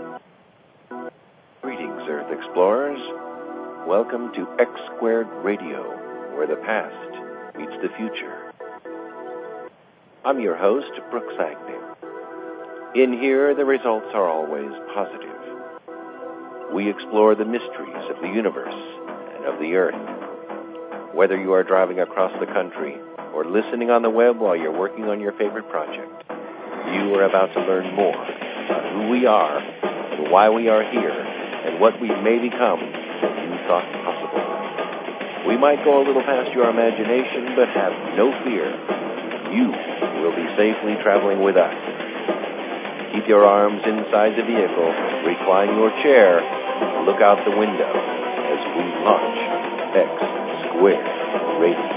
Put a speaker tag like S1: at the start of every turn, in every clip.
S1: Greetings, Earth Explorers. Welcome to X Squared Radio, where the past meets the future. I'm your host, Brooks Agnew. In here, the results are always positive. We explore the mysteries of the universe and of the Earth. Whether you are driving across the country or listening on the web while you're working on your favorite project, you are about to learn more about who we are and why we are here and what we may become than you thought possible. We might go a little past your imagination, but have no fear. You will be safely traveling with us. Keep your arms inside the vehicle, recline your chair, look out the window as we launch X Squared Radio.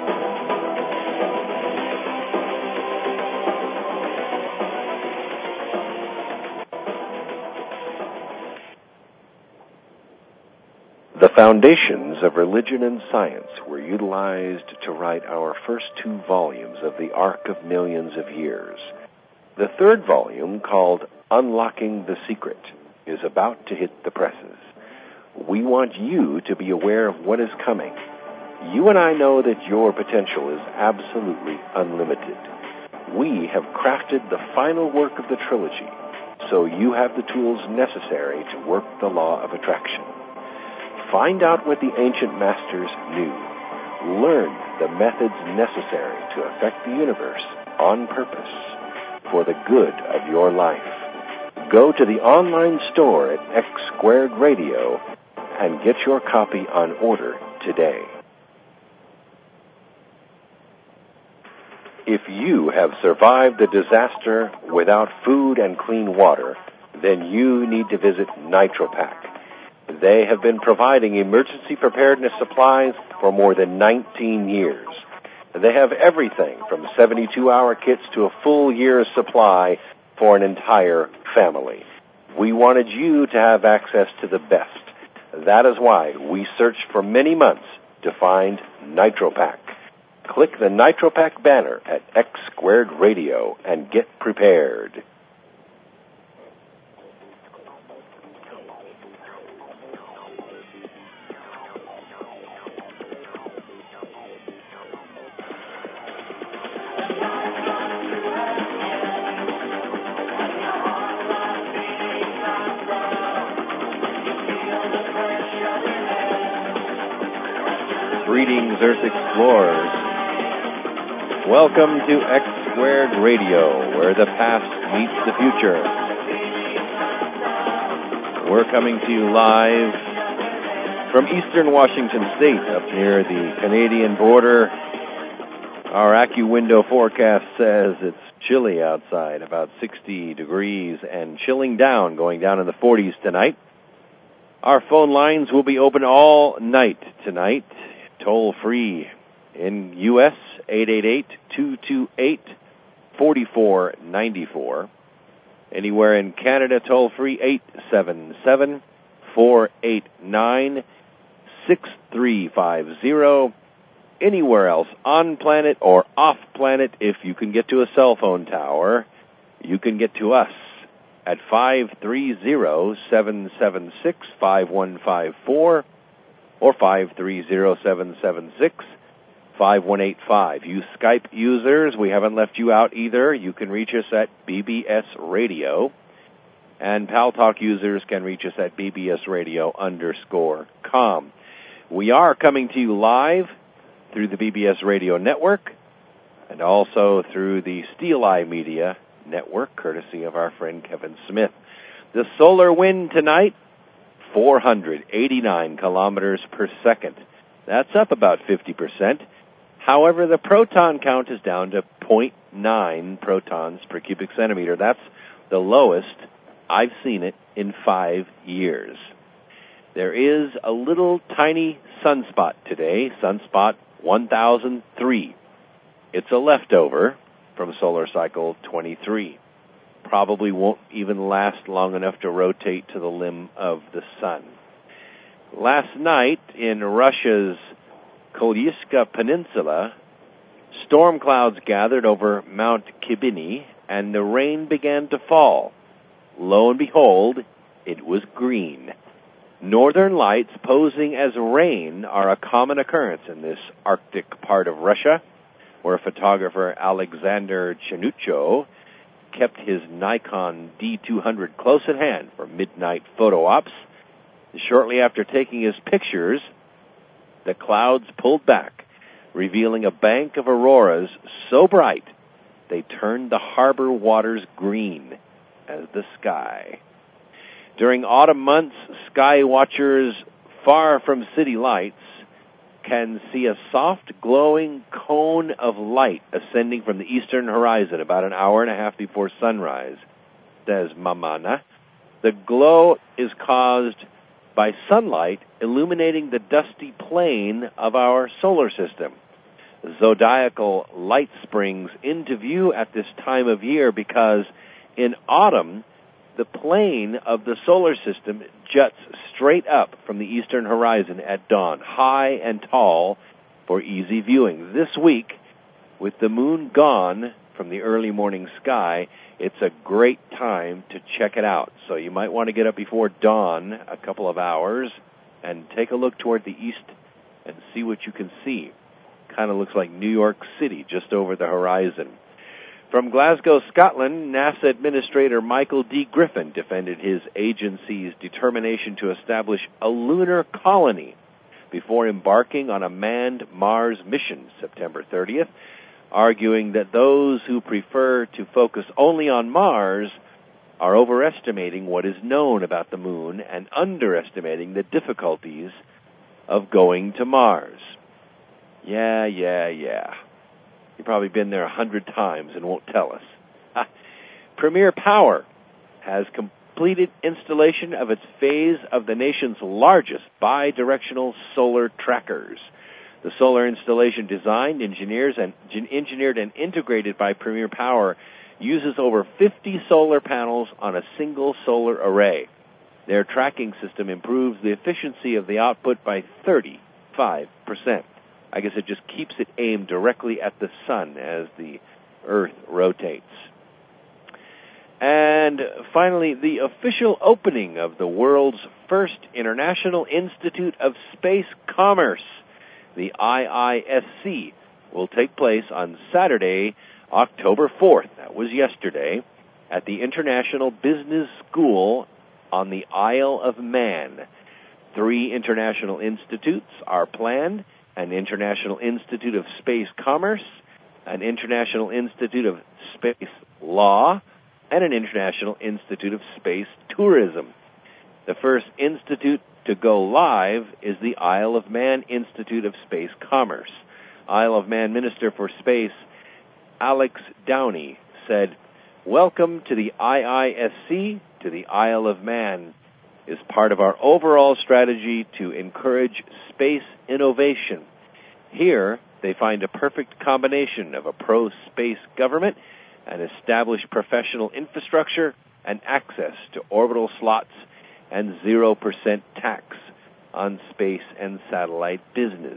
S1: The foundations of religion and science were utilized to write our first 2 volumes of the Arc of Millions of Years. The 3rd volume, called Unlocking the Secret, is about to hit the presses. We want you to be aware of what is coming. You and I know that your potential is absolutely unlimited. We have crafted the final work of the trilogy, so you have the tools necessary to work the law of attraction. Find out what the ancient masters knew. Learn the methods necessary to affect the universe on purpose for the good of your life. Go to the online store at X Squared Radio and get your copy on order today. If you have survived the disaster without food and clean water, then you need to visit NitroPack. They have been providing emergency preparedness supplies for more than 19 years. They have everything from 72-hour kits to a full year's supply for an entire family. We wanted you to have access to the best. That is why we searched for many months to find NitroPack. Click the NitroPack banner at X Squared Radio and get prepared. Greetings, Earth Explorers. Welcome to X Squared Radio, where the past meets the future. We're coming to you live from eastern Washington State, up near the Canadian border. Our AccuWindow forecast says it's chilly outside, about 60 degrees, and chilling down, going down in the 40s tonight. Our phone lines will be open all night tonight. Toll free in U.S., 888-228-4494. Anywhere in Canada, toll free, 877-489-6350. Anywhere else, on planet or off planet, if you can get to a cell phone tower, you can get to us at 530-776-5154. or 530-776-5185. You Skype users, we haven't left you out either. You can reach us at BBS Radio. And PalTalk users can reach us at BBSradio_com. We are coming to you live through the BBS Radio Network and also through the Steel Eye Media Network, courtesy of our friend Kevin Smith. The solar wind tonight, 489 kilometers per second. That's up about 50%. However, the proton count is down to 0.9 protons per cubic centimeter. That's the lowest I've seen it in 5 years. There is a little tiny sunspot today, sunspot 1003. It's a leftover from solar cycle 23. Probably won't even last long enough to rotate to the limb of the sun. Last night in Russia's Kolyska Peninsula, storm clouds gathered over Mount Kibini and the rain began to fall. lo and behold, it was green. Northern lights posing as rain are a common occurrence in this Arctic part of Russia, where photographer Alexander Chenucho kept his Nikon D200 close at hand for midnight photo ops. Shortly after taking his pictures, the clouds pulled back, revealing a bank of auroras so bright they turned the harbor waters green as the sky. During autumn months, sky watchers far from city lights can see a soft glowing cone of light ascending from the eastern horizon about an hour and a half before sunrise, says Mamana. The glow is caused by sunlight illuminating the dusty plain of our solar system. Zodiacal light springs into view at this time of year because in autumn, the plane of the solar system juts straight up from the eastern horizon at dawn, high and tall for easy viewing. This week, with the moon gone from the early morning sky, it's a great time to check it out. So you might want to get up before dawn a couple of hours and take a look toward the east and see what you can see. Kind of looks like New York City just over the horizon. From Glasgow, Scotland, NASA Administrator Michael D. Griffin defended his agency's determination to establish a lunar colony before embarking on a manned Mars mission September 30th, arguing that those who prefer to focus only on Mars are overestimating what is known about the moon and underestimating the difficulties of going to Mars. Yeah. You've probably been there 100 times and won't tell us. Premier Power has completed installation of its phase of the nation's largest bidirectional solar trackers. The solar installation designed, engineered, and integrated by Premier Power uses over 50 solar panels on a single solar array. Their tracking system improves the efficiency of the output by 35%. I guess it just keeps it aimed directly at the sun as the Earth rotates. And finally, the official opening of the world's first International Institute of Space Commerce, the IISC, will take place on Saturday, October 4th, that was yesterday, at the International Business School on the Isle of Man. 3 international institutes are planned: an International Institute of Space Commerce, an International Institute of Space Law, and an International Institute of Space Tourism. The first institute to go live is the Isle of Man Institute of Space Commerce. Isle of Man Minister for Space Alex Downey said, "Welcome to the IISC, to the Isle of Man, is part of our overall strategy to encourage space innovation. Here, they find a perfect combination of a pro-space government, an established professional infrastructure, and access to orbital slots and 0% tax on space and satellite business."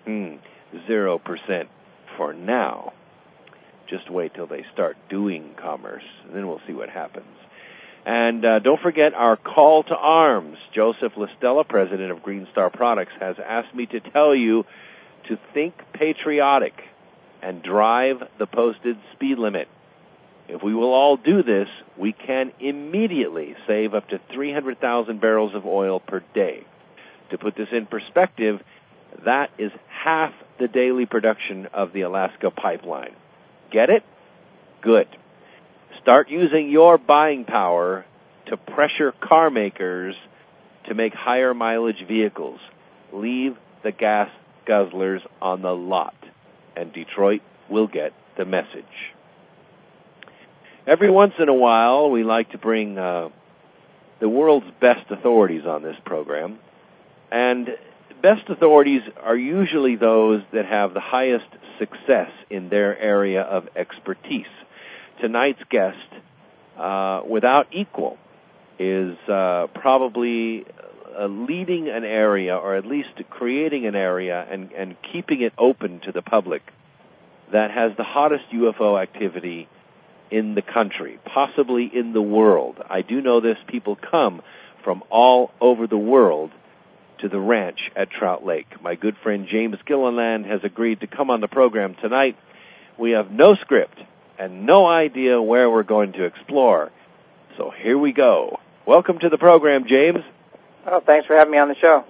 S1: 0% for now. Just wait till they start doing commerce, and then we'll see what happens. And don't forget our call to arms. Joseph Listella, president of Green Star Products, has asked me to tell you to think patriotic and drive the posted speed limit. If we will all do this, we can immediately save up to 300,000 barrels of oil per day. To put this in perspective, that is half the daily production of the Alaska pipeline. Get it? Good. Start using your buying power to pressure car makers to make higher mileage vehicles. Leave the gas guzzlers on the lot, and Detroit will get the message. Every once in a while, we like to bring the world's best authorities on this program, and best authorities are usually those that have the highest success in their area of expertise. Tonight's guest, without equal, is probably leading an area, or at least creating an area and keeping it open to the public, that has the hottest UFO activity in the country, possibly in the world. I do know this. People come from all over the world to the ranch at Trout Lake. My good friend James Gilliland has agreed to come on the program tonight. We have no script and no idea where we're going to explore. So here we go. Welcome to the program, James.
S2: Oh, thanks for having me on the show.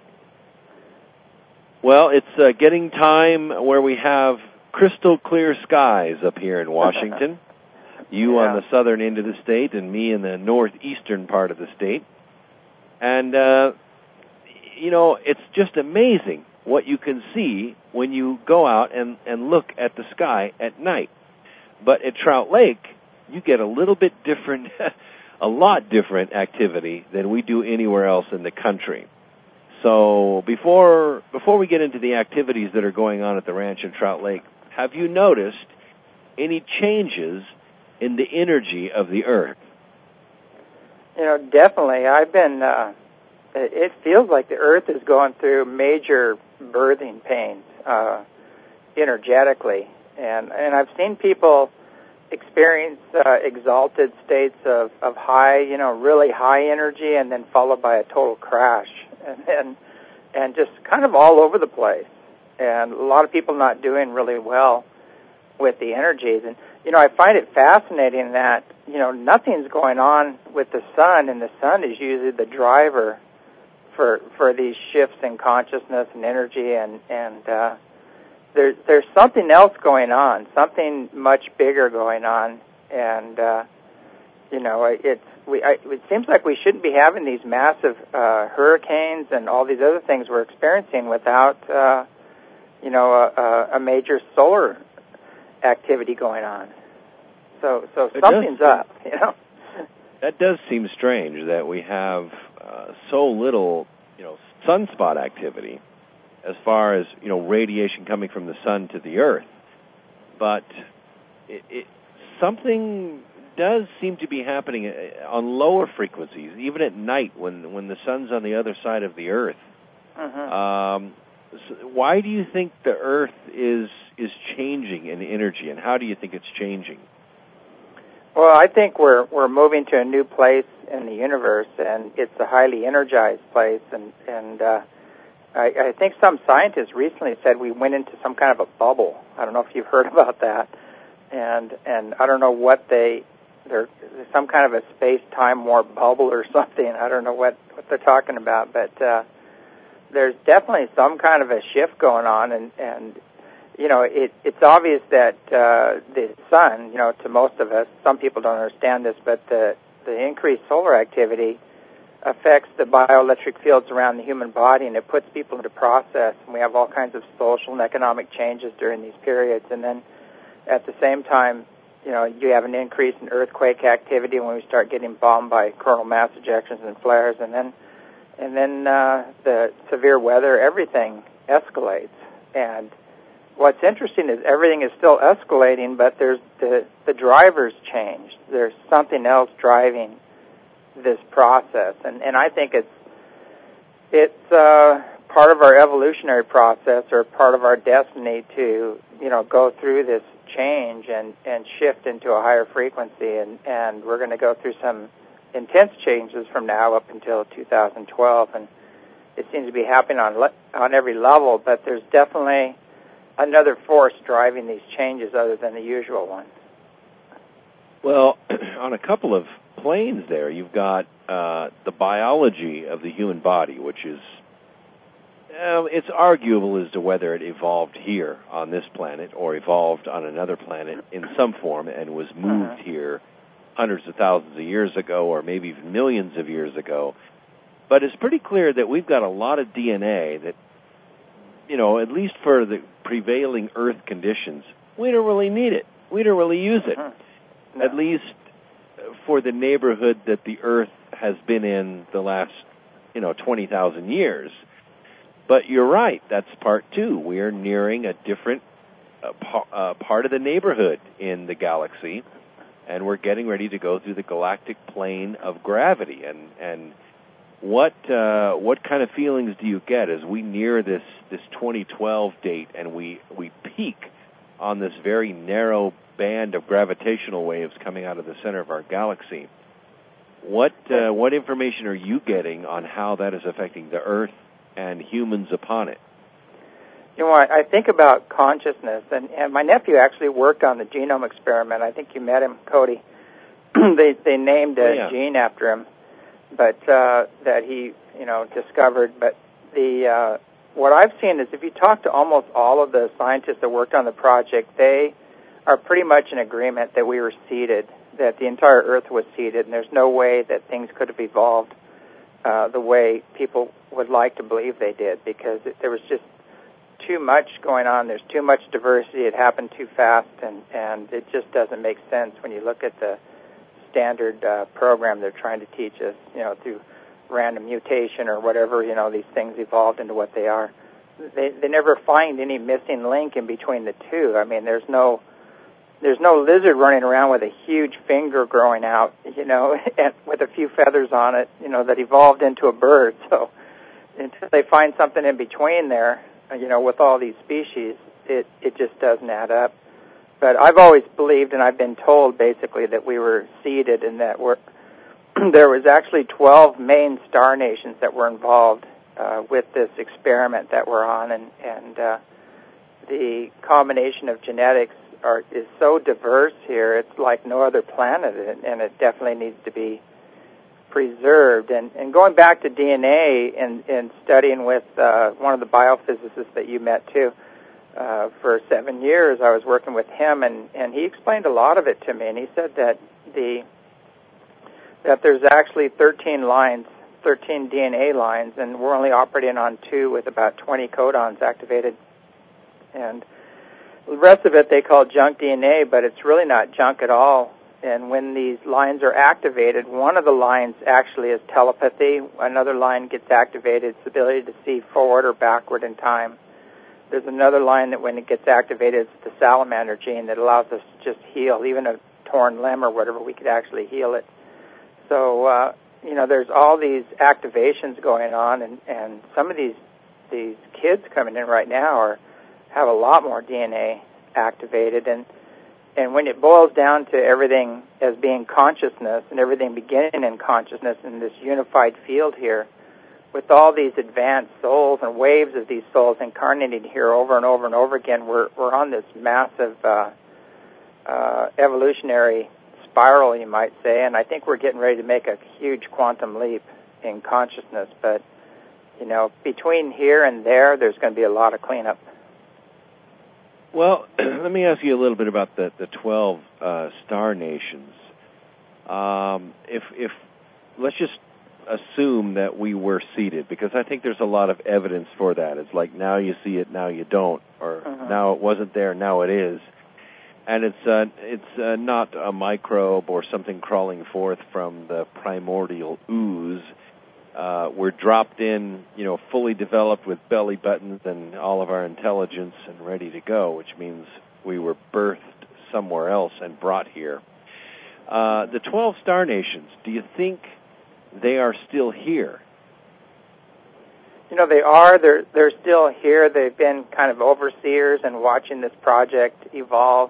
S1: Well, it's getting time where we have crystal clear skies up here in Washington. You on the southern end of the state and me in the northeastern part of the state. And, it's just amazing what you can see when you go out and look at the sky at night. But at Trout Lake, you get a little bit different, a lot different activity than we do anywhere else in the country. So before we get into the activities that are going on at the ranch in Trout Lake, have you noticed any changes in the energy of the Earth?
S2: Definitely. I've been, it feels like the Earth is going through major birthing pains energetically. And I've seen people experience exalted states of high, really high energy, and then followed by a total crash. And just kind of all over the place. And a lot of people not doing really well with the energies. And, I find it fascinating that, nothing's going on with the sun, and the sun is usually the driver for these shifts in consciousness and energy. And there's something else going on, something much bigger going on. And, it seems like we shouldn't be having these massive hurricanes and all these other things we're experiencing without, a major solar activity going on. So something's up,
S1: That does seem strange that we have so little, sunspot activity as far as, radiation coming from the sun to the Earth. But something does seem to be happening on lower frequencies, even at night when the sun's on the other side of the Earth.
S2: Mm-hmm.
S1: So why do you think the Earth is changing in energy, and how do you think it's changing?
S2: Well, I think we're moving to a new place in the universe, and it's a highly energized place. And I think some scientists recently said we went into some kind of a bubble. I don't know if you've heard about that. And I don't know what there's some kind of a space-time warp bubble or something. I don't know what they're talking about, but there's definitely some kind of a shift going on, and it's obvious that the sun, to most of us, some people don't understand this, but the increased solar activity affects the bioelectric fields around the human body, and it puts people into process, and we have all kinds of social and economic changes during these periods. And then at the same time, you have an increase in earthquake activity when we start getting bombed by coronal mass ejections and flares, and then the severe weather, everything escalates. And what's interesting is everything is still escalating, but there's the drivers change. There's something else driving this process, and I think it's part of our evolutionary process, or part of our destiny to go through this change and shift into a higher frequency, and we're going to go through some intense changes from now up until 2012, and it seems to be happening on every level, but there's definitely another force driving these changes other than the usual one.
S1: Well, on a couple of planes there, you've got the biology of the human body, which is it's arguable as to whether it evolved here on this planet or evolved on another planet in some form and was moved here hundreds of thousands of years ago, or maybe even millions of years ago. But it's pretty clear that we've got a lot of DNA that, at least for the prevailing Earth conditions, we don't really need it. We don't really use it. No. At least for the neighborhood that the Earth has been in the last, 20,000 years. But you're right, that's part two. We are nearing a different part of the neighborhood in the galaxy, and we're getting ready to go through the galactic plane of gravity. And what kind of feelings do you get as we near this 2012 date, and we peak on this very narrow band of gravitational waves coming out of the center of our galaxy. What information are you getting on how that is affecting the Earth and humans upon it?
S2: You know, I think about consciousness, and my nephew actually worked on the genome experiment. I think you met him, Cody. They named a gene after him, but that he, discovered. But what I've seen is if you talk to almost all of the scientists that worked on the project, they are pretty much in agreement that we were seeded, that the entire Earth was seeded, and there's no way that things could have evolved the way people would like to believe they did, because there was just too much going on. There's too much diversity. It happened too fast, and it just doesn't make sense when you look at the standard program they're trying to teach us, through random mutation or whatever, these things evolved into what they are. They never find any missing link in between the two. I mean, there's no lizard running around with a huge finger growing out, and with a few feathers on it, that evolved into a bird. So until they find something in between there, with all these species, it just doesn't add up. But I've always believed, and I've been told basically, that we were seeded, and that there was actually 12 main star nations that were involved with this experiment that we're on, and the combination of genetics is so diverse here. It's like no other planet, and it definitely needs to be preserved. And going back to DNA and studying with one of the biophysicists that you met too, for 7 years I was working with him, and he explained a lot of it to me, and he said that there's actually 13 DNA lines, and we're only operating on 2 with about 20 codons activated. And the rest of it they call junk DNA, but it's really not junk at all. And when these lines are activated, one of the lines actually is telepathy. Another line gets activated, it's the ability to see forward or backward in time. There's another line that when it gets activated, it's the salamander gene that allows us to just heal. Even a torn limb or whatever, we could actually heal it. So, there's all these activations going on, and some of these kids coming in right now have a lot more DNA activated, and when it boils down to everything as being consciousness and everything beginning in consciousness in this unified field here, with all these advanced souls and waves of these souls incarnating here over and over and over again, we're on this massive evolutionary spiral, you might say, and I think we're getting ready to make a huge quantum leap in consciousness. But, between here and there's going to be a lot of cleanup.
S1: Well, let me ask you a little bit about the 12 star nations. If let's just assume that we were seeded, because I think there's a lot of evidence for that. It's like now you see it, now you don't, or now it wasn't there, now it is. And it's not a microbe or something crawling forth from the primordial ooze. We're dropped in, fully developed with belly buttons and all of our intelligence and ready to go, which means we were birthed somewhere else and brought here. The 12 star nations, do you think they are still here?
S2: They are. They're still here. They've been kind of overseers and watching this project evolve.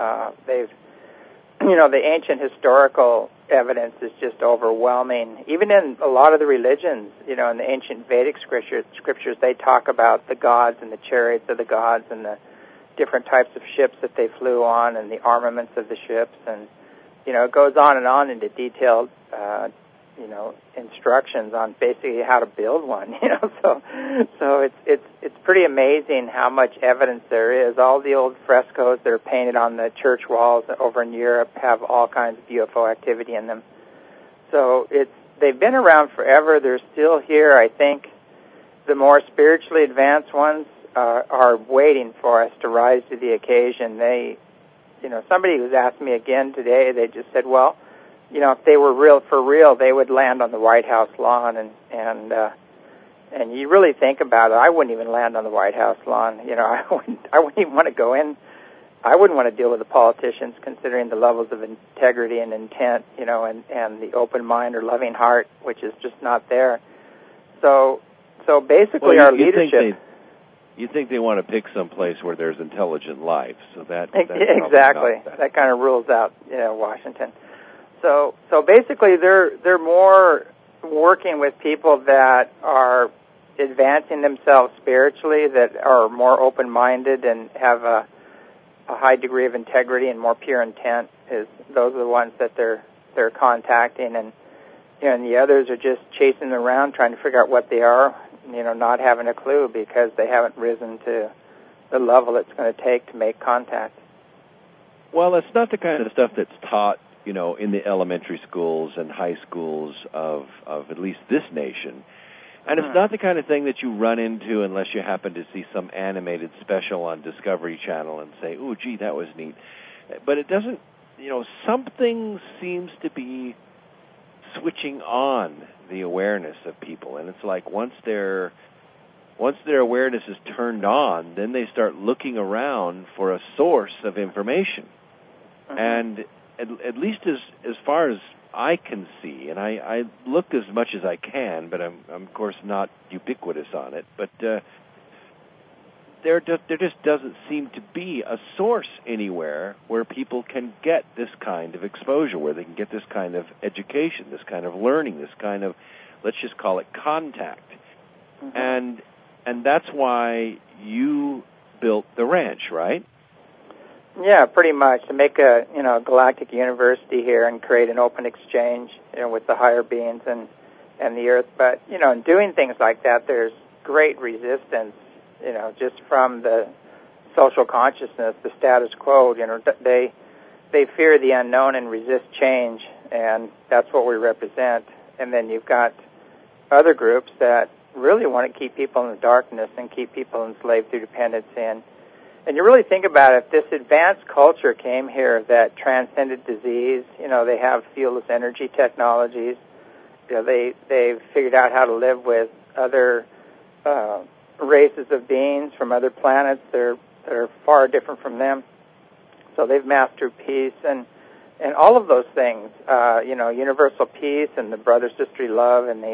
S2: The ancient historical evidence is just overwhelming. Even in a lot of the religions, in the ancient Vedic scriptures, they talk about the gods and the chariots of the gods and the different types of ships that they flew on and the armaments of the ships. And, it goes on into detailed, instructions on basically how to build one, So it's pretty amazing how much evidence there is. All the old frescoes that are painted on the church walls over in Europe have all kinds of UFO activity in them. So they've been around forever. They're still here. I think the more spiritually advanced ones are waiting for us to rise to the occasion. Somebody was asked me again today, they just said, well, if they were real for real, they would land on the White House lawn, and you really think about it, I wouldn't even land on the White House lawn. I wouldn't even want to go in. I wouldn't want to deal with the politicians, considering the levels of integrity and intent, and the open mind or loving heart, which is just not there. So basically, our leadership.
S1: you think they want to pick some place where there's intelligent life. So that's
S2: exactly. That kind of rules out, Washington. So basically, they're more working with people that are advancing themselves spiritually, that are more open-minded and have a high degree of integrity and more pure intent. Those are the ones that they're contacting, and the others are just chasing them around, trying to figure out what they are, not having a clue because they haven't risen to the level it's going to take to make contact.
S1: Well, it's not the kind of stuff that's taught, in the elementary schools and high schools of at least this nation. And it's not the kind of thing that you run into unless you happen to see some animated special on Discovery Channel and say, "Ooh, gee, that was neat." But it doesn't, something seems to be switching on the awareness of people. And it's like once their awareness is turned on, then they start looking around for a source of information. And at least as far as I can see, and I look as much as I can, but I'm of course not ubiquitous on it, but there just doesn't seem to be a source anywhere where people can get this kind of exposure, where they can get this kind of education, this kind of learning, this kind of, let's just call it contact. And that's why you built the ranch, right?
S2: Yeah, pretty much, to make a galactic university here and create an open exchange with the higher beings and the earth. But in doing things like that, there's great resistance. Just from the social consciousness, the status quo. They fear the unknown and resist change, and that's what we represent. And then you've got other groups that really want to keep people in the darkness and keep people enslaved through dependency. And you really think about it, this advanced culture came here that transcended disease. They have fieldless energy technologies. They've figured out how to live with other races of beings from other planets that are far different from them. So they've mastered peace and all of those things. Universal peace and the brother-sisterly love and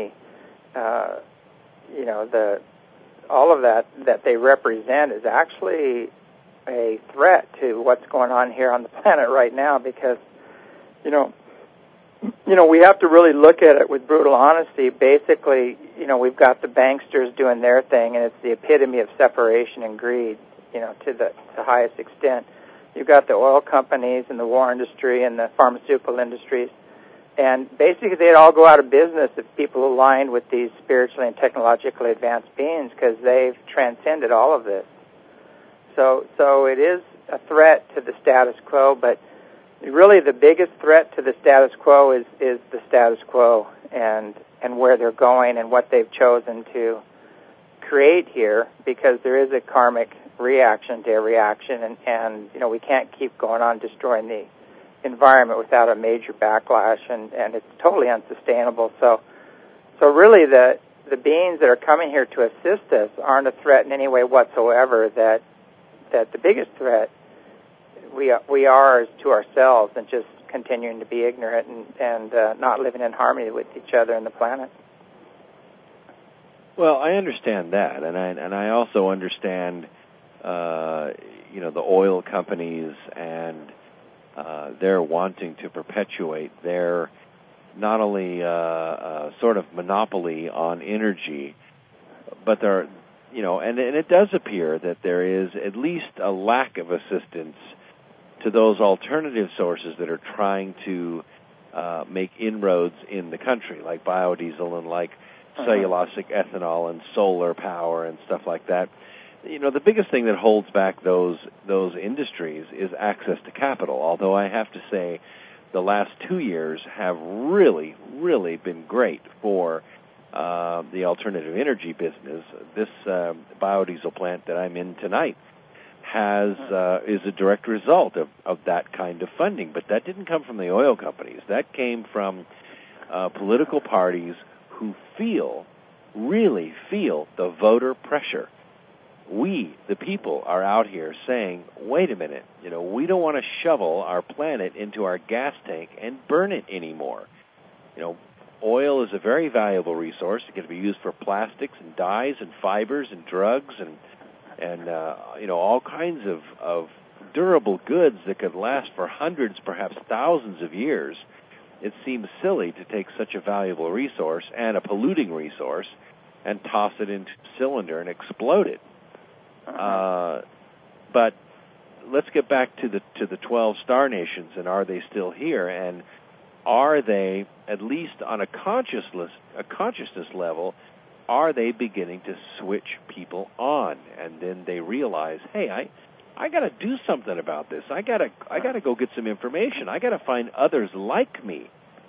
S2: all of that they represent is actually a threat to what's going on here on the planet right now, because we have to really look at it with brutal honesty. Basically, we've got the banksters doing their thing, and it's the epitome of separation and greed, to the highest extent. You've got the oil companies and the war industry and the pharmaceutical industries, and basically they'd all go out of business if people aligned with these spiritually and technologically advanced beings, because they've transcended all of this. So it is a threat to the status quo, but really the biggest threat to the status quo is the status quo and where they're going and what they've chosen to create here, because there is a karmic reaction to every action, and we can't keep going on destroying the environment without a major backlash, and it's totally unsustainable. So really the beings that are coming here to assist us aren't a threat in any way whatsoever. That the biggest threat we are is to ourselves, and just continuing to be ignorant and not living in harmony with each other and the planet.
S1: Well, I understand that, and I also understand the oil companies and they're wanting to perpetuate their not only sort of monopoly on energy, but they're and it does appear that there is at least a lack of assistance to those alternative sources that are trying to make inroads in the country, like biodiesel and like cellulosic ethanol and solar power and stuff like that. The biggest thing that holds back those industries is access to capital, although I have to say the last 2 years have really, really been great for the alternative energy business. This biodiesel plant that I'm in tonight is a direct result of that kind of funding, but that didn't come from the oil companies. That came from political parties who really feel the voter pressure. We, the people, are out here saying, wait a minute, we don't want to shovel our planet into our gas tank and burn it anymore. Oil is a very valuable resource. It can be used for plastics and dyes and fibers and drugs all kinds of durable goods that could last for hundreds, perhaps thousands of years. It seems silly to take such a valuable resource and a polluting resource and toss it into a cylinder and explode it. But let's get back to the 12 star nations, and are they still here? And are they, at least on a consciousness level, are they beginning to switch people on? And then they realize, hey, I got to do something about this. I got to go get some information. I got to find others like me.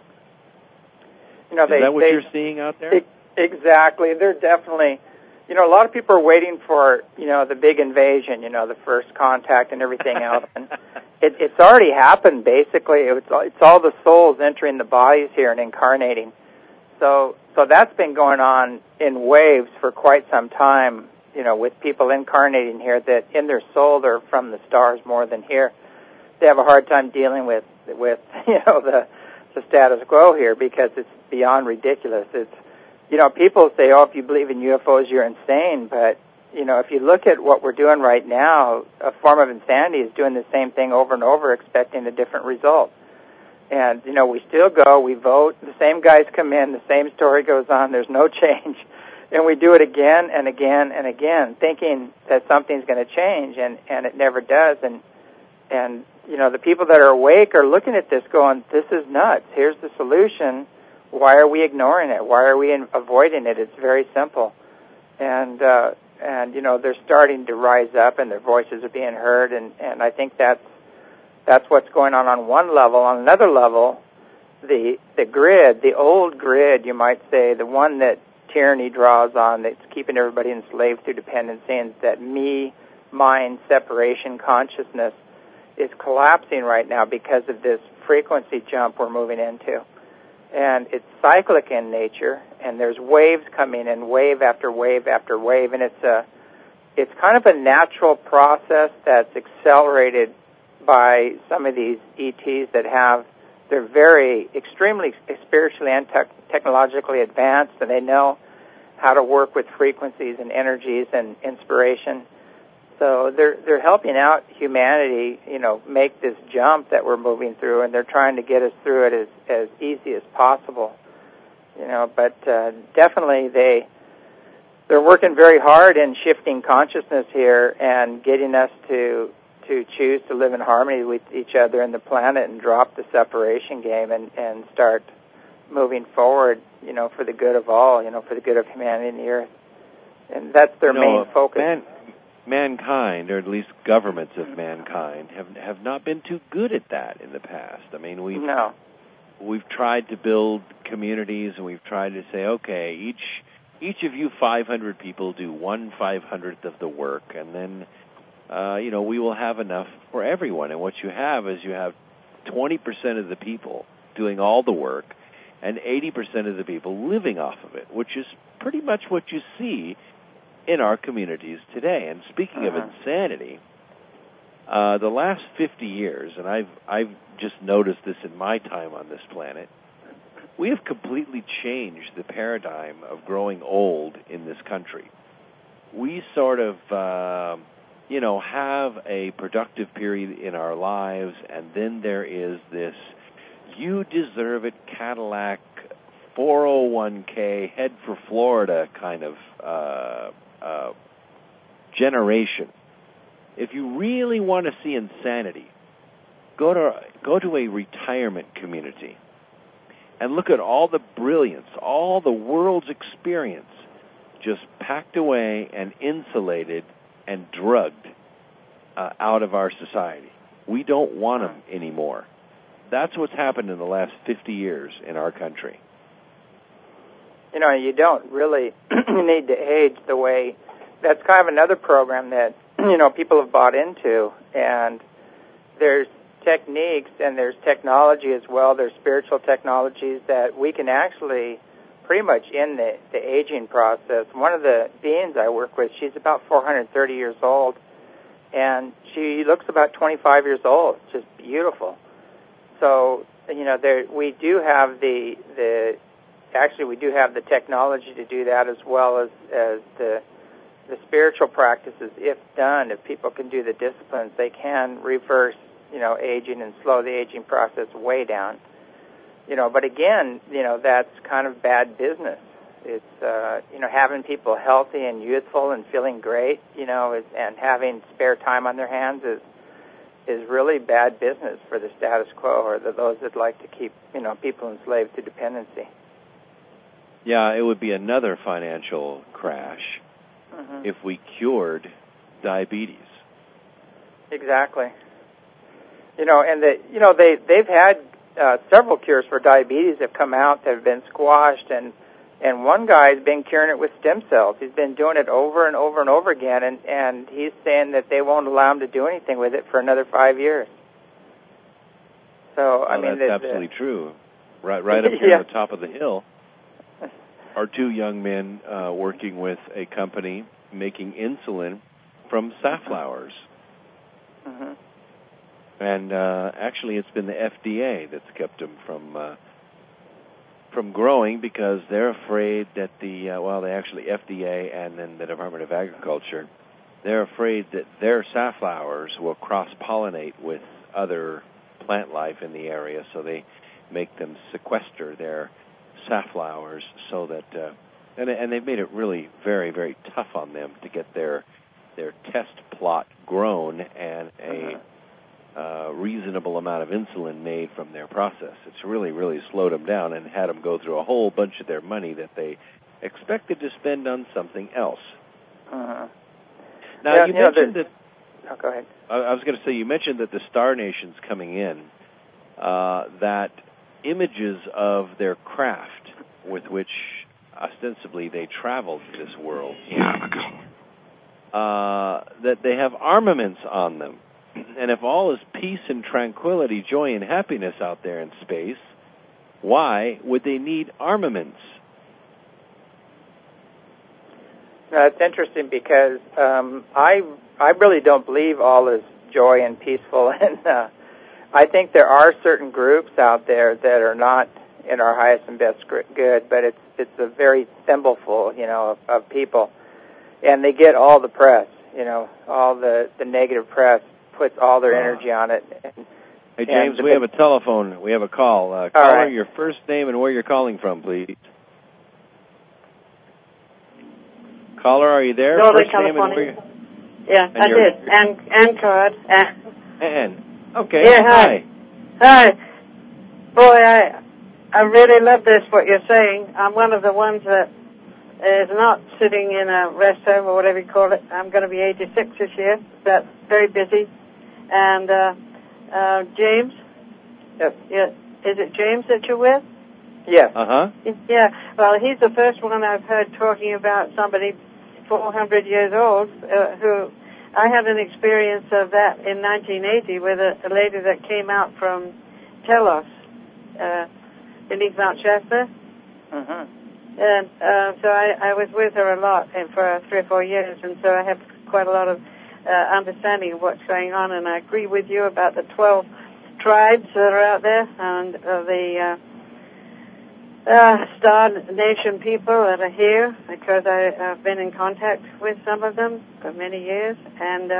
S1: Is that what you're seeing out there?
S2: Exactly. They're definitely, a lot of people are waiting for, the big invasion, the first contact and everything else. And it's already happened, basically. It's all the souls entering the bodies here and incarnating. So that's been going on in waves for quite some time, with people incarnating here that in their soul they're from the stars more than here. They have a hard time dealing with the status quo here because it's beyond ridiculous. It's, people say, if you believe in UFOs, you're insane. But, if you look at what we're doing right now, a form of insanity is doing the same thing over and over, expecting a different result. And, we still go, we vote, the same guys come in, the same story goes on, there's no change. And we do it again and again and again, thinking that something's going to change, and it never does. And the people that are awake are looking at this going, this is nuts. Here's the solution. Why are we ignoring it? Why are we avoiding it? It's very simple. And they're starting to rise up, and their voices are being heard, and I think that's what's going on one level. On another level, the grid, the old grid, you might say, the one that tyranny draws on, that's keeping everybody enslaved through dependency, and that me, mind, separation consciousness is collapsing right now because of this frequency jump we're moving into. And it's cyclic in nature, and there's waves coming in, wave after wave after wave, and it's kind of a natural process that's accelerated by some of these ETs they're very extremely spiritually and technologically advanced, and they know how to work with frequencies and energies and inspiration. So they're helping out humanity, make this jump that we're moving through, and they're trying to get us through it as easy as possible. But definitely they're working very hard in shifting consciousness here and getting us to choose to live in harmony with each other and the planet and drop the separation game and start moving forward, for the good of all, for the good of humanity and the earth. And that's their main focus.
S1: Mankind, or at least governments of mankind, have not been too good at that in the past. I mean, we've tried to build communities, and we've tried to say, okay, each of you 500 people do 1/500th of the work, and then we will have enough for everyone. And what you have is you have 20% of the people doing all the work and 80% of the people living off of it, which is pretty much what you see in our communities today. And speaking of insanity, the last 50 years, and I've just noticed this in my time on this planet, we have completely changed the paradigm of growing old in this country. We sort of have a productive period in our lives, and then there is this you deserve it Cadillac 401k head for Florida kind of generation. If you really want to see insanity, go to a retirement community and look at all the brilliance, all the world's experience just packed away and insulated and drugged out of our society. We don't want them anymore. That's what's happened in the last 50 years in our country.
S2: You don't really need to age the way. That's kind of another program that, people have bought into. And there's techniques and there's technology as well. There's spiritual technologies that we can actually pretty much end the aging process. One of the beings I work with, she's about 430 years old, and she looks about 25 years old. Just beautiful. So, we do have we do have the technology to do that, as well as the the spiritual practices, if done, if people can do the disciplines, they can reverse, aging and slow the aging process way down. But again, that's kind of bad business. It's, having people healthy and youthful and feeling great, and having spare time on their hands is really bad business for the status quo or those that like to keep, people enslaved to dependency.
S1: Yeah, it would be another financial crash if we cured diabetes.
S2: Exactly. And they've had several cures for diabetes have come out that have been squashed, and one guy's been curing it with stem cells. He's been doing it over and over and over again, and he's saying that they won't allow him to do anything with it for another 5 years. So,
S1: that's absolutely true. Right up here on the top of the hill are two young men working with a company making insulin from safflowers.
S2: Mm-hmm.
S1: And actually, it's been the FDA that's kept them from growing because they're afraid that FDA and then the Department of Agriculture, they're afraid that their safflowers will cross-pollinate with other plant life in the area, so they make them sequester their safflowers so that, and they've made it really very, very tough on them to get their test plot grown and a reasonable amount of insulin made from their process. It's really, really slowed them down and had them go through a whole bunch of their money that they expected to spend on something else.
S2: Uh-huh.
S1: Now, you mentioned that...
S2: Oh, go ahead.
S1: I was going to say, you mentioned that the Star Nation's coming in, that images of their craft with which ostensibly they traveled this world, that they have armaments on them. And if all is peace and tranquility, joy and happiness out there in space, why would they need armaments?
S2: It's interesting because I really don't believe all is joy and peaceful, and I think there are certain groups out there that are not in our highest and best good, but it's a very thimbleful, of people, and they get all the press, all the negative press puts all their energy on it.
S1: Hey, James, we have a telephone. We have a call. Caller, your first name and where you're calling from, please. Caller, are you there?
S3: Northern California. Yeah, I did. And Todd.
S1: Ann. Okay.
S3: Yeah, hi. Hi. Boy, I really love this, what you're saying. I'm one of the ones that is not sitting in a rest home or whatever you call it. I'm going to be 86 this year. That's very busy. And James?
S2: Yes.
S3: Yeah. Is it James that you're with?
S2: Yes.
S1: Uh-huh.
S3: Yeah. Well, he's the first one I've heard talking about somebody 400 years old who... I had an experience of that in 1980 with a lady that came out from Telos, beneath Mount Shasta.
S2: Mm-hmm.
S3: And so I was with her a lot for 3 or 4 years, and so I have quite a lot of understanding of what's going on, and I agree with you about the 12 tribes that are out there and the Star Nation people that are here, because I've been in contact with some of them for many years, and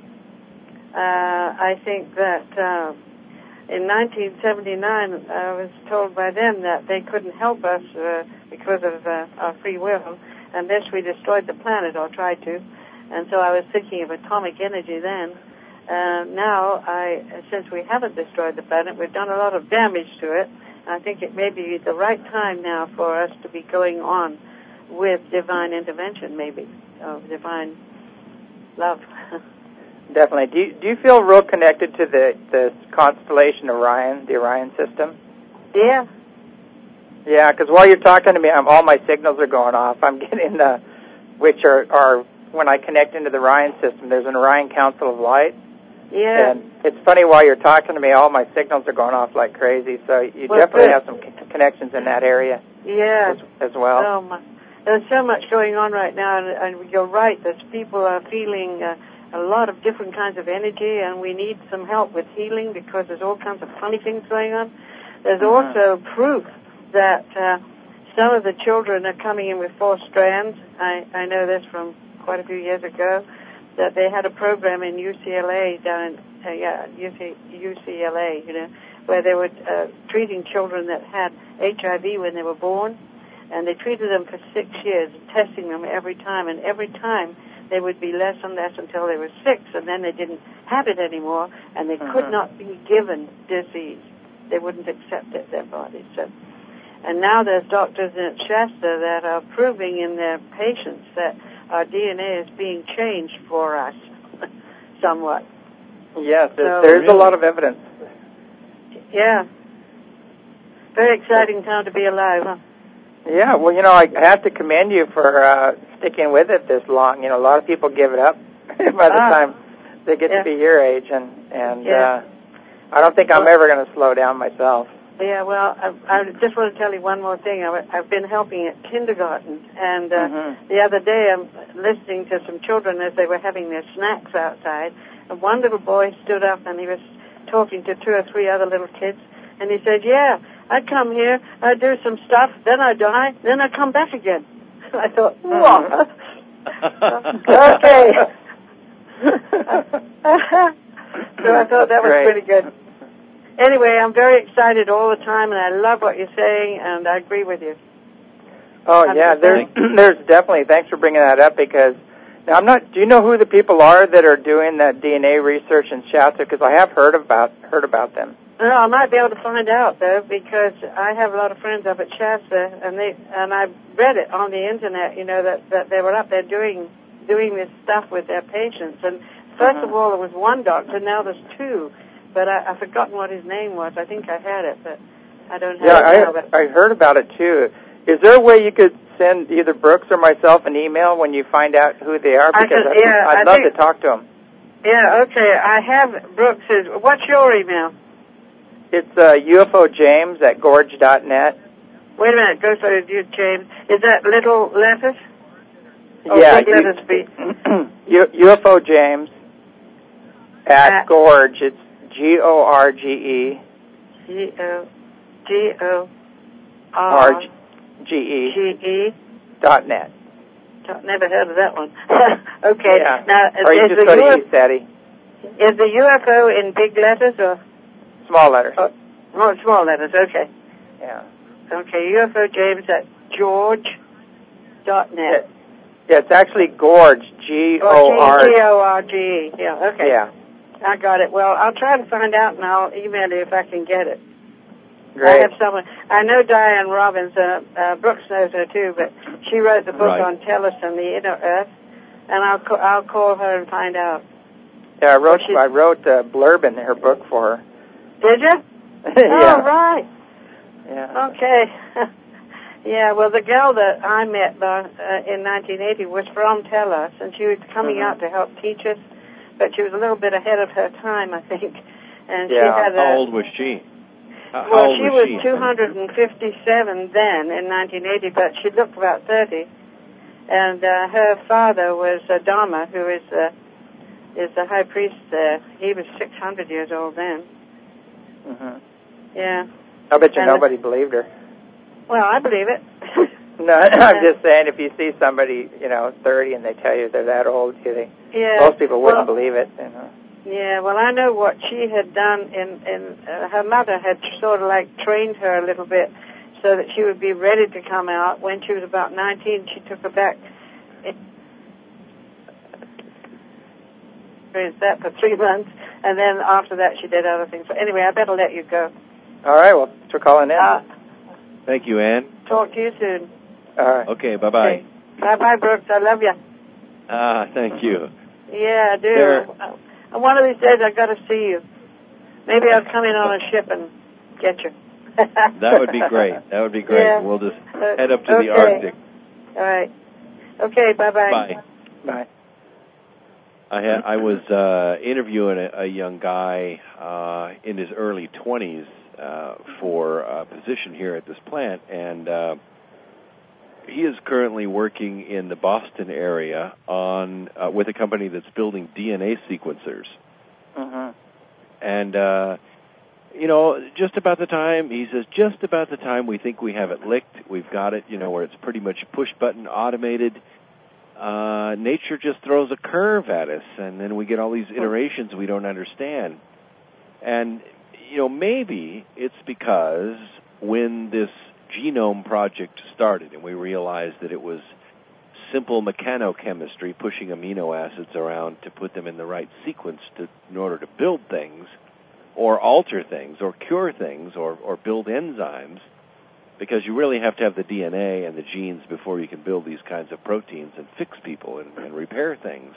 S3: I think that in 1979 I was told by them that they couldn't help us because of our free will unless we destroyed the planet or tried to, and so I was thinking of atomic energy then. Now, since we haven't destroyed the planet, we've done a lot of damage to it. I think it may be the right time now for us to be going on with divine intervention, maybe, of divine love.
S2: Definitely. Do you feel real connected to the constellation Orion, the Orion system?
S3: Yeah.
S2: Yeah, because while you're talking to me, all my signals are going off. I'm getting which are when I connect into the Orion system, there's an Orion Council of Light.
S3: Yeah.
S2: And it's funny, while you're talking to me, all my signals are going off like crazy, so you definitely have some connections in that area.
S3: Yeah.
S2: As well.
S3: Oh, my. There's so much going on right now, and you're right, that people are feeling a lot of different kinds of energy, and we need some help with healing because there's all kinds of funny things going on. There's also proof that some of the children are coming in with 4 strands. I know this from quite a few years ago, that they had a program in UCLA down in UCLA, where they were treating children that had HIV when they were born, and they treated them for 6 years, testing them every time, and every time they would be less and less until they were 6, and then they didn't have it anymore, and they could not be given disease. They wouldn't accept it, their bodies. So, and now there's doctors at Shasta that are proving in their patients that our DNA is being changed for us somewhat.
S2: Yes, there's a lot of evidence.
S3: Yeah. Very exciting time to be alive, huh?
S2: Yeah, well, I have to commend you for sticking with it this long. A lot of people give it up by the time they get to be your age, and I don't think I'm ever going to slow down myself.
S3: Yeah, well, I just want to tell you one more thing. I've been helping at kindergarten, and the other day I'm listening to some children as they were having their snacks outside, and one little boy stood up and he was talking to 2 or 3 other little kids, and he said, yeah, I come here, I do some stuff, then I die, then I come back again. I thought, what? Okay. So I thought that was pretty good. Anyway, I'm very excited all the time, and I love what you're saying, and I agree with you.
S2: Oh, yeah, there's definitely, thanks for bringing that up, because now do you know who the people are that are doing that DNA research in Shasta? Because I have heard about them.
S3: No, I might be able to find out, though, because I have a lot of friends up at Shasta, and I read it on the Internet, that they were up there doing this stuff with their patients. And first of all, there was one doctor, now there's 2, but I've forgotten what his name was. I think I had it, but I don't have it now.
S2: Yeah, I heard about it, too. Is there a way you could send either Brooks or myself an email when you find out who they are? Because I'd love to talk to them.
S3: Yeah, okay. I have Brooks's. What's your email?
S2: It's ufojames@gorge.net.
S3: Wait a minute. Go for it, James. Is that little letters?
S2: Yeah.
S3: Big letters be.
S2: ufojames at Gorge. It's GORGE. GORGE. .net.
S3: Never heard of that one. Okay.
S2: Yeah.
S3: Now,
S2: or you just go to ESETI.
S3: Is the UFO in big letters or?
S2: Small letters.
S3: Oh, small letters, okay.
S2: Yeah.
S3: Okay, ufojames@gorge.net.
S2: Yeah, it's actually Gorge, G-O-R-G-E.
S3: G-O-R-G-E, yeah, okay.
S2: Yeah.
S3: I got it. Well, I'll try to find out, and I'll email you if I can get it.
S2: Great.
S3: I have someone. I know Diane Robbins. Brooks knows her, too, but she wrote the book on Tellus and the Inner Earth, and I'll call her and find out.
S2: Yeah, I wrote a blurb in her book for her.
S3: Did you?
S2: Yeah.
S3: Oh, right.
S2: Yeah.
S3: Okay. Yeah, well, the girl that I met in 1980 was from Tellus, and she was coming out to help teach us, but she was a little bit ahead of her time, I think. And she had
S4: How old was she?
S3: She was 257 then in 1980, but she looked about 30. And her father was Dharma, who is the high priest there. He was 600 years old then.
S2: Mm-hmm.
S3: Yeah.
S2: I bet you nobody believed her.
S3: Well, I believe it.
S2: No, I'm just saying, if you see somebody, 30, and they tell you they're that old, most people wouldn't believe it.
S3: Yeah, well, I know what she had done. Her mother had sort of like trained her a little bit so that she would be ready to come out. When she was about 19, she took her back. That for 3 months, and then after that she did other things. So anyway, I better let you go.
S2: All right, well, thanks for calling in.
S4: Thank you, Ann.
S3: Talk to you soon.
S2: All right.
S4: Okay, bye-bye.
S3: Okay. Bye-bye, Brooks. I love you.
S4: Thank you.
S3: Yeah, I do. One of these days I've got to see you. Maybe I'll come in on a ship and get you.
S4: That would be great. That would be great.
S3: Yeah.
S4: We'll just head up to the Arctic.
S3: All right. Okay, bye-bye.
S4: Bye.
S2: Bye.
S4: I was interviewing a young guy in his early 20s for a position here at this plant, and he is currently working in the Boston area with a company that's building DNA sequencers.
S2: Mm-hmm.
S4: And just about the time we think we have it licked, we've got it, where it's pretty much push-button automated. nature just throws a curve at us, and then we get all these iterations we don't understand. And, maybe it's because when this genome project started and we realized that it was simple mechanochemistry, pushing amino acids around to put them in the right sequence in order to build things, or alter things, or cure things, or build enzymes, because you really have to have the DNA and the genes before you can build these kinds of proteins and fix people and repair things.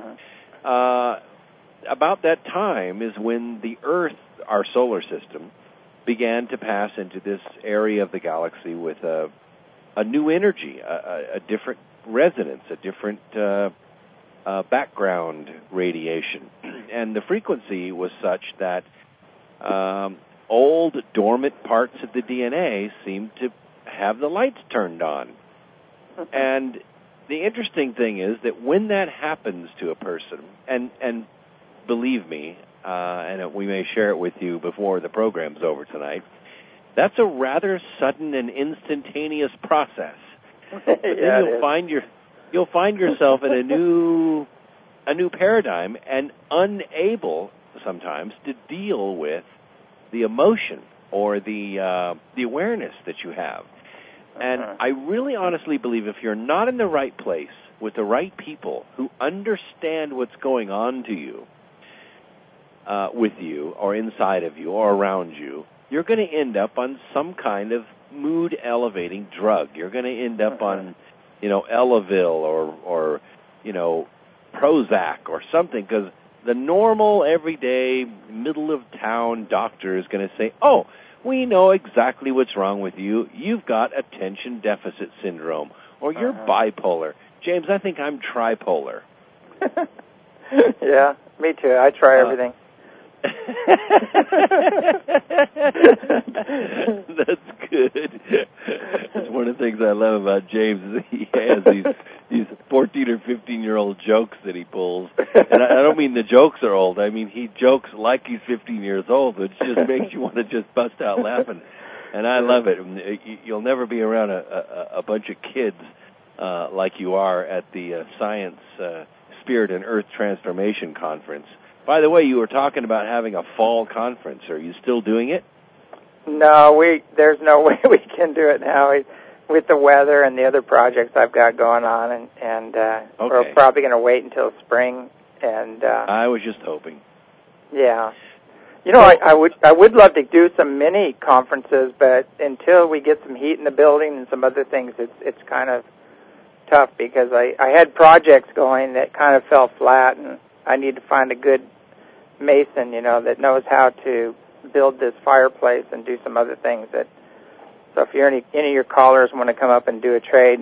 S4: About that time is when the Earth, our solar system, began to pass into this area of the galaxy with a new energy, a different resonance, a different background radiation. And the frequency was such that old dormant parts of the DNA seemed to have the lights turned on. And the interesting thing is that when that happens to a person, and believe me, and we may share it with you before the program's over tonight, that's a rather sudden and instantaneous process. But then you'll find yourself in a new paradigm and unable sometimes to deal with the emotion or the awareness that you have. And I really honestly believe if you're not in the right place with the right people who understand what's going on to you, with you or inside of you or around you, you're going to end up on some kind of mood-elevating drug. You're going to end up on, Elavil or Prozac or something, because the normal, everyday, middle-of-town doctor is going to say, oh, we know exactly what's wrong with you. You've got attention deficit syndrome, or you're bipolar. James, I think I'm tripolar.
S2: Yeah, me too. I try everything.
S4: That's good. That's one of the things I love about James is he has these 14 or 15-year-old jokes that he pulls. And I don't mean the jokes are old. I mean he jokes like he's 15 years old, which just makes you want to just bust out laughing. And I love it. You'll never be around a bunch of kids like you are at the Science, Spirit, and Earth Transformation Conference. By the way, you were talking about having a fall conference. Are you still doing it?
S2: No, there's no way we can do it now with the weather and the other projects I've got going on, and we're probably going to wait until spring. And
S4: I was just hoping.
S2: Yeah, I would love to do some mini conferences, but until we get some heat in the building and some other things, it's kind of tough because I had projects going that kind of fell flat, and I need to find a good mason, that knows how to build this fireplace and do some other things. So if you're any of your callers want to come up and do a trade,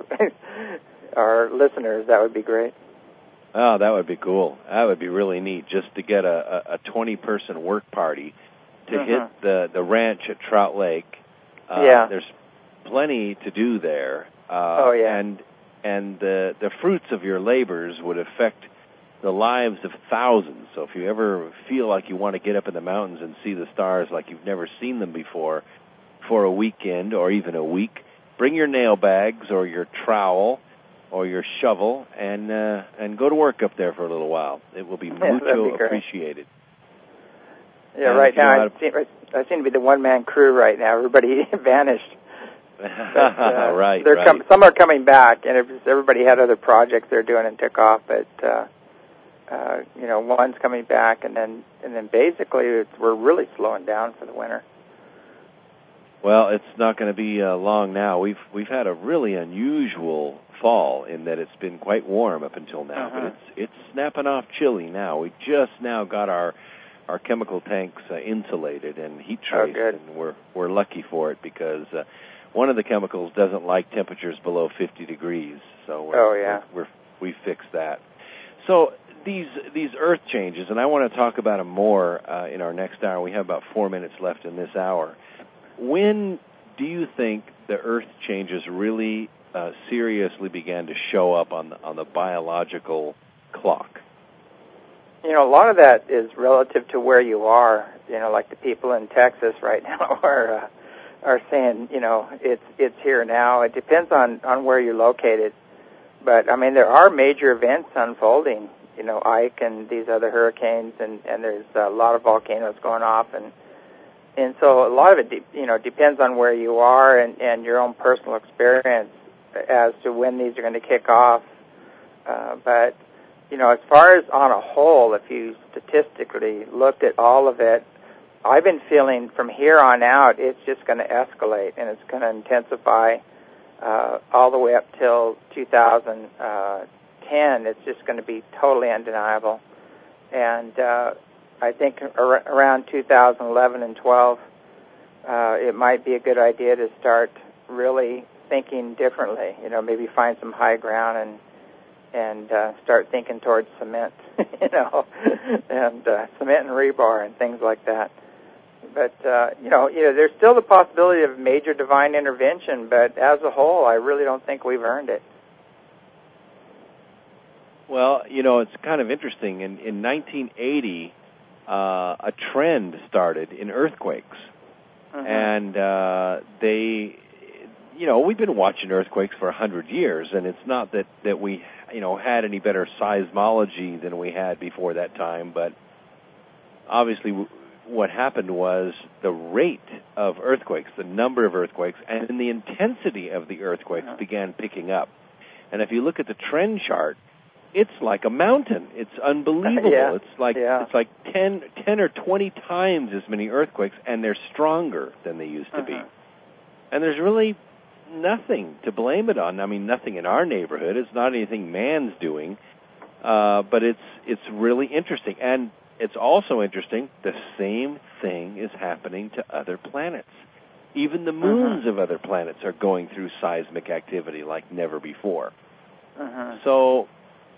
S2: our listeners, that would be great.
S4: Oh, that would be cool. That would be really neat, just to get a 20-person work party to hit the ranch at Trout Lake. There's plenty to do there. And the fruits of your labors would affect the lives of thousands. So if you ever feel like you want to get up in the mountains and see the stars like you've never seen them before for a weekend or even a week, bring your nail bags or your trowel or your shovel and go to work up there for a little while. It will be mucho appreciated.
S2: Yeah, right now I seem to be the one-man crew right now. Everybody vanished. But,
S4: right.
S2: Some are coming back, and everybody had other projects they're doing and took off, but one's coming back, and then basically we're really slowing down for the winter.
S4: Well, it's not going to be long now. We've had a really unusual fall in that it's been quite warm up until now, but it's snapping off chilly now. We just now got our chemical tanks insulated and heat traced, and we're lucky for it because one of the chemicals doesn't like temperatures below 50 degrees. So we fixed that. So these earth changes, and I want to talk about them more in our next hour. We have about 4 minutes left in this hour. When do you think the earth changes really seriously began to show up on the biological clock?
S2: A lot of that is relative to where you are. Like the people in Texas right now are saying, it's here now. It depends on where you're located. But I mean, there are major events unfolding. You know, Ike and these other hurricanes, and there's a lot of volcanoes going off, and so a lot of it, depends on where you are and your own personal experience as to when these are going to kick off. But as far as on a whole, if you statistically looked at all of it, I've been feeling from here on out it's just going to escalate and it's going to intensify all the way up till 2010. It's just going to be totally undeniable. And I think around 2011 and 12, it might be a good idea to start really thinking differently. Maybe find some high ground and start thinking towards cement, and cement and rebar and things like that. But there's still the possibility of major divine intervention. But as a whole, I really don't think we've earned it.
S4: Well, it's kind of interesting. In 1980, a trend started in earthquakes. Mm-hmm. And we've been watching earthquakes for 100 years, and it's not that we, had any better seismology than we had before that time, but obviously what happened was the rate of earthquakes, the number of earthquakes, and the intensity of the earthquakes began picking up. And if you look at the trend chart, it's like a mountain. It's unbelievable.
S2: Yeah.
S4: It's like 10 or 20 times as many earthquakes, and they're stronger than they used to be. And there's really nothing to blame it on. I mean, nothing in our neighborhood. It's not anything man's doing, but it's really interesting. And it's also interesting, the same thing is happening to other planets. Even the moons of other planets are going through seismic activity like never before. So,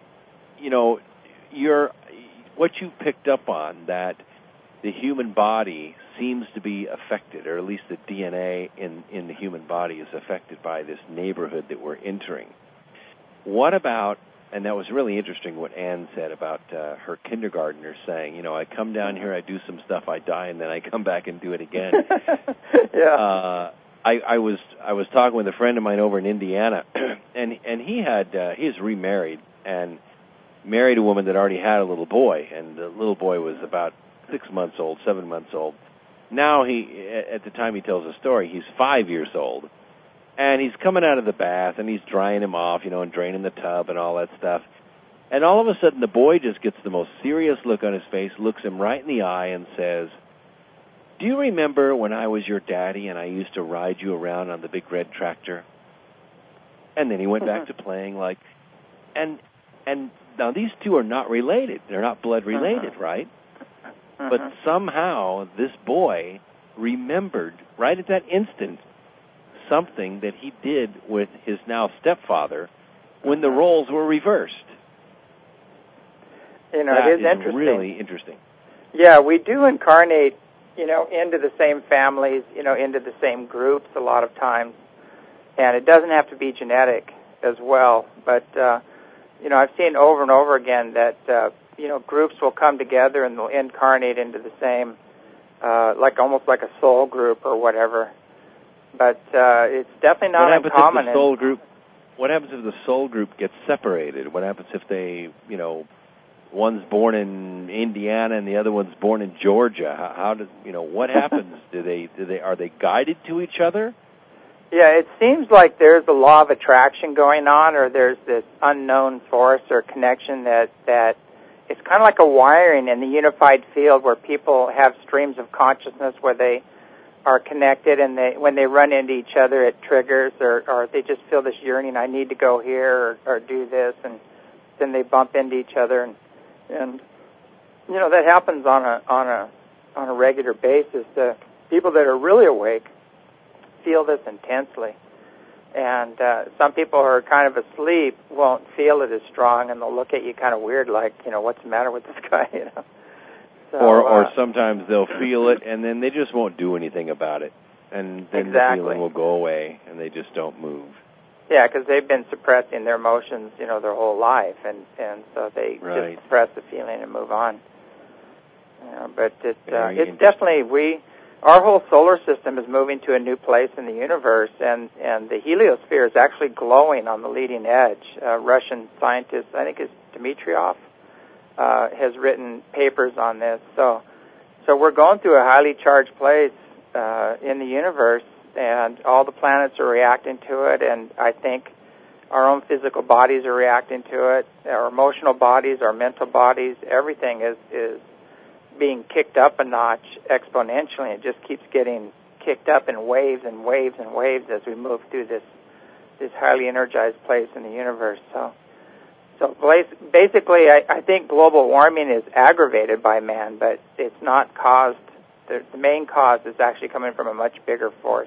S4: what you picked up on, that the human body seems to be affected, or at least the DNA in the human body is affected by this neighborhood that we're entering. What about, and that was really interesting what Anne said about her kindergartner saying, I come down here, I do some stuff, I die, and then I come back and do it again.
S2: Yeah.
S4: I was talking with a friend of mine over in Indiana, and he is remarried and married a woman that already had a little boy, and the little boy was about 7 months old. Now at the time he tells the story, he's 5 years old, and he's coming out of the bath and he's drying him off, and draining the tub and all that stuff. And all of a sudden the boy just gets the most serious look on his face, looks him right in the eye and says, "Do you remember when I was your daddy and I used to ride you around on the big red tractor?" And then he went back to playing and now these two are not related. They're not blood related, right? But somehow this boy remembered right at that instant something that he did with his now stepfather when the roles were reversed.
S2: It is interesting.
S4: Really interesting.
S2: Yeah, we do incarnate, into the same families, into the same groups a lot of times. And it doesn't have to be genetic as well. But, I've seen over and over again that, groups will come together and they'll incarnate into the same, almost like a soul group or whatever. But it's definitely not uncommon.
S4: What happens if the soul group gets separated? What happens if they, one's born in Indiana and the other one's born in Georgia? What happens? Are they guided to each other?
S2: Yeah, it seems like there's a law of attraction going on, or there's this unknown force or connection that it's kind of like a wiring in the unified field where people have streams of consciousness where they are connected, and when they run into each other, it triggers, or they just feel this yearning, I need to go here or do this, and then they bump into each other, and that happens on a regular basis. The people that are really awake feel this intensely, and some people who are kind of asleep won't feel it as strong, and they'll look at you kind of weird, like, what's the matter with this guy, So,
S4: or sometimes they'll feel it, and then they just won't do anything about it, and then the feeling will go away, and they just don't move.
S2: Yeah, because they've been suppressing their emotions, their whole life, and so they just suppress the feeling and move on. But it's definitely our whole solar system is moving to a new place in the universe, and the heliosphere is actually glowing on the leading edge. Russian scientist, I think it's Dmitriev, has written papers on this. So we're going through a highly charged place in the universe, and all the planets are reacting to it, and I think our own physical bodies are reacting to it, our emotional bodies, our mental bodies, everything is being kicked up a notch exponentially. It just keeps getting kicked up in waves and waves and waves as we move through this highly energized place in the universe. So basically, I think global warming is aggravated by man, but it's not caused. The main cause is actually coming from a much bigger force.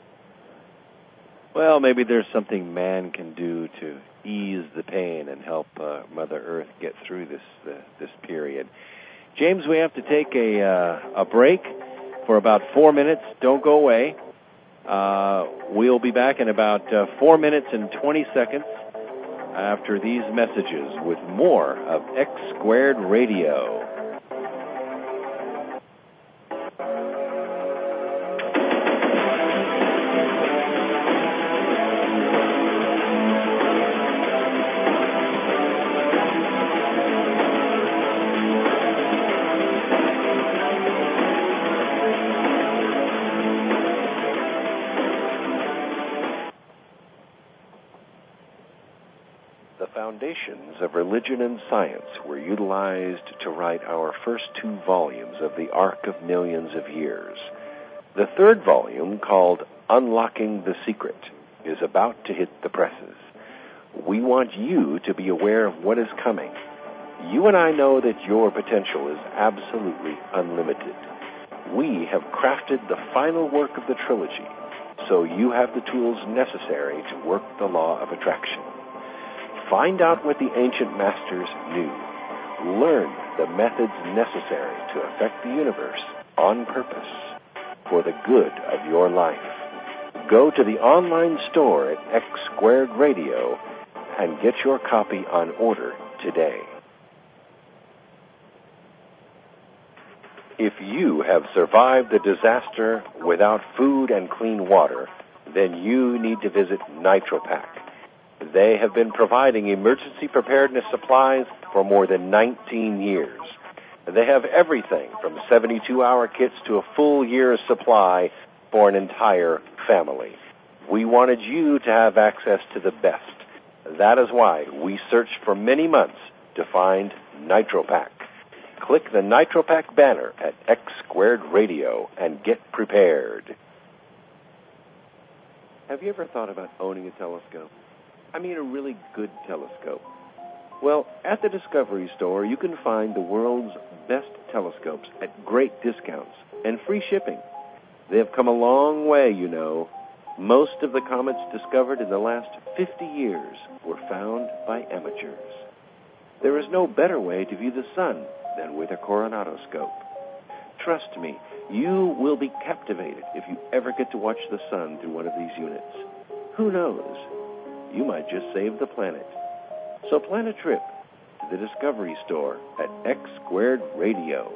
S4: Well, maybe there's something man can do to ease the pain and help Mother Earth get through this period. James, we have to take a break for about 4 minutes. Don't go away. We'll be back in about 4 minutes and 20 seconds after these messages with more of X Squared Radio. Foundations of Religion and Science were utilized to write our first 2 volumes of the Arc of Millions of Years. The 3rd volume, called Unlocking the Secret, is about to hit the presses. We want you to be aware of what is coming. You and I know that your potential is absolutely unlimited. We have crafted the final work of the trilogy, so you have the tools necessary to work the law of attraction. Find out what the ancient masters knew. Learn the methods necessary to affect the universe on purpose for the good of your life. Go to the online store at X Squared Radio and get your copy on order today. If you have survived the disaster without food and clean water, then you need to visit NitroPack. They have been providing emergency preparedness supplies for more than 19 years. They have everything from 72-hour kits to a full year's supply for an entire family. We wanted you to have access to the best. That is why we searched for many months to find NitroPack. Click the NitroPack banner at X Squared Radio and get prepared. Have you ever thought about owning a telescope? I mean a really good telescope. Well, at the Discovery Store, you can find the world's best telescopes at great discounts and free shipping. They have come a long way, you know. Most of the comets discovered in the last 50 years were found by amateurs. There is no better way to view the sun than with a coronadoscope. Trust me, you will be captivated if you ever get to watch the sun through one of these units. Who knows? You might just save the planet. So plan a trip to the Discovery Store at X Squared Radio.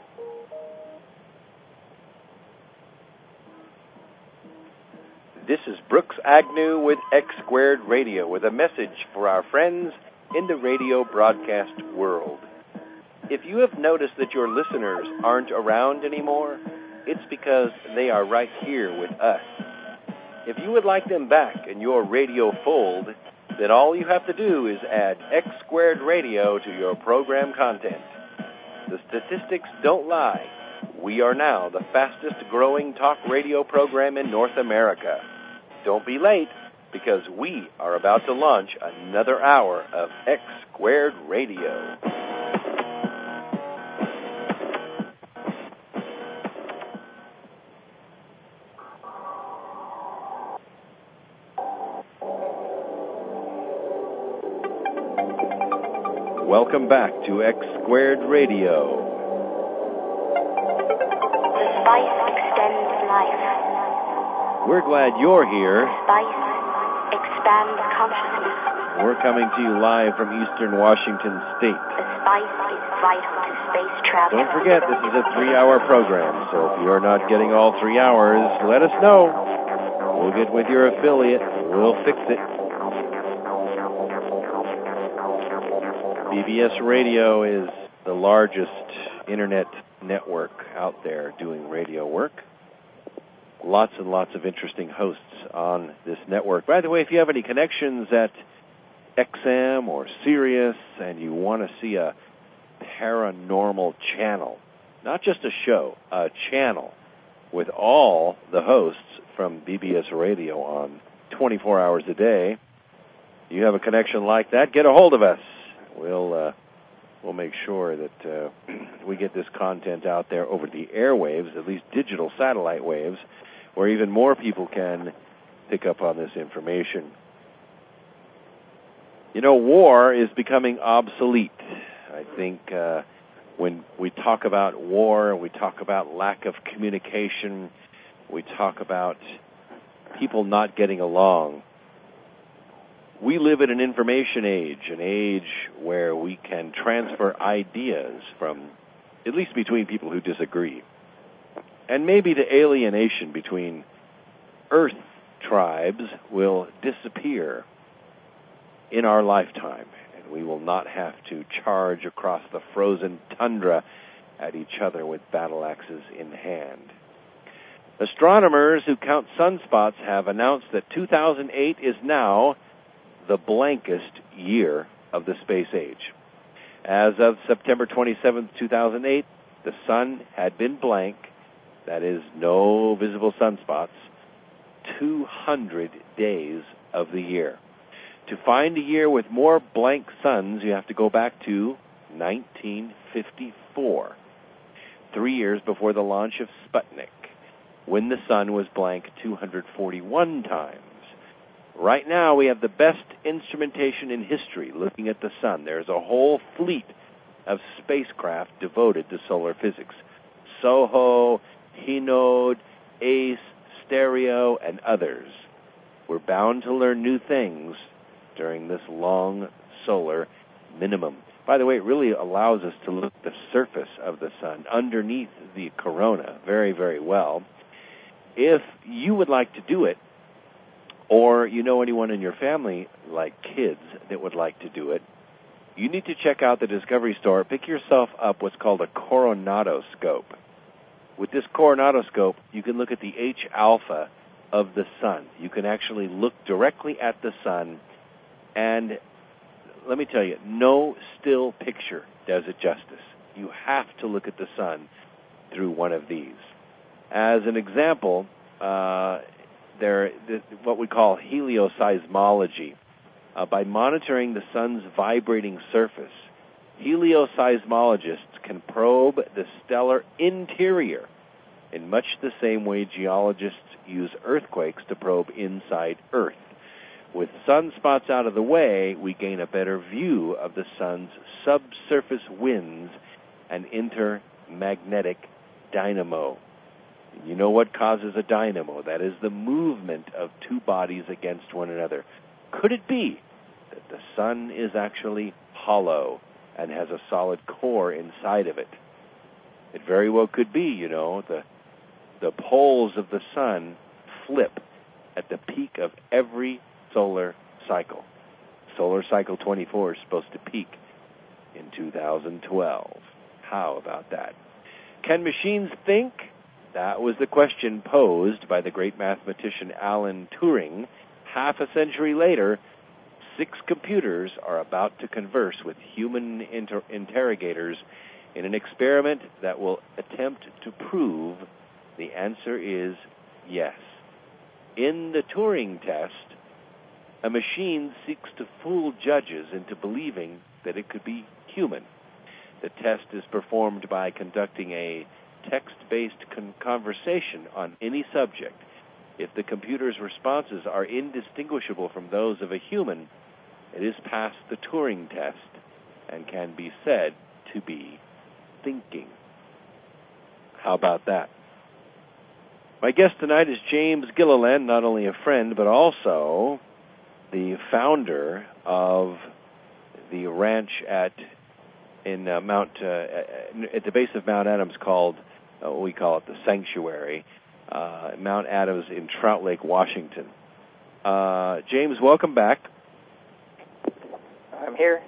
S4: This is Brooks Agnew with X Squared Radio with a message for our friends in the radio broadcast world. If you have noticed that your listeners aren't around anymore, it's because they are right here with us. If you would like them back in your radio fold, then all you have to do is add X Squared Radio to your program content. The statistics don't lie. We are now the fastest growing talk radio program in North America. Don't be late, because we are about to launch another hour of X Squared Radio. Welcome back to X Squared Radio.
S5: The spice extends life.
S4: We're glad you're here.
S5: Spice expands consciousness.
S4: We're coming to you live from Eastern Washington State.
S5: The spice is vital to space travel.
S4: Don't forget, this is a 3-hour program, so if you're not getting all 3 hours, let us know. We'll get with your affiliate. We'll fix it. BBS Radio is the largest internet network out there doing radio work. Lots and lots of interesting hosts on this network. By the way, if you have any connections at XM or Sirius and you want to see a paranormal channel, not just a show, a channel with all the hosts from BBS Radio on 24 hours a day, you have a connection like that, get a hold of us. We'll make sure that we get this content out there over the airwaves, at least digital satellite waves, where even more people can pick up on this information. You know, war is becoming obsolete. I think when we talk about war, we talk about lack of communication, we talk about people not getting along. We live in an information age, an age where we can transfer ideas from, at least between people who disagree. And maybe the alienation between Earth tribes will disappear in our lifetime, and we will not have to charge across the frozen tundra at each other with battle axes in hand. Astronomers who count sunspots have announced that 2008 is now the blankest year of the space age. As of September 27, 2008, the sun had been blank, that is, no visible sunspots, 200 days of the year. To find a year with more blank suns, you have to go back to 1954, 3 years before the launch of Sputnik, when the sun was blank 241 times. Right now, we have the best instrumentation in history looking at the sun. There's a whole fleet of spacecraft devoted to solar physics. SOHO, Hinode, ACE, Stereo, and others. We're bound to learn new things during this long solar minimum. By the way, it really allows us to look at the surface of the sun underneath the corona very, very well. If you would like to do it, or you know anyone in your family, like kids, that would like to do it, you need to check out the Discovery Store. Pick yourself up what's called a coronadoscope. With this coronadoscope, you can look at the H-alpha of the sun. You can actually look directly at the sun, and let me tell you, no still picture does it justice. You have to look at the sun through one of these. As an example, what we call helioseismology. By monitoring the sun's vibrating surface, helioseismologists can probe the stellar interior in much the same way geologists use earthquakes to probe inside Earth. With sunspots out of the way, we gain a better view of the sun's subsurface winds and intermagnetic dynamo. You know what causes a dynamo? That is the movement of two bodies against one another. Could it be that the sun is actually hollow and has a solid core inside of it? It very well could be, you know. The poles of the sun flip at the peak of every solar cycle. Solar cycle 24 is supposed to peak in 2012. How about that? Can machines think? That was the question posed by the great mathematician Alan Turing. Half a century later, 6 computers are about to converse with human interrogators in an experiment that will attempt to prove the answer is yes. In the Turing test, a machine seeks to fool judges into believing that it could be human. The test is performed by conducting a text-based conversation on any subject. If the computer's responses are indistinguishable from those of a human, it is passed the Turing test and can be said to be thinking. How about that? My guest tonight is James Gilliland, not only a friend, but also the founder of the ranch at the base of Mount Adams called, we call it the Sanctuary, Mount Adams in Trout Lake, Washington. James, welcome back.
S2: I'm here.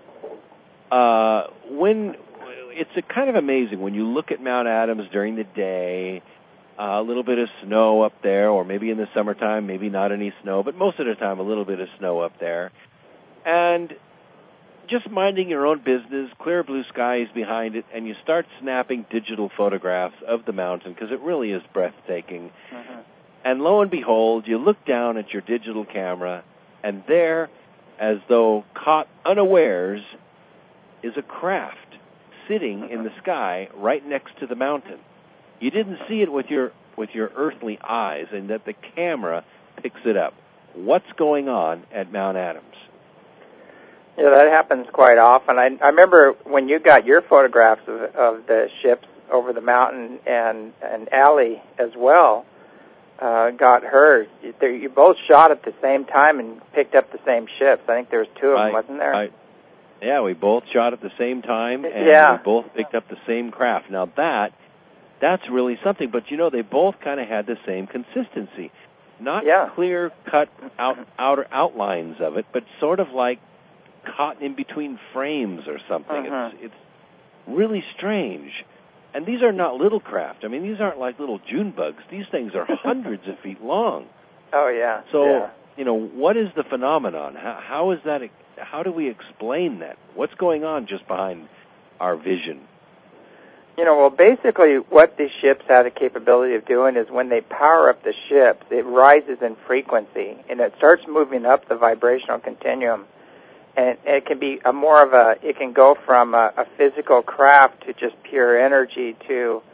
S4: It's kind of amazing when you look at Mount Adams during the day, a little bit of snow up there, or maybe in the summertime, maybe not any snow, but most of the time a little bit of snow up there. And just minding your own business, clear blue skies behind it, and you start snapping digital photographs of the mountain because it really is breathtaking. Mm-hmm. And lo and behold, you look down at your digital camera, and there, as though caught unawares, is a craft sitting in the sky right next to the mountain. You didn't see it with your earthly eyes, and that the camera picks it up. What's going on at Mount Adams?
S2: Yeah, that happens quite often. I remember when you got your photographs of the ships over the mountain, and Allie as well got hers. You both shot at the same time and picked up the same ships. I think there was two of them, wasn't there?
S4: Yeah, we both shot at the same time, and we both picked up the same craft. Now that's really something. But they both kind of had the same consistency, not clear-cut outer outlines of it, but sort of like caught in between frames or something. It's really strange. And these are not little craft. I mean, these aren't like little June bugs. These things are hundreds of feet long.
S2: Oh, yeah.
S4: So, what is the phenomenon? How is that? How do we explain that? What's going on just behind our vision?
S2: Well, basically what these ships have the capability of doing is when they power up the ships, it rises in frequency, and it starts moving up the vibrational continuum. And it can be it can go from a physical craft to just pure energy to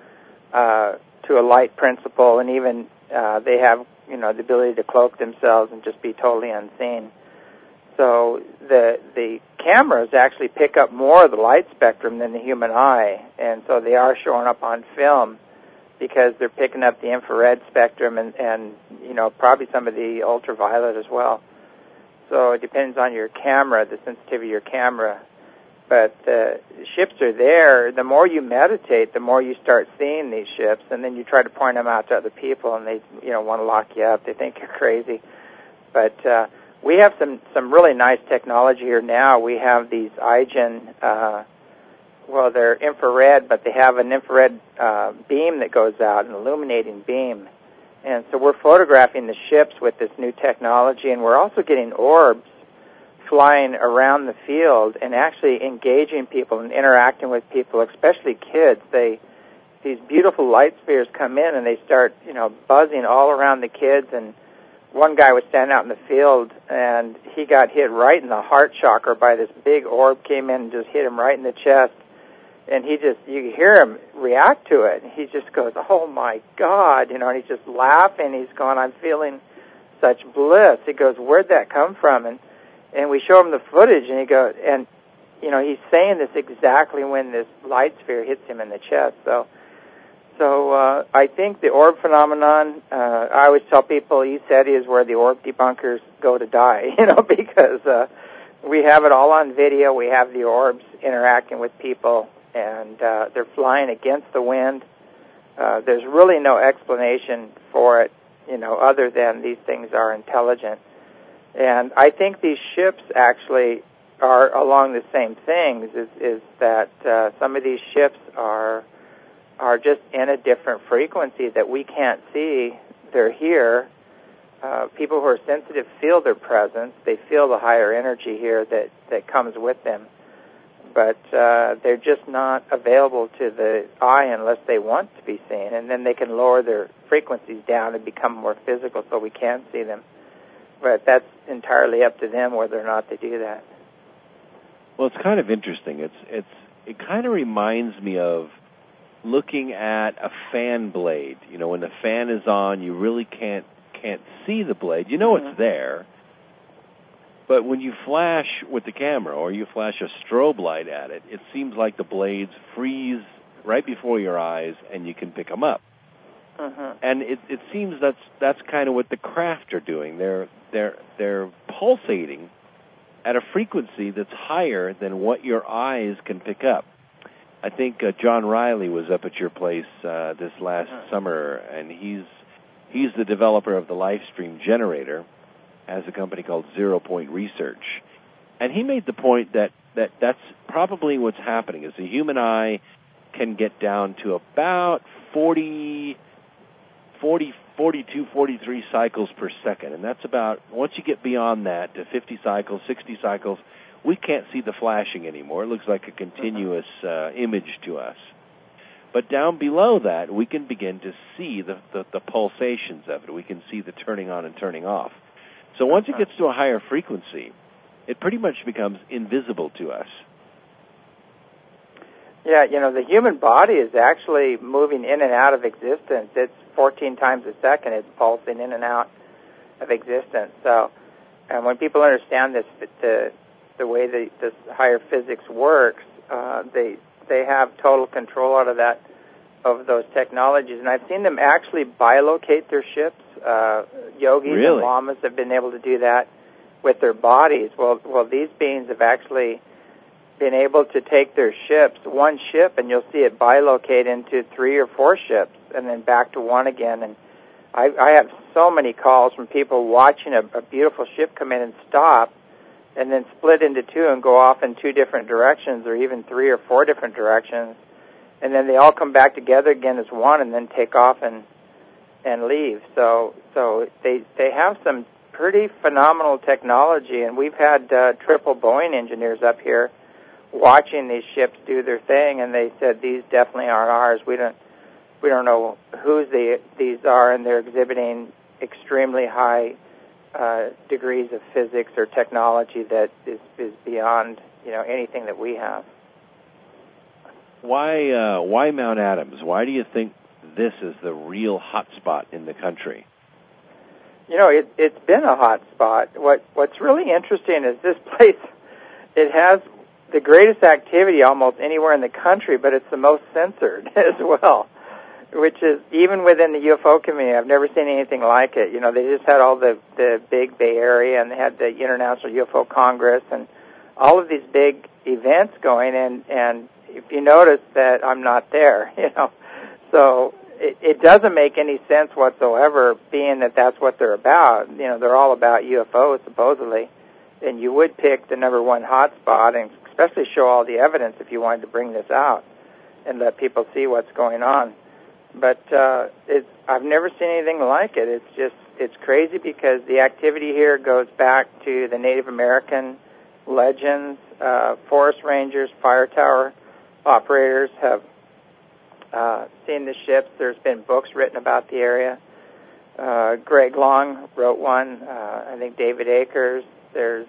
S2: a light principle, and even they have the ability to cloak themselves and just be totally unseen. So the cameras actually pick up more of the light spectrum than the human eye, and so they are showing up on film because they're picking up the infrared spectrum and probably some of the ultraviolet as well. So it depends on your camera, the sensitivity of your camera. But the ships are there. The more you meditate, the more you start seeing these ships, and then you try to point them out to other people, and they want to lock you up. They think you're crazy. But we have some really nice technology here now. We have these iGen, they're infrared, but they have an infrared beam that goes out, an illuminating beam. And so we're photographing the ships with this new technology, and we're also getting orbs flying around the field and actually engaging people and interacting with people, especially kids. These beautiful light spheres come in, and they start, buzzing all around the kids. And one guy was standing out in the field, and he got hit right in the heart chakra by this big orb, came in and just hit him right in the chest. And you hear him react to it. He just goes, "Oh my God," and he's just laughing. He's going, "I'm feeling such bliss." He goes, "Where'd that come from?" And we show him the footage, and he goes, and he's saying this exactly when this light sphere hits him in the chest. So I think the orb phenomenon. I always tell people ESETI is where the orb debunkers go to die, because we have it all on video. We have the orbs interacting with people, and they're flying against the wind. There's really no explanation for it, other than these things are intelligent. And I think these ships actually are along the same things, is that some of these ships are just in a different frequency that we can't see. They're here. People who are sensitive feel their presence. They feel the higher energy here that comes with them. But they're just not available to the eye unless they want to be seen. And then they can lower their frequencies down and become more physical so we can see them. But that's entirely up to them whether or not they do that.
S4: Well, it's kind of interesting. It kind of reminds me of looking at a fan blade. When the fan is on, you really can't see the blade. It's there. But when you flash with the camera or you flash a strobe light at it, it seems like the blades freeze right before your eyes and you can pick them up. And it seems that's kind of what the craft are doing. They're pulsating at a frequency that's higher than what your eyes can pick up. I think John Riley was up at your place this last summer, and he's the developer of the LifeStream generator, has a company called Zero Point Research. And he made the point that that's probably what's happening, is the human eye can get down to about 42, 43 cycles per second. And that's about, once you get beyond that to 50 cycles, 60 cycles, we can't see the flashing anymore. It looks like a continuous image to us. But down below that, we can begin to see the pulsations of it. We can see the turning on and turning off. So once it gets to a higher frequency, it pretty much becomes invisible to us.
S2: Yeah, the human body is actually moving in and out of existence. It's 14 times a second. It's pulsing in and out of existence. So, and when people understand this, the way this higher physics works, they have total control out of those technologies. And I've seen them actually bilocate their ships. Yogis and lamas have been able to do that with their bodies. Well, these beings have actually been able to take their ships, one ship, and you'll see it bilocate into 3 or 4 ships, and then back to one again. And I have so many calls from people watching a beautiful ship come in and stop, and then split into 2 and go off in 2 different directions, or even 3 or 4 different directions, and then they all come back together again as one, and then take off and leave. So they have some pretty phenomenal technology, and we've had triple Boeing engineers up here watching these ships do their thing, and they said these definitely aren't ours. We don't know whose these are, and they're exhibiting extremely high degrees of physics or technology that is beyond anything that we have.
S4: Why Mount Adams? Why do you think this is the real hot spot in the country?
S2: It's been a hot spot. What's really interesting is this place, it has the greatest activity almost anywhere in the country, but it's the most censored as well, which is, even within the UFO community, I've never seen anything like it. They just had all the big Bay Area, and they had the International UFO Congress, and all of these big events going, and if you notice that I'm not there, so it doesn't make any sense whatsoever, being that that's what they're about. They're all about UFOs, supposedly, and you would pick the number one hot spot and especially show all the evidence if you wanted to bring this out and let people see what's going on. But I've never seen anything like it. It's crazy because the activity here goes back to the Native American legends. Forest rangers, fire tower operators have seen the ships. There's been books written about the area. Greg Long wrote one. I think David Akers. There's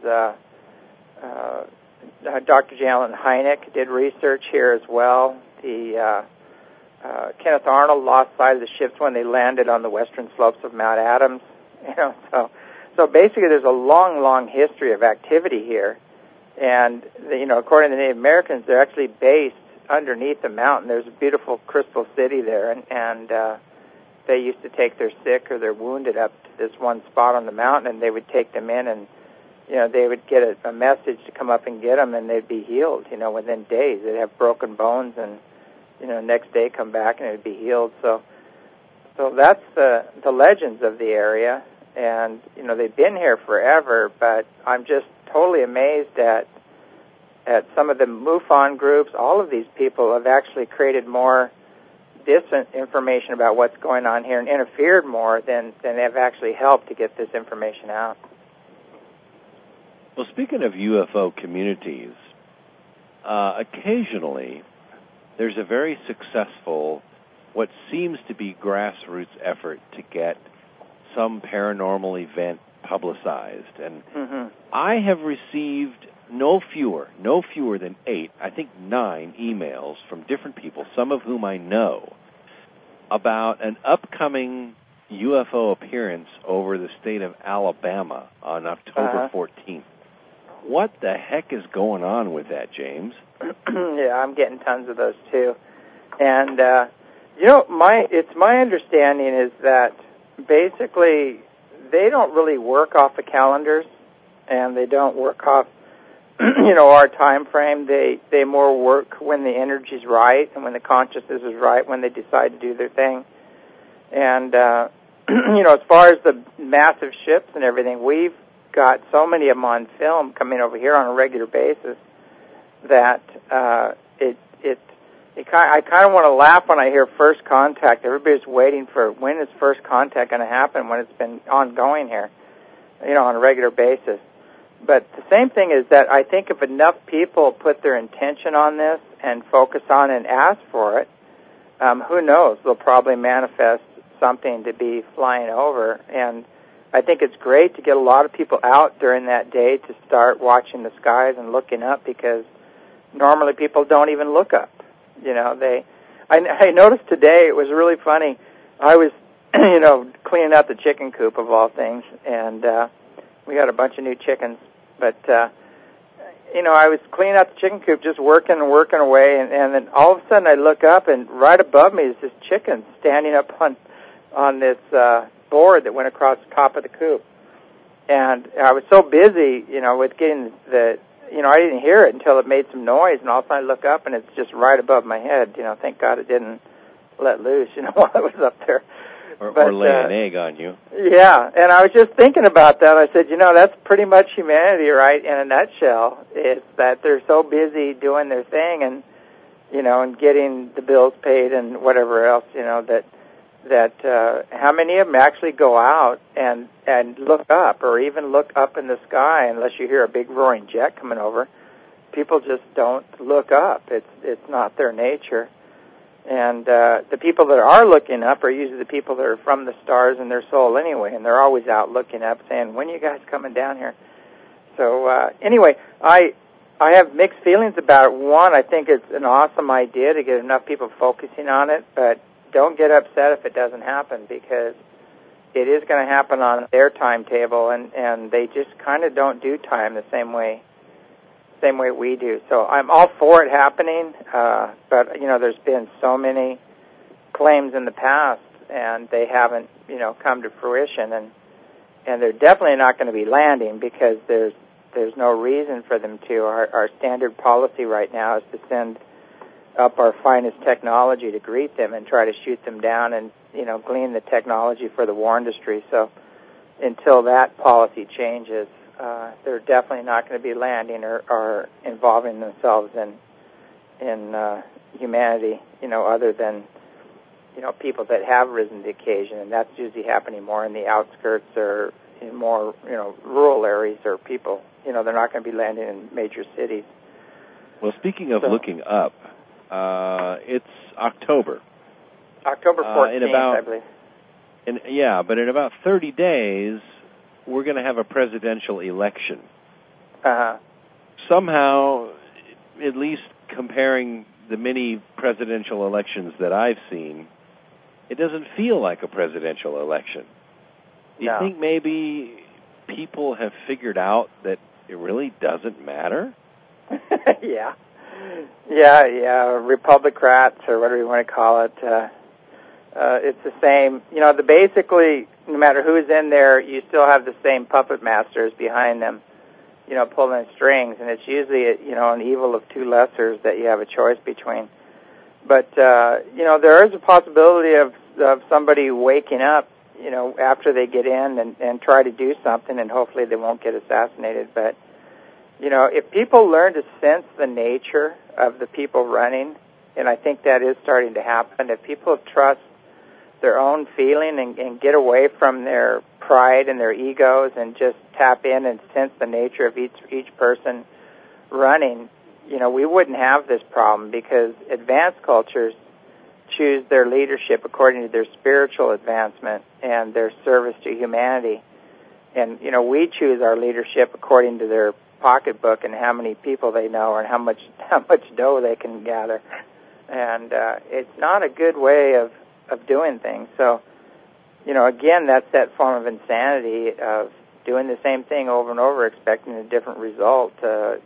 S2: Dr. J. Allen Hynek did research here as well. The Kenneth Arnold lost sight of the ships when they landed on the western slopes of Mount Adams. So basically, there's a long history of activity here, and according to the Native Americans, they're actually based underneath the mountain. There's a beautiful crystal city there, and they used to take their sick or their wounded up to this one spot on the mountain, and they would take them in, and they would get a message to come up and get them, and they'd be healed. Within days, they'd have broken bones, and next day come back and it'd be healed. So that's the legends of the area, and they've been here forever. But I'm just totally amazed at some of the MUFON groups. All of these people have actually created more disinformation about what's going on here and interfered more than have actually helped to get this information out.
S4: Well, speaking of UFO communities, occasionally there's a very successful, what seems to be grassroots effort to get some paranormal event publicized. And I have received no fewer than 8, I think 9 emails from different people, some of whom I know, about an upcoming UFO appearance over the state of Alabama on October 14th. What the heck is going on with that, James?
S2: Yeah, I'm getting tons of those too. And it's my understanding is that basically they don't really work off the calendars, and they don't work off, our time frame. They more work when the energy's right and when the consciousness is right, when they decide to do their thing. And, as far as the massive ships and everything, we've got so many of them on film coming over here on a regular basis that I kind of want to laugh when I hear first contact. Everybody's waiting for when is first contact going to happen when it's been ongoing here, on a regular basis. But the same thing is that I think if enough people put their intention on this and focus on it and ask for it, who knows, they'll probably manifest something to be flying over. And I think it's great to get a lot of people out during that day to start watching the skies and looking up, because normally people don't even look up. I noticed today, it was really funny. I was, cleaning out the chicken coop of all things, and we got a bunch of new chickens. But, I was cleaning out the chicken coop, just working away, and then all of a sudden I look up, and right above me is this chicken standing up on this board that went across the top of the coop. And I was so busy, with getting I didn't hear it until it made some noise, and all of a sudden I look up, and it's just right above my head. Thank God it didn't let loose, while I was up there.
S4: Or lay an egg on you.
S2: Yeah, and I was just thinking about that. I said, that's pretty much humanity, right, in a nutshell. It's that they're so busy doing their thing and, and getting the bills paid and whatever else, that how many of them actually go out and look up, or even look up in the sky, unless you hear a big roaring jet coming over. People just don't look up. It's not their nature. And the people that are looking up are usually the people that are from the stars in their soul anyway, and they're always out looking up saying, when are you guys coming down here? So anyway, I have mixed feelings about it. One, I think it's an awesome idea to get enough people focusing on it, but don't get upset if it doesn't happen, because it is going to happen on their timetable, and they just kind of don't do time the same way we do. So I'm all for it happening, but, there's been so many claims in the past, and they haven't, come to fruition, and they're definitely not going to be landing, because there's no reason for them to. Our standard policy right now is to send up our finest technology to greet them and try to shoot them down and, glean the technology for the war industry. So until that policy changes, they're definitely not going to be landing or involving themselves in humanity, other than, people that have risen to the occasion, and that's usually happening more in the outskirts or in more, rural areas, or people, they're not going to be landing in major cities.
S4: Well, speaking of looking up, it's October.
S2: October 14th, I believe.
S4: But in about 30 days, we're going to have a presidential election. Somehow, at least comparing the many presidential elections that I've seen, it doesn't feel like a presidential election. Do you think maybe people have figured out that it really doesn't matter?
S2: Yeah, Republicrats, or whatever you want to call it. It's the same. Basically, no matter who's in there, you still have the same puppet masters behind them, pulling strings, and it's usually, an evil of two lessers that you have a choice between. But, there is a possibility of somebody waking up, after they get in and try to do something, and hopefully they won't get assassinated. But, if people learn to sense the nature of the people running, and I think that is starting to happen, if people trust their own feeling and get away from their pride and their egos and just tap in and sense the nature of each person running, we wouldn't have this problem, because advanced cultures choose their leadership according to their spiritual advancement and their service to humanity. And, we choose our leadership according to their pocketbook and how many people they know and how much dough they can gather. And it's not a good way of doing things. So, again, that's that form of insanity of doing the same thing over and over, expecting a different result. There's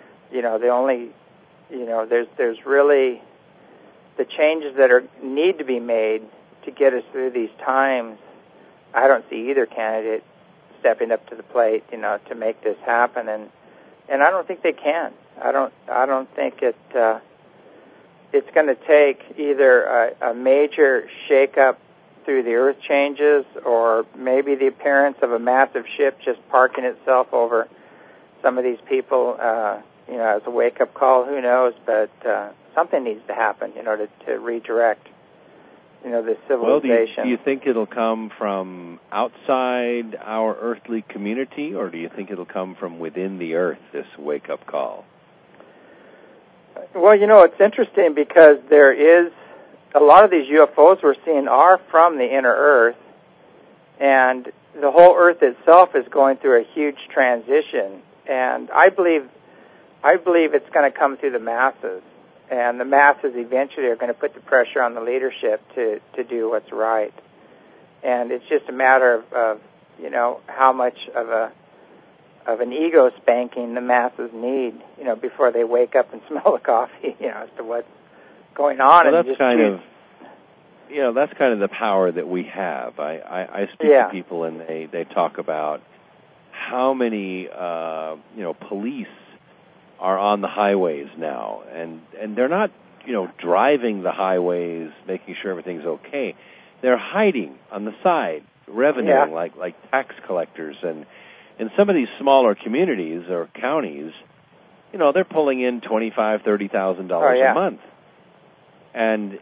S2: really the changes that need to be made to get us through these times. I don't see either candidate stepping up to the plate, to make this happen, and I don't think they can. I don't think it's going to take either a major shakeup through the earth changes, or maybe the appearance of a massive ship just parking itself over some of these people, as a wake-up call. Who knows? But something needs to happen, to redirect, the civilization.
S4: Well, do you think it'll come from outside our earthly community, or do you think it'll come from within the earth, this wake-up call?
S2: Well, it's interesting because there is a lot of these UFOs we're seeing are from the inner Earth, and the whole Earth itself is going through a huge transition. And I believe it's going to come through the masses, and the masses eventually are going to put the pressure on the leadership to do what's right. And it's just a matter of how much of an ego spanking the masses need, before they wake up and smell the coffee, as to what's going on.
S4: Well,
S2: and
S4: that's kind of the power that we have. I speak to people, and they talk about how many police are on the highways now, and they're not driving the highways, making sure everything's okay. They're hiding on the side, revenuing like tax collectors, and in some of these smaller communities or counties, they're pulling in $25,000, $30,000 a month. And,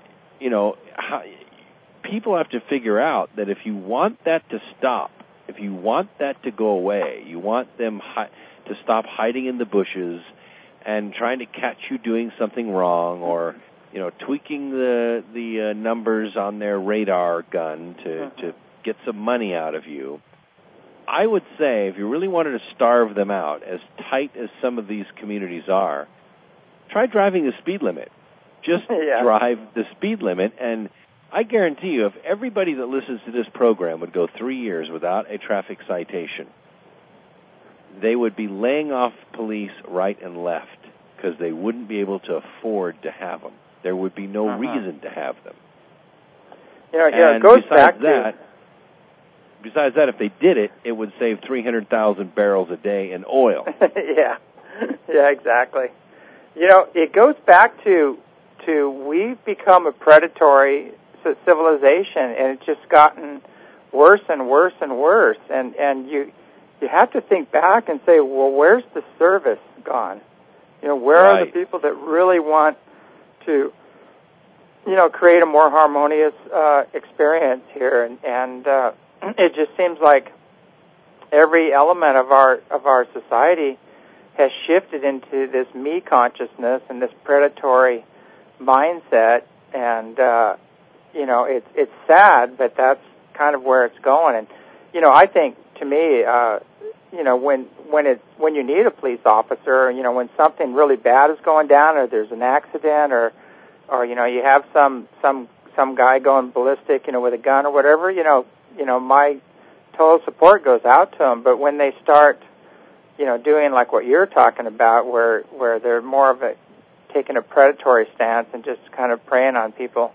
S4: people have to figure out that if you want that to stop, if you want that to go away, you want them to stop hiding in the bushes and trying to catch you doing something wrong, or, tweaking the numbers on their radar gun to get some money out of you. I would say if you really wanted to starve them out, as tight as some of these communities are, try driving the speed limit. Just drive the speed limit, and I guarantee you, if everybody that listens to this program would go 3 years without a traffic citation, they would be laying off police right and left because they wouldn't be able to afford to have them. There would be no reason to have them.
S2: It goes back to...
S4: Besides that, if they did it, it would save 300,000 barrels a day in oil.
S2: Yeah, exactly. It goes back to we've become a predatory civilization, and it's just gotten worse and worse and worse. And you have to think back and say, well, where's the service gone? Where are the people that really want to, create a more harmonious experience here? And it just seems like every element of our society has shifted into this me consciousness and this predatory mindset, and it's sad, but that's kind of where it's going. And I think, to me, when you need a police officer, when something really bad is going down, or there's an accident, or you have some guy going ballistic, with a gun or whatever, my total support goes out to them. But when they start, doing like what you're talking about, where they're more of taking a predatory stance and just kind of preying on people,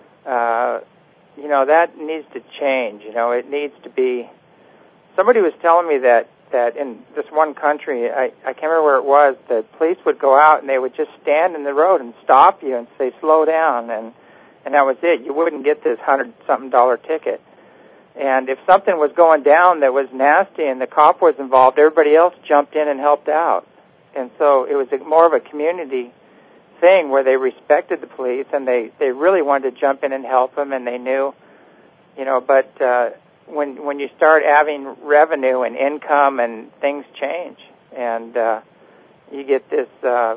S2: that needs to change. It needs to be. Somebody was telling me that in this one country, I can't remember where it was, the police would go out and they would just stand in the road and stop you and say, slow down, and that was it. You wouldn't get this $100-something ticket. And if something was going down that was nasty and the cop was involved, everybody else jumped in and helped out. And so it was more of a community thing where they respected the police, and they really wanted to jump in and help them, and they knew, but when you start having revenue and income, and things change, and you get this,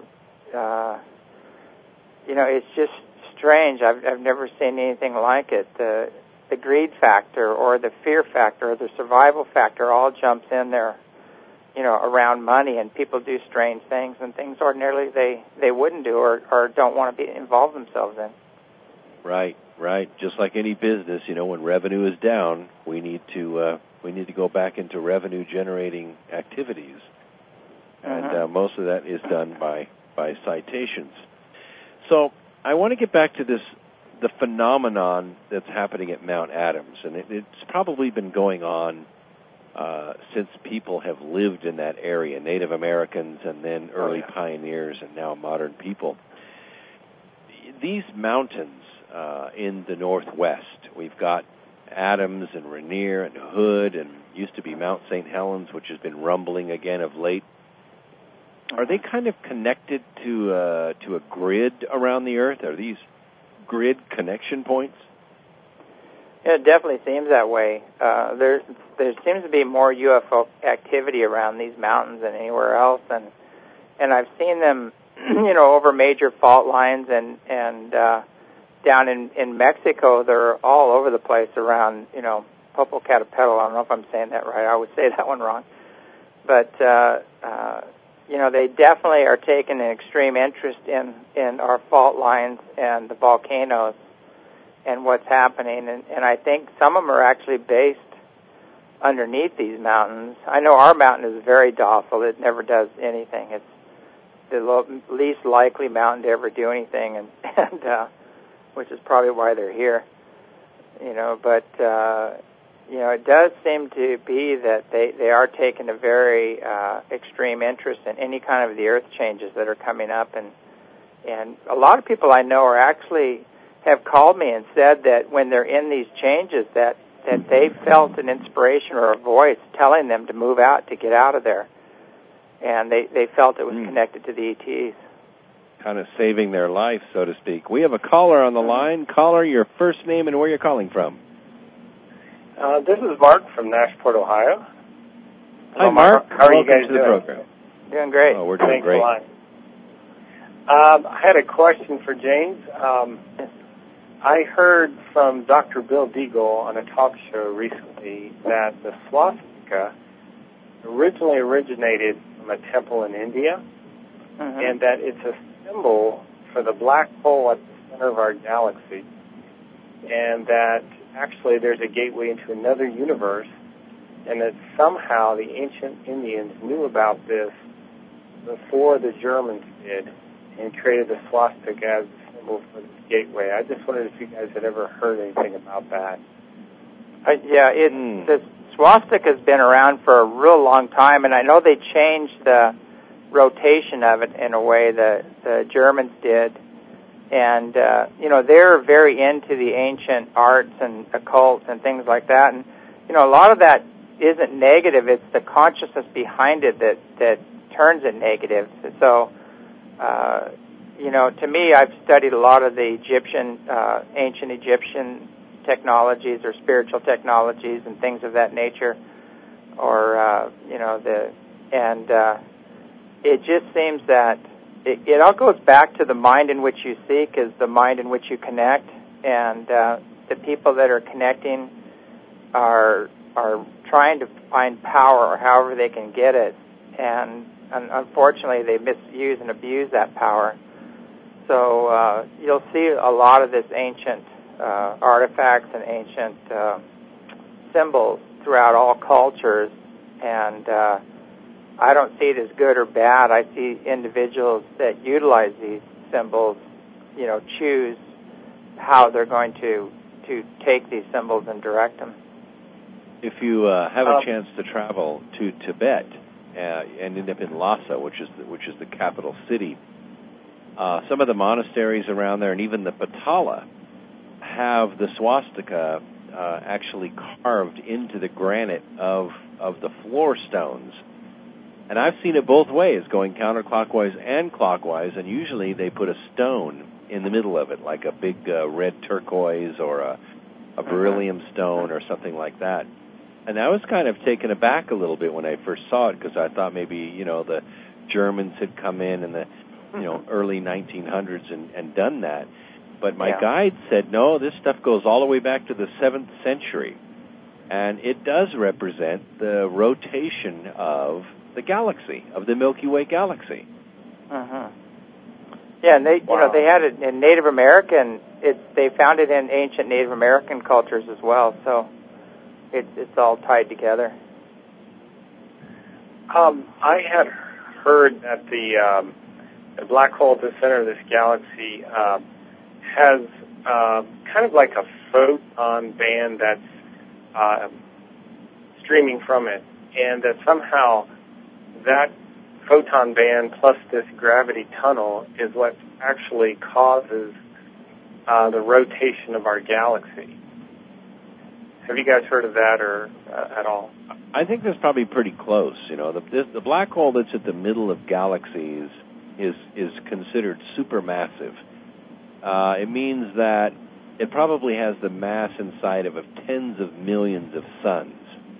S2: it's just strange. I've never seen anything like it. The greed factor, or the fear factor, or the survival factor all jumps in there, around money, and people do strange things, and things ordinarily they wouldn't do, or don't want to be involved themselves in. Right.
S4: Just like any business, when revenue is down, we need to go back into revenue generating activities, and most of that is done by citations. So I want to get back to the phenomenon that's happening at Mount Adams, and it's probably been going on since people have lived in that area, Native Americans and then early pioneers and now modern people. These mountains in the Northwest, we've got Adams and Rainier and Hood, and used to be Mount St. Helens, which has been rumbling again of late. Are they kind of connected to a grid around the Earth? Are these grid connection points?
S2: Yeah, it definitely seems that way. There seems to be more UFO activity around these mountains than anywhere else, and I've seen them, over major fault lines and down in Mexico. They're all over the place around, Popocatépetl. I don't know if I'm saying that right. I always say that one wrong, but they definitely are taking an extreme interest in our fault lines and the volcanoes and what's happening. And I think some of them are actually based underneath these mountains. I know our mountain is very docile. It never does anything. It's the least likely mountain to ever do anything, and which is probably why they're here. But it does seem to be that they are taking a very extreme interest in any kind of the earth changes that are coming up, and a lot of people I know have called me and said that when they're in these changes that they felt an inspiration or a voice telling them to move out, to get out of there, and they felt it was connected to the ETs.
S4: Kind of saving their life, so to speak. We have a caller on the line. Caller, your first name and where you're calling from.
S6: This is Mark from Nashport, Ohio.
S4: Hi, Mark.
S6: How are you guys
S4: to the program?
S2: Doing great.
S4: Oh, we're doing
S6: Thanks
S4: great.
S6: a lot. I had a question for James. I heard from Dr. Bill Deagle on a talk show recently that the swastika originally originated from a temple in India, and that it's a symbol for the black hole at the center of our galaxy, and that actually there's a gateway into another universe, and that somehow the ancient Indians knew about this before the Germans did and created the swastika as a symbol for this gateway. I just wondered if you guys had ever heard anything about that.
S2: The swastika has been around for a real long time, and I know they changed the rotation of it in a way that the Germans did. And, they're very into the ancient arts and occults and things like that. And, a lot of that isn't negative. It's the consciousness behind it that turns it negative. So, to me, I've studied a lot of the ancient Egyptian technologies or spiritual technologies and things of that nature. Or, it just seems that it all goes back to the mind in which you seek is the mind in which you connect, and the people that are connecting are trying to find power or however they can get it, and unfortunately they misuse and abuse that power. So you'll see a lot of this ancient artifacts and ancient symbols throughout all cultures, and I don't see it as good or bad. I see individuals that utilize these symbols, choose how they're going to take these symbols and direct them.
S4: If you have a chance to travel to Tibet and end up in Lhasa, which is the capital city, some of the monasteries around there and even the Potala have the swastika actually carved into the granite of the floor stones. And I've seen it both ways, going counterclockwise and clockwise, and usually they put a stone in the middle of it, like a big red turquoise or a beryllium stone or something like that. And I was kind of taken aback a little bit when I first saw it, because I thought maybe, the Germans had come in the early 1900s and done that. But my guide said, no, this stuff goes all the way back to the 7th century. And it does represent the rotation of the galaxy, of the Milky Way galaxy.
S2: Yeah, and they had it in Native American. They found it in ancient Native American cultures as well. So it's all tied together.
S6: I had heard that the black hole at the center of this galaxy has kind of like a photon band that's streaming from it, and that somehow that photon band plus this gravity tunnel is what actually causes the rotation of our galaxy. Have you guys heard of that or at all?
S4: I think that's probably pretty close. You know, the black hole that's at the middle of galaxies is considered supermassive. It means that it probably has the mass inside of tens of millions of suns.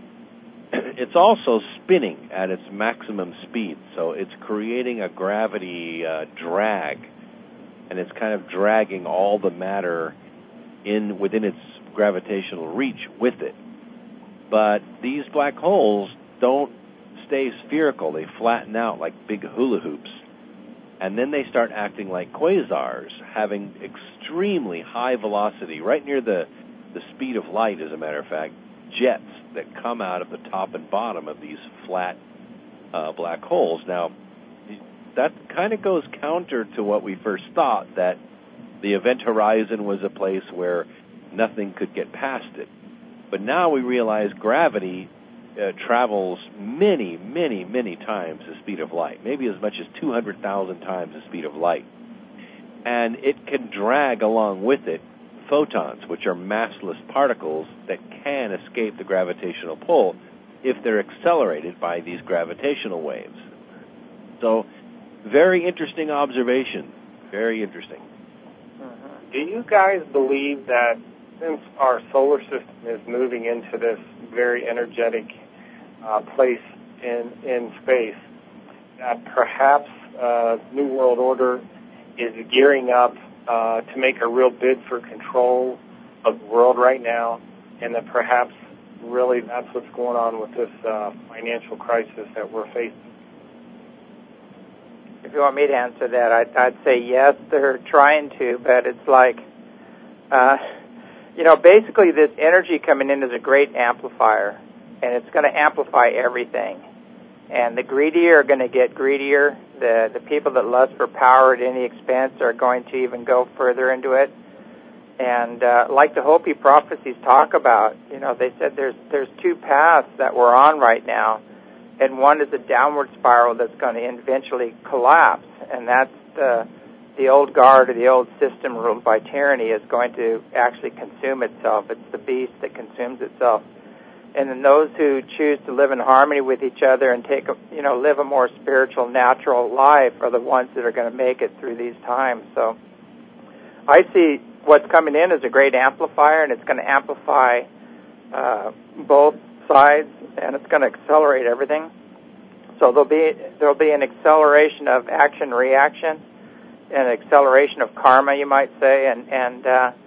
S4: It's also spinning at its maximum speed, so it's creating a gravity drag, and it's kind of dragging all the matter within its gravitational reach with it. But these black holes don't stay spherical. They flatten out like big hula hoops. And then they start acting like quasars, having extremely high velocity, right near the speed of light, as a matter of fact, jets that come out of the top and bottom of these flat black holes. Now, that kind of goes counter to what we first thought, that the event horizon was a place where nothing could get past it. But now we realize gravity travels many, many, many times the speed of light, maybe as much as 200,000 times the speed of light. And it can drag along with it photons, which are massless particles that can escape the gravitational pull if they're accelerated by these gravitational waves. So, very interesting observation. Very interesting.
S6: Do you guys believe that since our solar system is moving into this very energetic place in space, that perhaps New World Order is gearing up to make a real bid for control of the world right now, and that perhaps really that's what's going on with this financial crisis that we're facing?
S2: If you want me to answer that, I'd say yes, they're trying to, but it's like, basically this energy coming in is a great amplifier, and it's going to amplify everything. And the greedy are going to get greedier. The people that lust for power at any expense are going to even go further into it. And like the Hopi prophecies talk about, they said there's two paths that we're on right now, and one is a downward spiral that's going to eventually collapse, and that's the old guard or the old system ruled by tyranny is going to actually consume itself. It's the beast that consumes itself. And then those who choose to live in harmony with each other and live a more spiritual, natural life are the ones that are going to make it through these times. So I see what's coming in as a great amplifier, and it's going to amplify both sides, and it's going to accelerate everything. So there'll be an acceleration of action-reaction, an acceleration of karma, you might say, and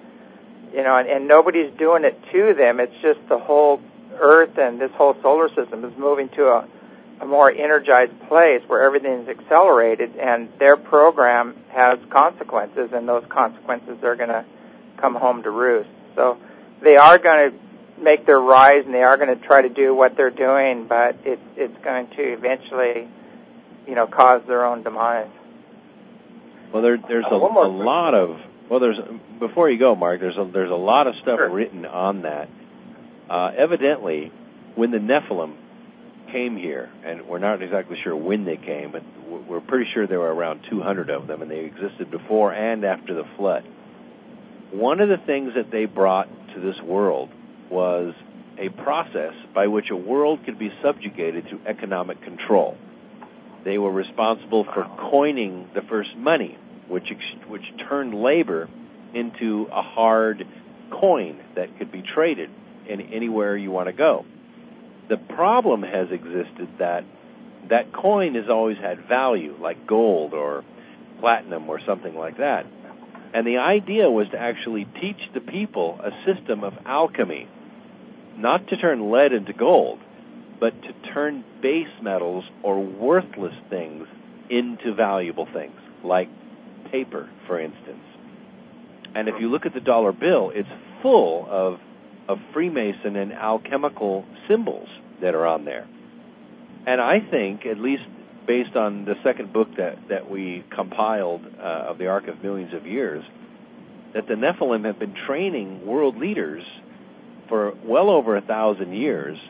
S2: nobody's doing it to them. It's just the whole Earth and this whole solar system is moving to a more energized place where everything is accelerated, and their program has consequences, and those consequences are going to come home to roost. So they are going to make their rise, and they are going to try to do what they're doing, but it's going to eventually, cause their own demise.
S4: Well, there's a lot of before you go, Mark, there's a lot of stuff written on that. Evidently, when the Nephilim came here, and we're not exactly sure when they came, but we're pretty sure there were around 200 of them, and they existed before and after the flood. One of the things that they brought to this world was a process by which a world could be subjugated to economic control. They were responsible for coining the first money, which turned labor into a hard coin that could be traded in anywhere you want to go. The problem has existed that coin has always had value, like gold or platinum or something like that. And the idea was to actually teach the people a system of alchemy, not to turn lead into gold, but to turn base metals or worthless things into valuable things, like paper, for instance. And if you look at the dollar bill, it's full of Freemason and alchemical symbols that are on there. And I think, at least based on the second book that we compiled of the Ark of Millions of Years, that the Nephilim have been training world leaders for well over 1,000 years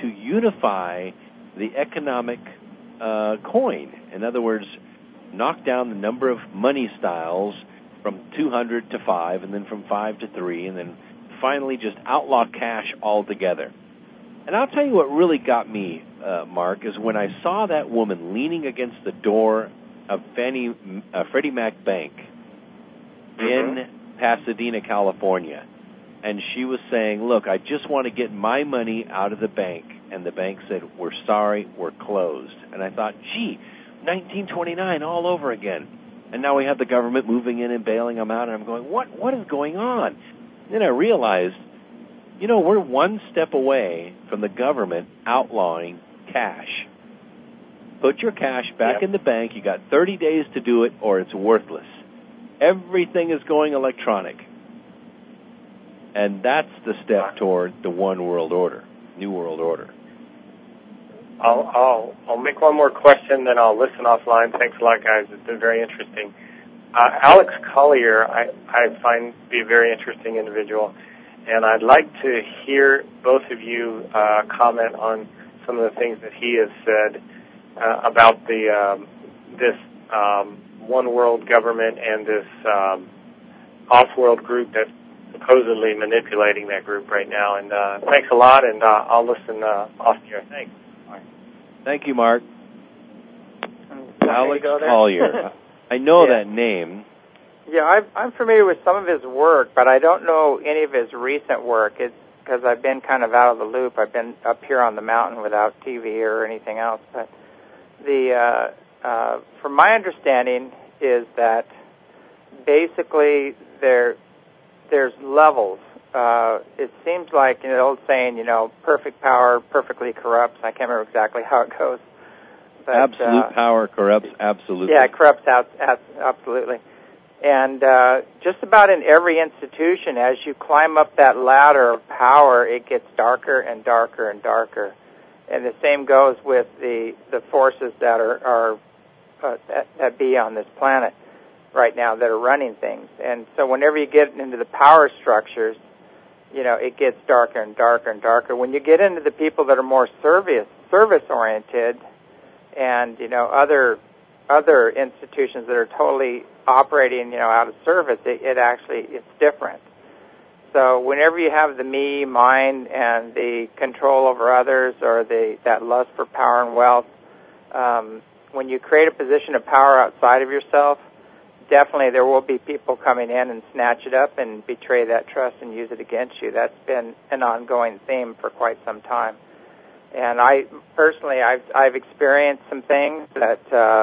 S4: to unify the economic coin. In other words, knock down the number of money styles from 200 to 5, and then from 5 to 3, and then finally just outlaw cash altogether. And I'll tell you what really got me, Mark, is when I saw that woman leaning against the door of Freddie Mac Bank in Pasadena, California. And she was saying, look, I just want to get my money out of the bank. And the bank said, we're sorry, we're closed. And I thought, gee, 1929 all over again. And now we have the government moving in and bailing them out. And I'm going, what is going on? Then I realized, we're one step away from the government outlawing cash. Put your cash back in the bank. You got 30 days to do it, or it's worthless. Everything is going electronic. And that's the step toward the one world order, new world order.
S6: I'll make one more question, then I'll listen offline. Thanks a lot, guys. It's been very interesting. Alex Collier, I find to be a very interesting individual, and I'd like to hear both of you comment on some of the things that he has said about this one world government and this off-world group that's supposedly manipulating that group right now. And thanks a lot, and I'll listen off here. Thanks.
S4: Thank you, Mark. Alex Collier. I know that name.
S2: Yeah, I'm familiar with some of his work, but I don't know any of his recent work. It's because I've been kind of out of the loop. I've been up here on the mountain without TV or anything else. But from my understanding, is that basically there's levels. It seems like the old saying, perfect power perfectly corrupts. I can't remember exactly how it goes. But,
S4: absolute power corrupts absolutely.
S2: Yeah, it corrupts absolutely. And just about in every institution, as you climb up that ladder of power, it gets darker and darker and darker. And the same goes with the forces that are that be on this planet right now that are running things. And so whenever you get into the power structures, it gets darker and darker and darker. When you get into the people that are more service-oriented and, other institutions that are totally operating, out of service, it's different. So whenever you have the me, mine, and the control over others or that lust for power and wealth, when you create a position of power outside of yourself, definitely there will be people coming in and snatch it up and betray that trust and use it against you. That's been an ongoing theme for quite some time. And I personally, I've experienced some things that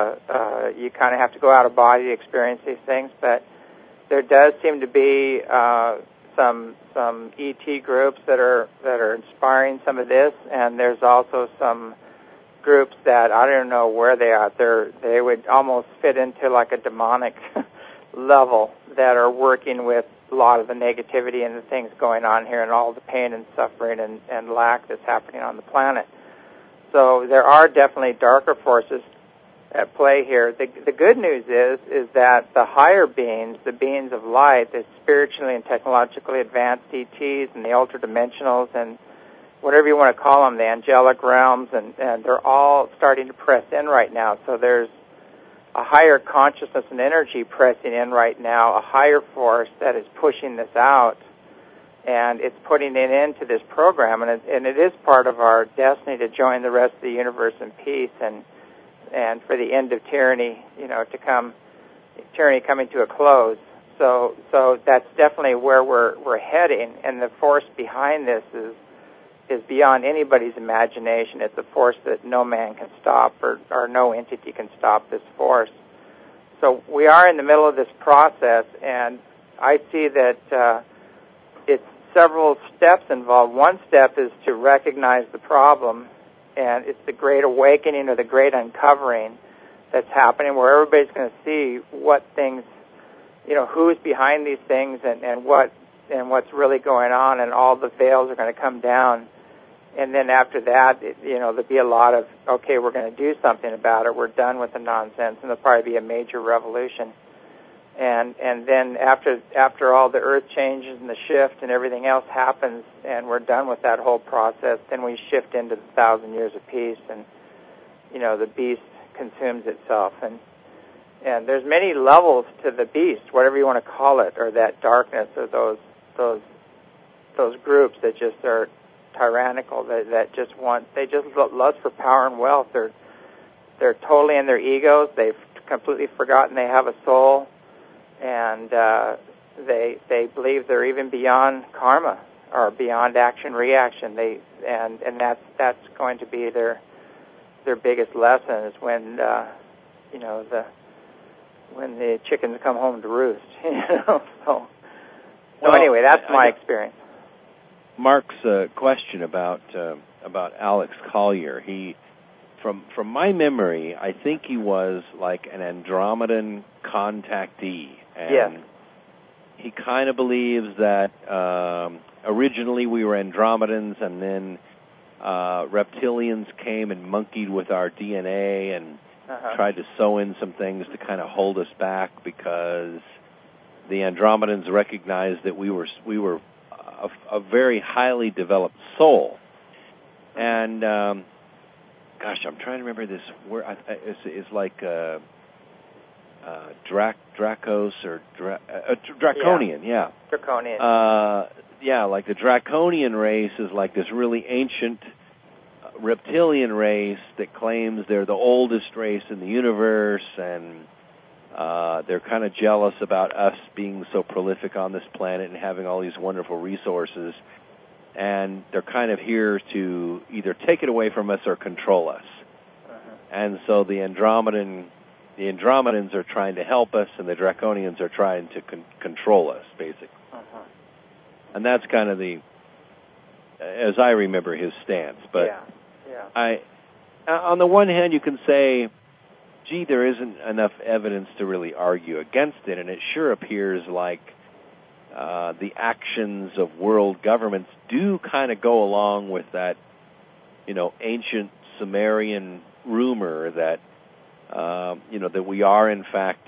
S2: you kind of have to go out of body to experience these things. But there does seem to be some ET groups that are inspiring some of this, and there's also some groups that I don't know where they are. They would almost fit into like a demonic level that are working with a lot of the negativity and the things going on here and all the pain and suffering and lack that's happening on the planet. So there are definitely darker forces at play here. The good news is that the higher beings, the beings of light, the spiritually and technologically advanced ETs and the ultra-dimensionals and whatever you want to call them, the angelic realms, and they're all starting to press in right now. So there's a higher consciousness and energy pressing in right now, a higher force that is pushing this out, and it's putting it into this program, and it is part of our destiny to join the rest of the universe in peace and for the end of tyranny, to come, tyranny coming to a close. So that's definitely where we're heading, and the force behind this is beyond anybody's imagination. It's a force that no man can stop or no entity can stop this force. So we are in the middle of this process, and I see that it's several steps involved. One step is to recognize the problem, and it's the great awakening or the great uncovering that's happening where everybody's going to see what things, who's behind these things and what's really going on, and all the veils are going to come down. And then after that, there'll be a lot of, okay, we're going to do something about it. We're done with the nonsense, and there'll probably be a major revolution. and then after all the earth changes and the shift and everything else happens, and we're done with that whole process, then we shift into the 1,000 years of peace, and the beast consumes itself, and there's many levels to the beast, whatever you want to call it, or that darkness, or those groups that just are tyrannical, that just lust for power and wealth. They're totally in their egos. They've completely forgotten they have a soul, and they believe they're even beyond karma or beyond action reaction. And that's going to be their biggest lesson, is when when the chickens come home to roost. So anyway, that's my experience.
S4: Mark's question about Alex Collier. He, from my memory, I think he was like an Andromedan contactee, and
S2: yes.
S4: He kind of believes that originally we were Andromedans, and then reptilians came and monkeyed with our DNA and tried to sew in some things to kind of hold us back, because the Andromedans recognized that we were a very highly developed soul. And gosh, I'm trying to remember this word. It's like Dracos or Draconian, yeah.
S2: Draconian.
S4: Yeah, like the Draconian race is like this really ancient reptilian race that claims they're the oldest race in the universe, and they're kind of jealous about us being so prolific on this planet and having all these wonderful resources, and they're kind of here to either take it away from us or control us. And so the Andromedans are trying to help us, and the Draconians are trying to control us, basically. And that's kind of as I remember, his stance. But on the one hand, you can say, gee, there isn't enough evidence to really argue against it, and it sure appears like the actions of world governments do kind of go along with that, ancient Sumerian rumor that, that we are, in fact,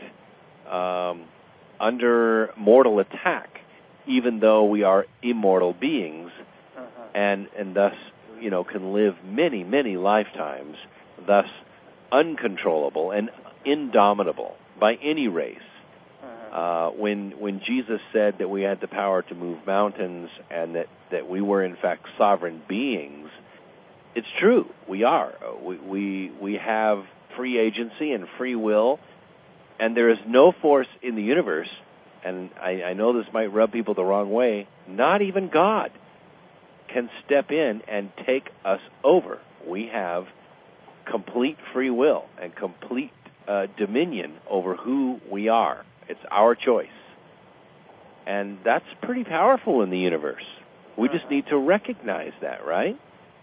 S4: under mortal attack, even though we are immortal beings, and thus, can live many, many lifetimes, thus uncontrollable and indomitable by any race. When Jesus said that we had the power to move mountains and that we were, in fact, sovereign beings, it's true. We are. We have free agency and free will, and there is no force in the universe, and I know this might rub people the wrong way, not even God can step in and take us over. We have complete free will and complete dominion over who we are. It's our choice. And that's pretty powerful in the universe. We just need to recognize that, right?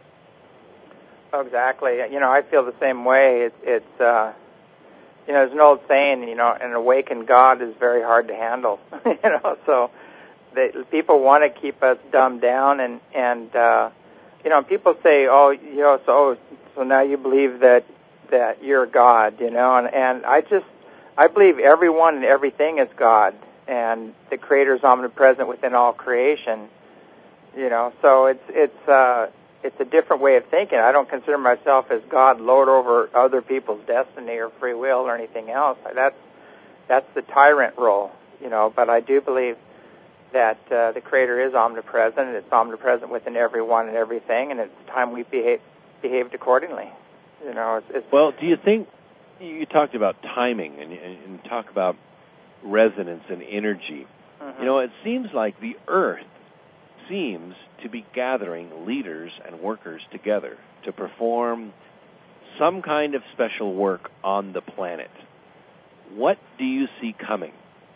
S2: Exactly. I feel the same way. It's there's an old saying, an awakened God is very hard to handle. So people want to keep us dumbed down, and people say, so now you believe that you're God, and I believe everyone and everything is God, and the Creator is omnipresent within all creation. So it's a different way of thinking. I don't consider myself as God, lord over other people's destiny or free will or anything else. That's the tyrant role, But I do believe that the Creator is omnipresent, and it's omnipresent within everyone and everything, and it's time we behaved accordingly.
S4: Well, do you think, you talked about timing and talk about resonance and energy. It seems like the Earth seems to be gathering leaders and workers together to perform some kind of special work on the planet. What do you see coming?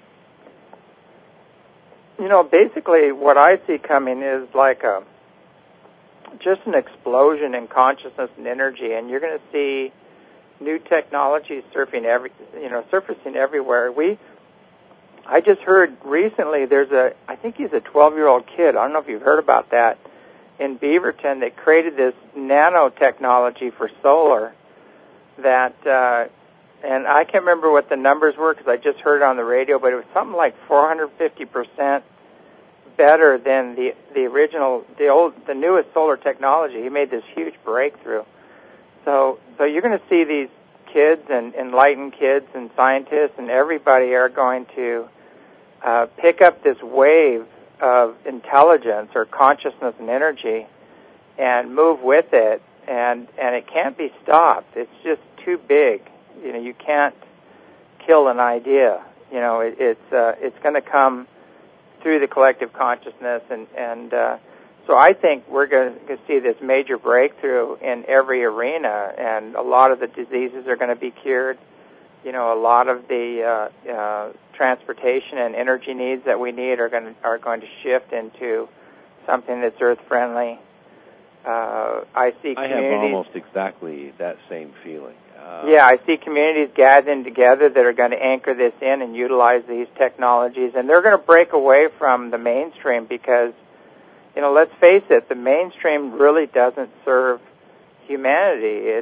S2: Basically what I see coming is like just an explosion in consciousness and energy, and you're going to see new technologies surfacing everywhere. I just heard recently I think he's a 12-year-old kid, I don't know if you've heard about that, in Beaverton that created this nanotechnology for solar that And I can't remember what the numbers were because I just heard it on the radio, but it was something like 450% better than the original, the newest solar technology. He made this huge breakthrough. So you're going to see these kids and enlightened kids and scientists and everybody are going to pick up this wave of intelligence or consciousness and energy and move with it, and it can't be stopped. It's just too big. You can't kill an idea. It's going to come through the collective consciousness, and so I think we're going to see this major breakthrough in every arena, and a lot of the diseases are going to be cured. A lot of the transportation and energy needs that we need are going to shift into something that's earth friendly. I see communities.
S4: I have almost exactly that same feeling.
S2: I see communities gathering together that are going to anchor this in and utilize these technologies, and they're going to break away from the mainstream because, let's face it, the mainstream really doesn't serve humanity.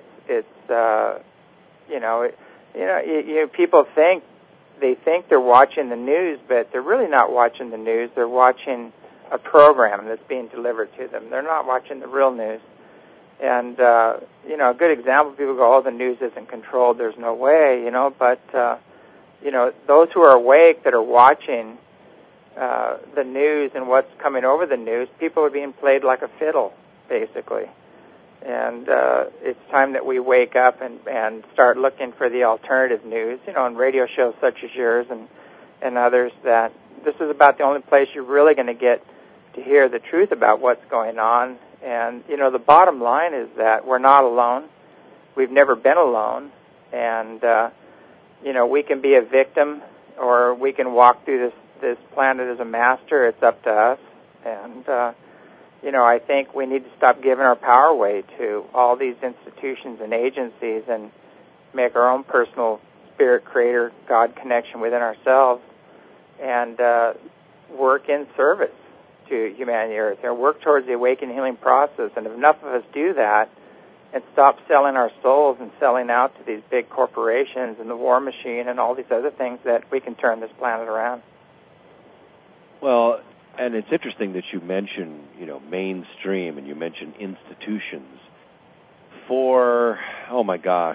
S2: People think they're watching the news, but they're really not watching the news. They're watching a program that's being delivered to them. They're not watching the real news. And, a good example, people go, oh, the news isn't controlled, there's no way, but, those who are awake that are watching the news and what's coming over the news, people are being played like a fiddle, basically. And it's time that we wake up and start looking for the alternative news, on radio shows such as yours and others, that this is about the only place you're really going to get to hear the truth about what's going on. And, the bottom line is that we're not alone. We've never been alone. And, we can be a victim or we can walk through this planet as a master. It's up to us. And, I think we need to stop giving our power away to all these institutions and agencies and make our own personal spirit creator God connection within ourselves and work in service to humanity, Earth, and work towards the awakening healing process. And if enough of us do that and stop selling our souls and selling out to these big corporations and the war machine and all these other things, that we can turn this planet around.
S4: Well, and it's interesting that you mention, mainstream, and you mention institutions. For, oh my gosh,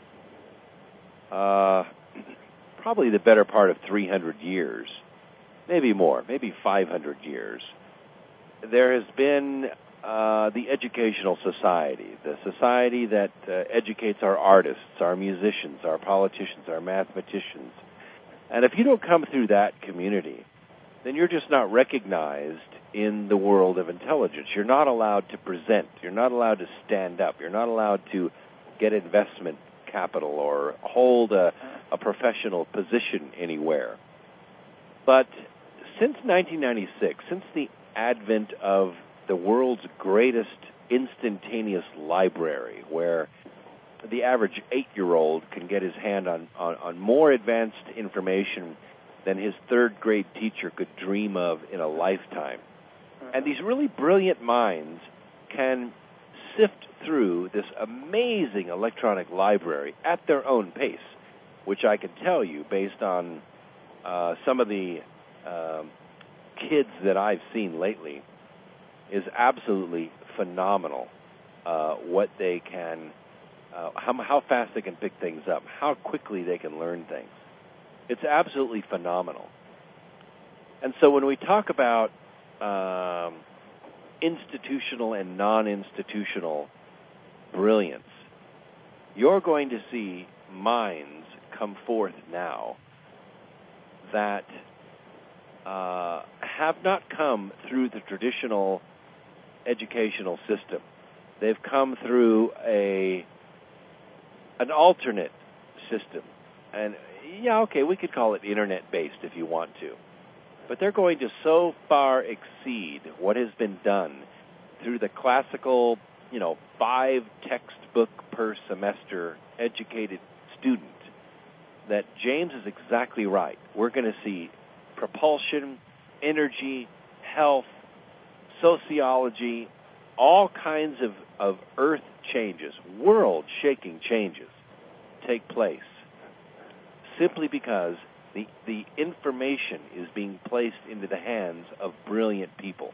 S4: probably the better part of 300 years, maybe more, maybe 500 years, there has been the Educational Society, the society that educates our artists, our musicians, our politicians, our mathematicians. And if you don't come through that community, then you're just not recognized in the world of intelligence. You're not allowed to present. You're not allowed to stand up. You're not allowed to get investment capital or hold a professional position anywhere. But since 1996, since the advent of the world's greatest instantaneous library, where the average 8-year-old can get his hand on more advanced information than his third-grade teacher could dream of in a lifetime. And these really brilliant minds can sift through this amazing electronic library at their own pace, which I can tell you, based on some of the kids that I've seen lately, is absolutely phenomenal. What they can, how fast they can pick things up, how quickly they can learn things. It's absolutely phenomenal. And so when we talk about institutional and non-institutional brilliance, you're going to see minds come forth now that have not come through the traditional educational system. They've come through an alternate system. And we could call it internet-based if you want to. But they're going to so far exceed what has been done through the classical, 5 textbook per semester educated student, that James is exactly right. We're going to see propulsion, energy, health, sociology, all kinds of earth changes, world-shaking changes take place simply because the information is being placed into the hands of brilliant people.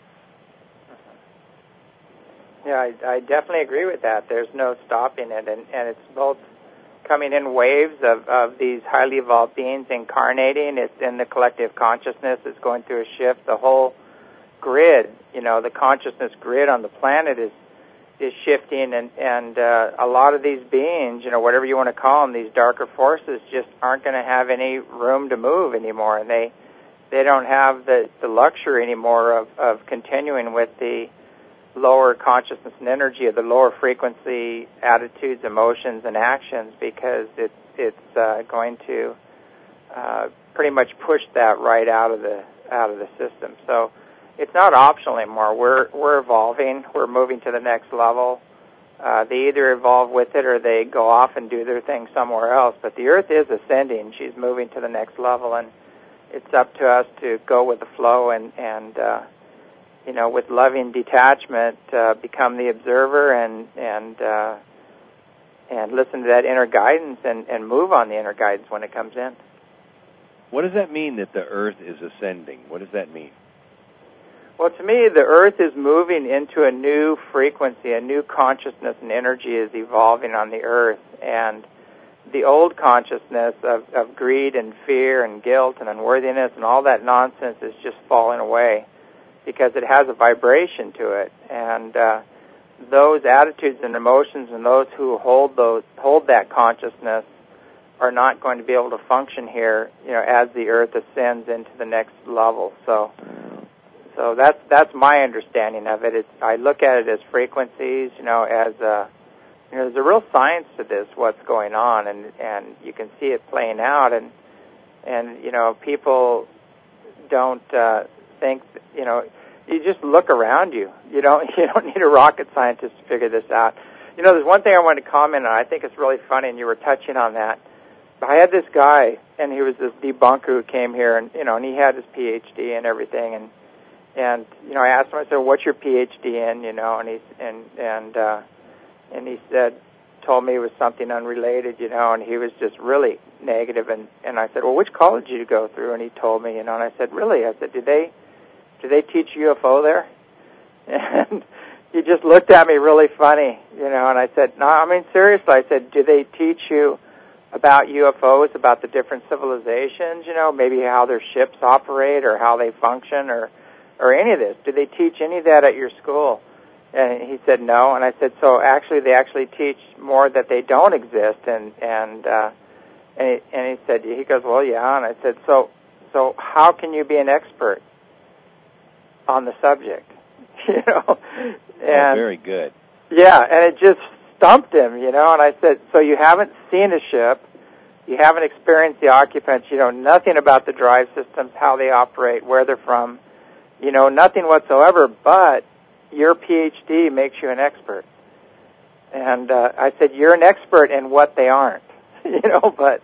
S2: Yeah, I definitely agree with that. There's no stopping it, and it's both coming in waves of these highly evolved beings incarnating. It's in the collective consciousness. It's going through a shift. The whole grid, the consciousness grid on the planet is shifting, and a lot of these beings, whatever you want to call them, these darker forces, just aren't going to have any room to move anymore, and they don't have the luxury anymore of continuing with the lower consciousness and energy of the lower frequency attitudes, emotions, and actions, because it's going to pretty much push that right out of the system. So it's not optional anymore. We're evolving. We're moving to the next level. They either evolve with it or they go off and do their thing somewhere else. But the Earth is ascending. She's moving to the next level, and it's up to us to go with the flow and with loving detachment, become the observer and listen to that inner guidance and move on the inner guidance when it comes in.
S4: What does that mean that the Earth is ascending? What does that mean?
S2: Well, to me, the Earth is moving into a new frequency, a new consciousness and energy is evolving on the Earth. And the old consciousness of greed and fear and guilt and unworthiness and all that nonsense is just falling away because it has a vibration to it. And those attitudes and emotions and those who hold that consciousness are not going to be able to function here, as the Earth ascends into the next level. So that's my understanding of it. I look at it as frequencies, as there's a real science to this, what's going on, and you can see it playing out, and people don't think, you just look around you. You don't need a rocket scientist to figure this out. There's one thing I wanted to comment on. I think it's really funny, and you were touching on that. I had this guy, and he was this debunker who came here, and he had his PhD and everything, and I asked him, I said, "What's your PhD in?" And he said, told me it was something unrelated, and he was just really negative, and I said, "Well, which college did you go through?" And he told me, and I said, "Really?" I said, "Do they teach UFO there?" And he just looked at me really funny, and I said, "No, I mean seriously." I said, "Do they teach you about UFOs, about the different civilizations, maybe how their ships operate or how they function or any of this? Do they teach any of that at your school?" And he said no. And I said, "So actually they actually teach more that they don't exist." And he said, he goes, "Well, yeah." And I said, so how can you be an expert on the subject? And
S4: very good.
S2: Yeah, and it just stumped him, and I said, "So you haven't seen a ship, you haven't experienced the occupants, you know nothing about the drive systems, how they operate, where they're from, nothing whatsoever, but your PhD makes you an expert." And I said, "You're an expert in what they aren't," but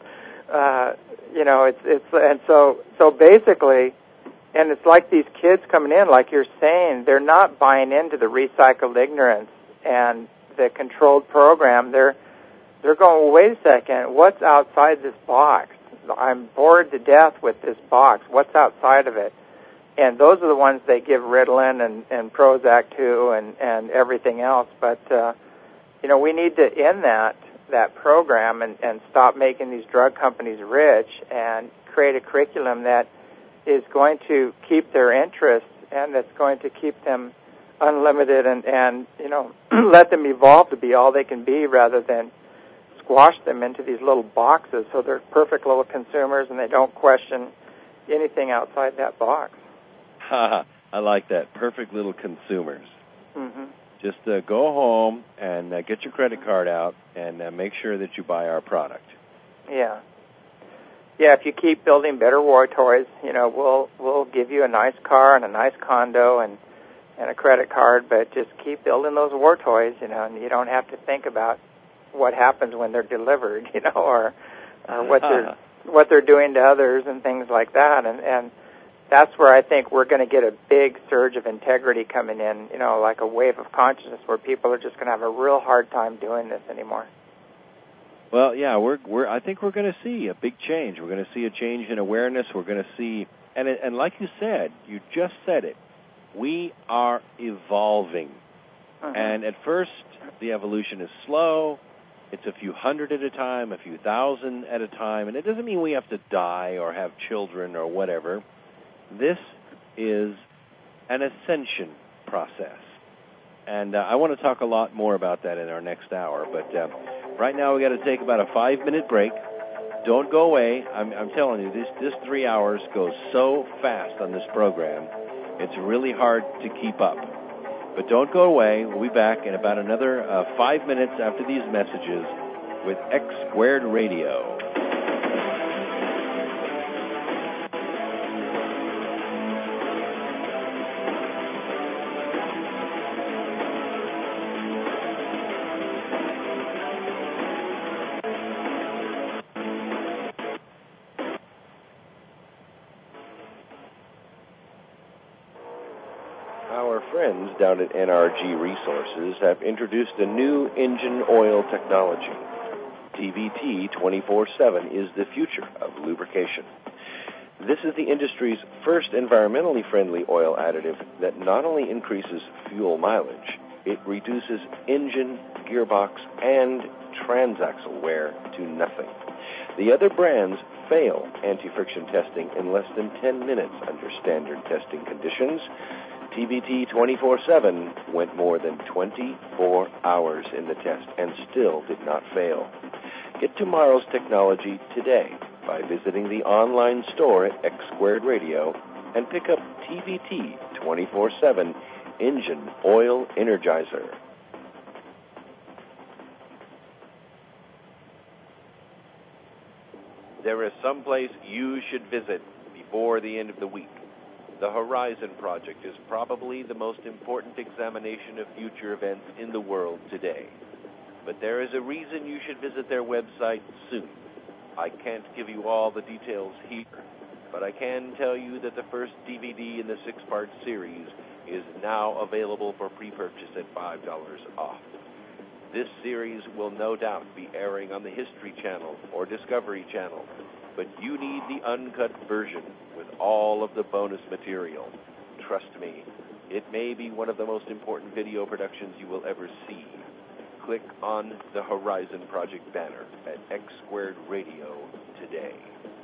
S2: it's and so basically, and it's like these kids coming in, like you're saying, they're not buying into the recycled ignorance and the controlled program. They're going, "Well, wait a second, what's outside this box? I'm bored to death with this box. What's outside of it?" And those are the ones they give Ritalin and Prozac to and everything else. But, we need to end that program and stop making these drug companies rich and create a curriculum that is going to keep their interest and that's going to keep them unlimited and let them evolve to be all they can be rather than squash them into these little boxes so they're perfect little consumers and they don't question anything outside that box.
S4: I like that. Perfect little consumers.
S2: Mm-hmm.
S4: Just go home and get your credit card out and make sure that you buy our product.
S2: Yeah. Yeah, if you keep building better war toys, we'll give you a nice car and a nice condo and a credit card, but just keep building those war toys, and you don't have to think about what happens when they're delivered, or what they're doing to others and things like that. And that's where I think we're going to get a big surge of integrity coming in, like a wave of consciousness where people are just going to have a real hard time doing this anymore.
S4: Well, yeah, I think we're going to see a big change. We're going to see a change in awareness. We're going to see, and like you said, you just said it, we are evolving. And at first, the evolution is slow. It's a few hundred at a time, a few thousand at a time, and it doesn't mean we have to die or have children or whatever. This is an ascension process. And I want to talk a lot more about that in our next hour, but right now we got to take about a 5-minute break. Don't go away. I'm telling you, this 3 hours goes so fast on this program, it's really hard to keep up. But don't go away. We'll be back in about another 5 minutes after these messages with X Squared Radio. Friends down at NRG Resources have introduced a new engine oil technology. TVT 24/7 is the future of lubrication. This is the industry's first environmentally friendly oil additive that not only increases fuel mileage, it reduces engine, gearbox, and transaxle wear to nothing. The other brands fail anti-friction testing in less than 10 minutes under standard testing conditions. TVT 24/7 went more than 24 hours in the test and still did not fail. Get tomorrow's technology today by visiting the online store at X Squared Radio and pick up TVT 24/7 Engine Oil Energizer. There is some place you should visit before the end of the week. The Horizon Project is probably the most important examination of future events in the world today. But there is a reason you should visit their website soon. I can't give you all the details here, but I can tell you that the first DVD in the 6-part series is now available for pre-purchase at $5 off. This series will no doubt be airing on the History Channel or Discovery Channel, but you need the uncut version with all of the bonus material. Trust me, it may be one of the most important video productions you will ever see. Click on the Horizon Project banner at X Squared Radio today.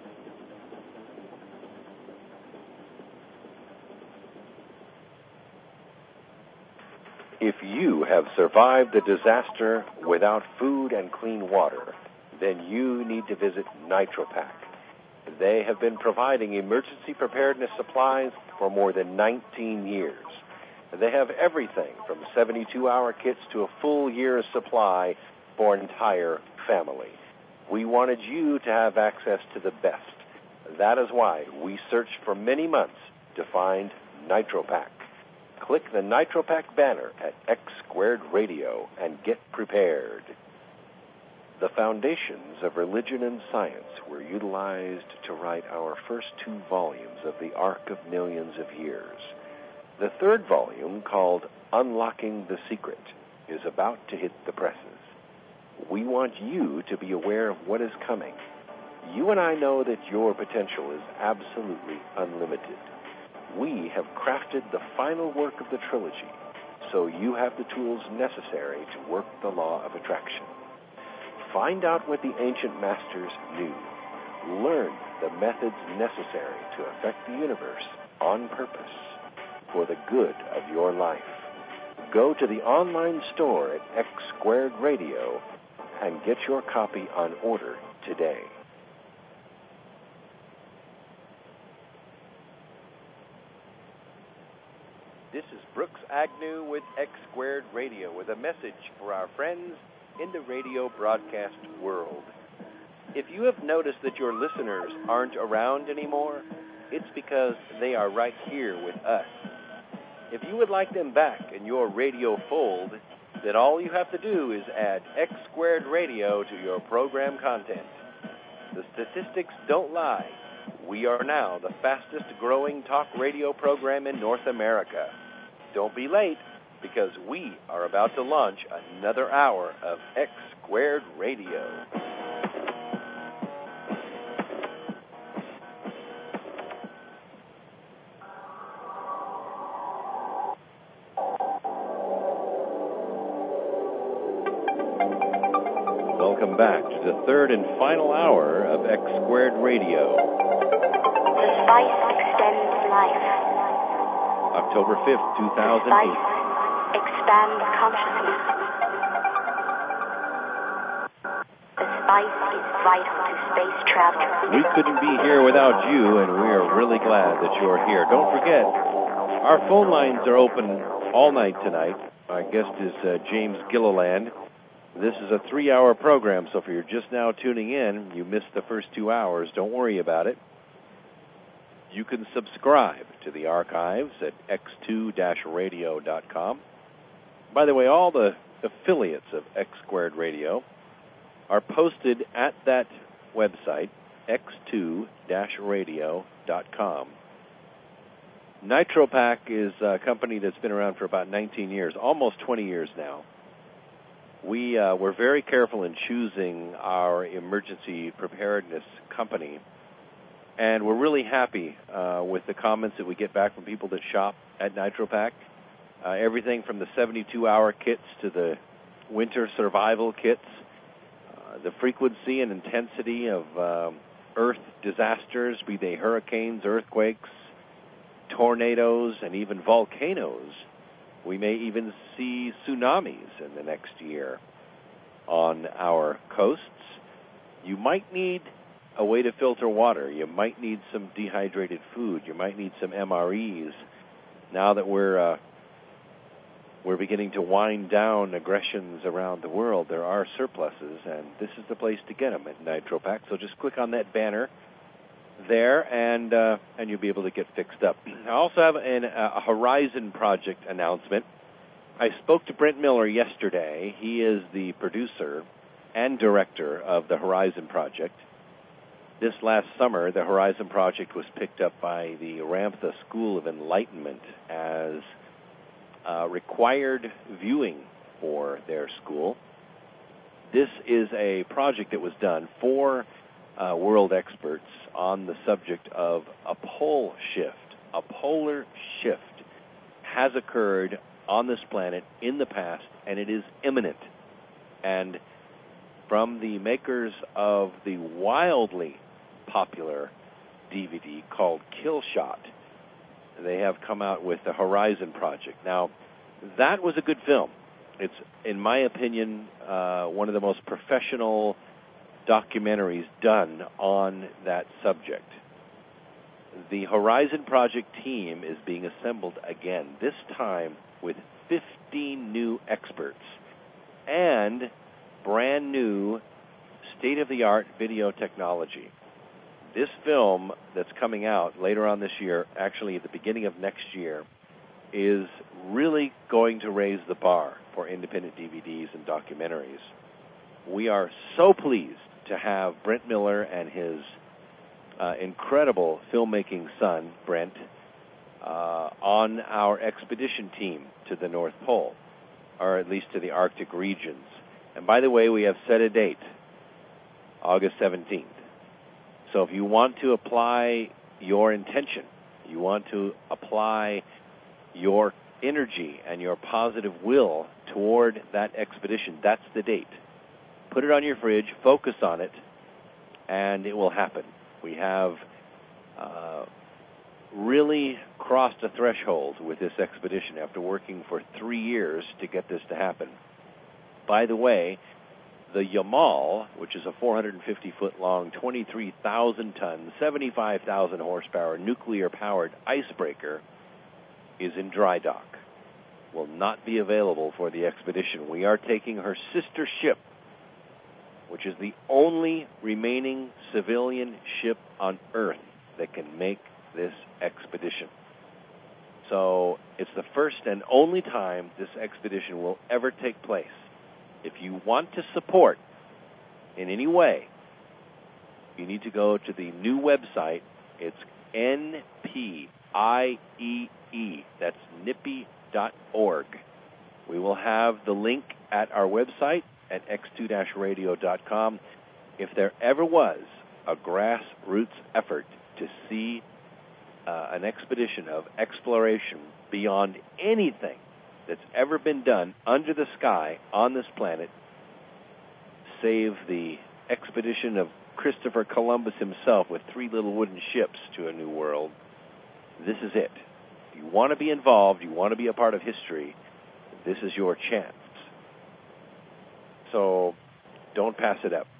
S4: If you have survived the disaster without food and clean water, then you need to visit NitroPack. They have been providing emergency preparedness supplies for more than 19 years. They have everything from 72-hour kits to a full year's supply for an entire family. We wanted you to have access to the best. That is why we searched for many months to find NitroPack. Click the NitroPack banner at X Squared Radio and get prepared. The foundations of religion and science were utilized to write our first 2 volumes of the Arc of Millions of Years. The 3rd volume, called Unlocking the Secret, is about to hit the presses. We want you to be aware of what is coming. You and I know that your potential is absolutely unlimited. We have crafted the final work of the trilogy, so you have the tools necessary to work the law of attraction. Find out what the ancient masters knew. Learn the methods necessary to affect the universe on purpose for the good of your life. Go to the online store at X Squared Radio and get your copy on order today. This is Brooks Agnew with X Squared Radio with a message for our friends in the radio broadcast world. If you have noticed that your listeners aren't around anymore, it's because they are right here with us. If you would like them back in your radio fold, then all you have to do is add X Squared Radio to your program content. The statistics don't lie. We are now the fastest growing talk radio program in North America. Don't be late, because we are about to launch another hour of X Squared Radio. back to the third and final hour of X Squared Radio.
S5: The spice extends life.
S4: October 5th, 2008.
S5: Spice expands consciousness. The spice is vital to space travel.
S4: We couldn't be here without you, and we are really glad that you're here. Don't forget, our phone lines are open all night tonight. Our guest is James Gilliland. This is a 3-hour program, so if you're just now tuning in, you missed the first 2 hours, don't worry about it. You can subscribe to the archives at x2-radio.com. By the way, all the affiliates of X Squared Radio are posted at that website, x2-radio.com. NitroPak is a company that's been around for about 19 years, almost 20 years now. We're very careful in choosing our emergency preparedness company, and we're really happy with the comments that we get back from people that shop at NitroPak. Everything from the 72-hour kits to the winter survival kits, the frequency and intensity of earth disasters, be they hurricanes, earthquakes, tornadoes, and even volcanoes. We may even see tsunamis in the next year on our coasts. You might need a way to filter water. You might need some dehydrated food. You might need some MREs. Now that we're beginning to wind down aggressions around the world, there are surpluses, and this is the place to get them at NitroPak. So just click on that banner there, and you'll be able to get fixed up. I also have a Horizon Project announcement. I spoke to Brent Miller yesterday. He is the producer and director of the Horizon Project. This last summer, the Horizon Project was picked up by the Ramtha School of Enlightenment as required viewing for their school. This is a project that was done for world experts on the subject of a pole shift. A polar shift has occurred on this planet in the past, and it is imminent. And from the makers of the wildly popular DVD called Kill Shot, they have come out with the Horizon Project. Now, that was a good film. It's, in my opinion, one of the most professional documentaries done on that subject. The Horizon Project team is being assembled again, this time with 15 new experts and brand new state-of-the-art video technology. This film that's coming out later on this year, actually at the beginning of next year, is really going to raise the bar for independent DVDs and documentaries. We are so pleased to have Brent Miller and his incredible filmmaking son, Brent, on our expedition team to the North Pole, or at least to the Arctic regions. And by the way, we have set a date, August 17th. So if you want to apply your intention, you want to apply your energy and your positive will toward that expedition, that's the date. Put it on your fridge, focus on it, and it will happen. We have really crossed a threshold with this expedition after working for 3 years to get this to happen. By the way, the Yamal, which is a 450-foot-long, 23,000-ton, 75,000 horsepower, nuclear-powered icebreaker, is in dry dock. Will not be available for the expedition. We are taking her sister ship, which is the only remaining civilian ship on Earth that can make this expedition. So it's the first and only time this expedition will ever take place. If you want to support in any way, you need to go to the new website. It's NPIEE. That's NIPI.org. We will have the link at our website at x2-radio.com. If there ever was a grassroots effort to see an expedition of exploration beyond anything that's ever been done under the sky on this planet, save the expedition of Christopher Columbus himself with 3 little wooden ships to a new world, this is it. If you want to be involved, you want to be a part of history, this is your chance. So don't pass it up.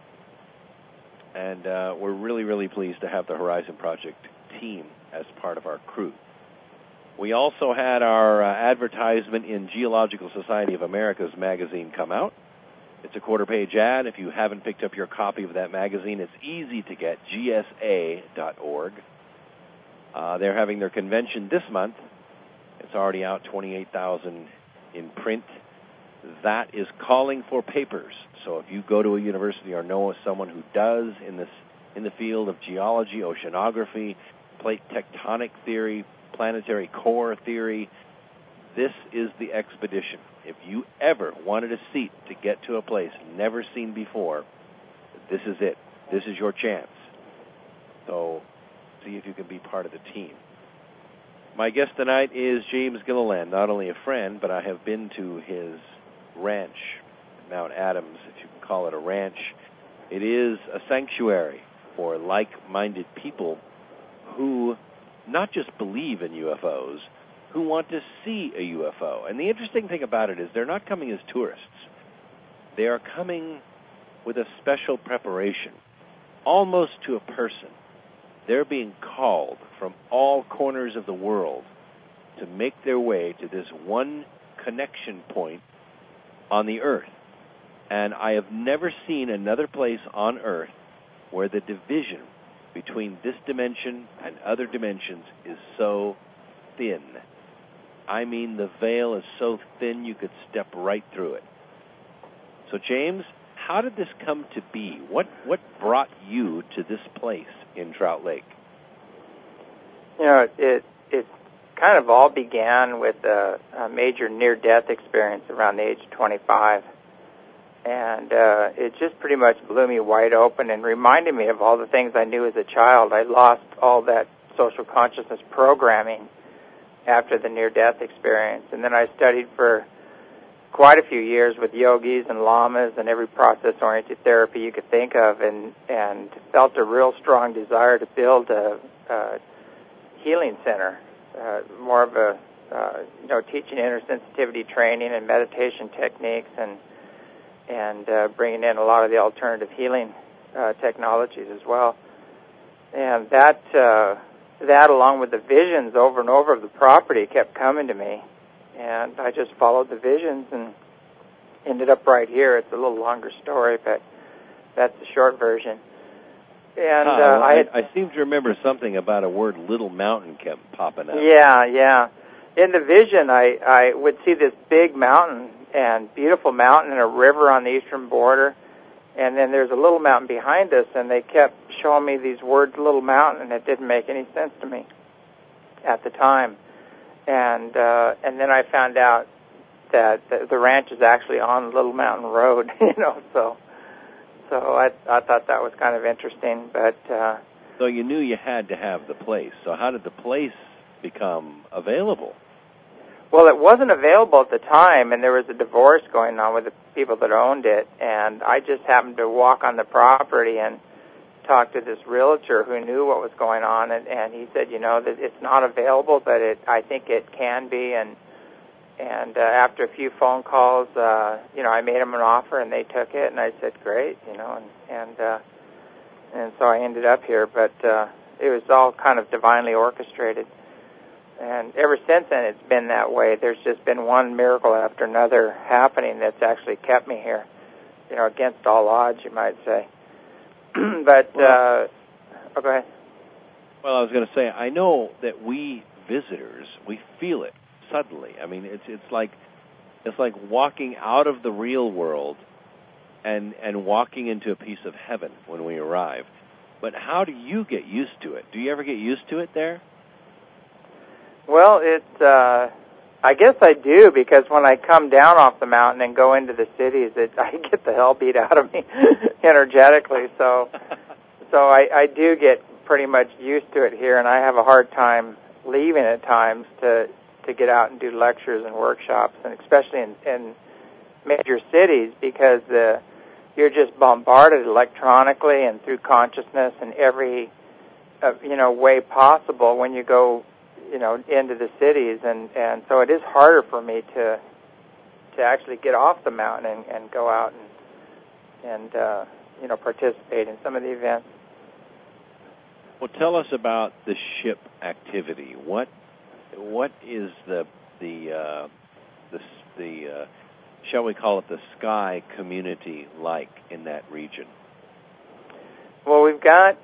S4: And we're really, really pleased to have the Horizon Project team as part of our crew. We also had our advertisement in Geological Society of America's magazine come out. It's a quarter-page ad. If you haven't picked up your copy of that magazine, it's easy to get, gsa.org. They're having their convention this month. It's already out, 28,000 in print. That is calling for papers. So if you go to a university or know someone who does in the field of geology, oceanography, plate tectonic theory, planetary core theory, this is the expedition. If you ever wanted a seat to get to a place never seen before, this is it. This is your chance. So see if you can be part of the team. My guest tonight is James Gilliland, not only a friend, but I have been to his ranch, Mount Adams, if you can call it a ranch. It is a sanctuary for like-minded people who not just believe in UFOs, who want to see a UFO. And the interesting thing about it is they're not coming as tourists. They are coming with a special preparation, almost to a person. They're being called from all corners of the world to make their way to this one connection point on the Earth. And I have never seen another place on Earth where the division between this dimension and other dimensions is so thin. I mean, the veil is so thin you could step right through it. So, James, how did this come to be? What brought you to this place in Trout Lake?
S2: You know, it kind of all began with a major near-death experience around the age of 25. And it just pretty much blew me wide open and reminded me of all the things I knew as a child. I lost all that social consciousness programming after the near-death experience. And then I studied for quite a few years with yogis and lamas and every process-oriented therapy you could think of, and felt a real strong desire to build a healing center, more of a teaching intersensitivity training and meditation techniques, and bringing in a lot of the alternative healing technologies as well. And that along with the visions over and over of the property kept coming to me. And I just followed the visions and ended up right here. It's a little longer story, but that's the short version. And
S4: I seem to remember something about a word Little Mountain kept popping up.
S2: Yeah. In the vision, I would see this big mountain and beautiful mountain and a river on the eastern border. And then there's a little mountain behind us, and they kept showing me these words, Little Mountain, and it didn't make any sense to me at the time. And then I found out that the ranch is actually on Little Mountain Road, so I thought that was kind of interesting. But
S4: so you knew you had to have the place. So how did the place become available?
S2: Well, it wasn't available at the time, and there was a divorce going on with the people that owned it, and I just happened to walk on the property and talk to this realtor who knew what was going on, and he said, that it's not available, but I think it can be, and after a few phone calls, I made them an offer, and they took it, and I said, great, and so I ended up here, but it was all kind of divinely orchestrated, and ever since then it's been that way. There's just been one miracle after another happening that's actually kept me here, against all odds, you might say. But, go ahead.
S4: Well, I was going to say, I know that we visitors, we feel it suddenly. I mean, it's like walking out of the real world and walking into a piece of heaven when we arrive. But how do you get used to it? Do you ever get used to it there?
S2: Well, I guess I do, because when I come down off the mountain and go into the cities, I get the hell beat out of me energetically. So I do get pretty much used to it here, and I have a hard time leaving at times to get out and do lectures and workshops, and especially in major cities, because the you're just bombarded electronically and through consciousness in every way possible when you go into the cities, and so it is harder for me to actually get off the mountain and go out and participate in some of the events.
S4: Well, tell us about the ship activity. What is the shall we call it the sky community like in that region?
S2: Well, we've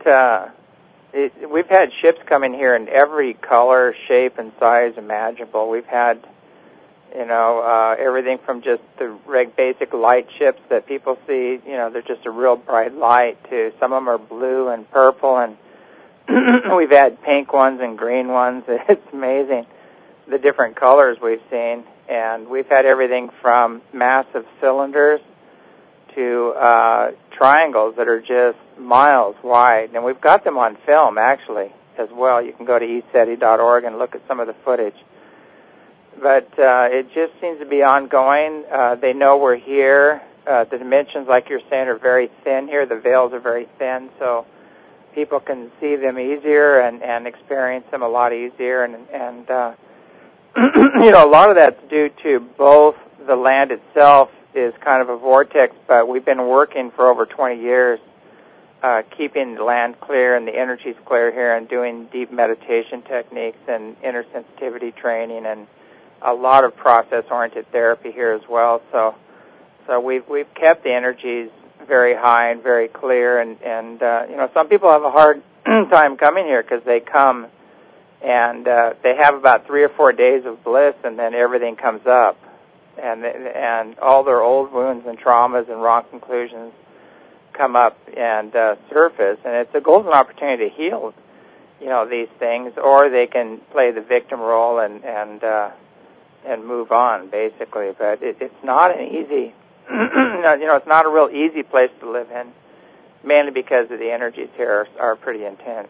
S2: had ships come in here in every color, shape, and size imaginable. We've had everything from just the basic light ships that people see, they're just a real bright light, to some of them are blue and purple, and we've had pink ones and green ones. It's amazing the different colors we've seen. And we've had everything from massive cylinders to triangles that are just miles wide. And we've got them on film, actually, as well. You can go to ESETI.org and look at some of the footage. But it just seems to be ongoing. They know we're here. The dimensions, like you're saying, are very thin here. The veils are very thin, so people can see them easier and experience them a lot easier. And a lot of that's due to both the land itself is kind of a vortex, but we've been working for over 20 years keeping the land clear and the energies clear here, and doing deep meditation techniques and intersensitivity training and a lot of process-oriented therapy here as well. So we've kept the energies very high and very clear, and some people have a hard time coming here because they come and they have about 3 or 4 days of bliss, and then everything comes up, and all their old wounds and traumas and wrong conclusions come up and surface, and it's a golden opportunity to heal, these things, or they can play the victim role and move on, basically. But it's not an easy, it's not a real easy place to live in, mainly because of the energies here are pretty intense.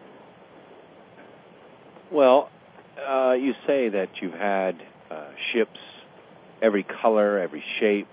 S4: Well, you say that you've had ships, every color, every shape,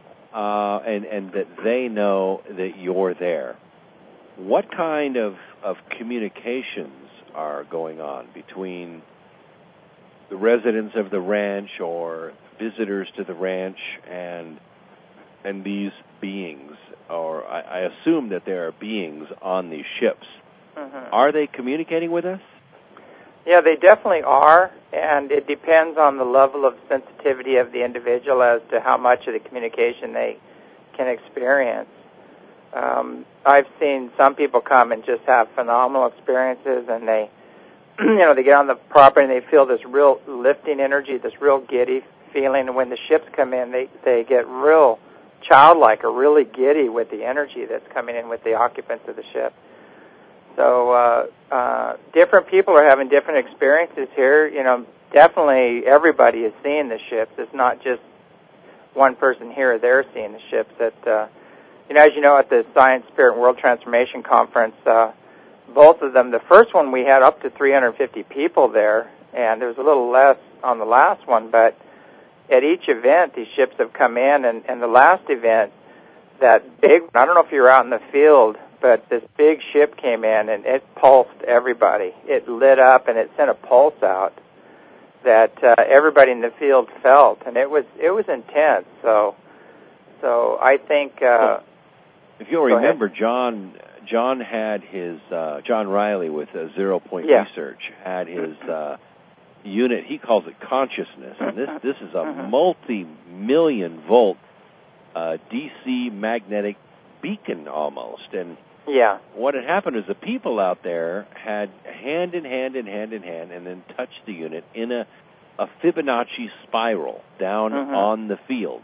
S4: and that they know that you're there. What kind of communications are going on between the residents of the ranch or visitors to the ranch and these beings? Or I assume that there are beings on these ships. Mm-hmm. Are they communicating with us?
S2: Yeah, they definitely are, and it depends on the level of sensitivity of the individual as to how much of the communication they can experience. I've seen some people come and just have phenomenal experiences, and they, they get on the property and they feel this real lifting energy, this real giddy feeling, and when the ships come in, they get real childlike or really giddy with the energy that's coming in with the occupants of the ship. So different people are having different experiences here. Definitely everybody is seeing the ships. It's not just one person here or there seeing the ships. As you know, at the Science, Spirit, and World Transformation Conference, both of them, the first one we had up to 350 people there, and there was a little less on the last one, but at each event, these ships have come in, and the last event, that big, I don't know if you were out in the field, but this big ship came in, and it pulsed everybody. It lit up, and it sent a pulse out that everybody in the field felt, and it was intense. So I think...
S4: if you'll remember, John had his... John Riley with Zero Point Research had his unit, he calls it consciousness, and this is a multi-million volt DC magnetic beacon almost, and what had happened is the people out there had hand in hand and then touched the unit in a Fibonacci spiral down on the field,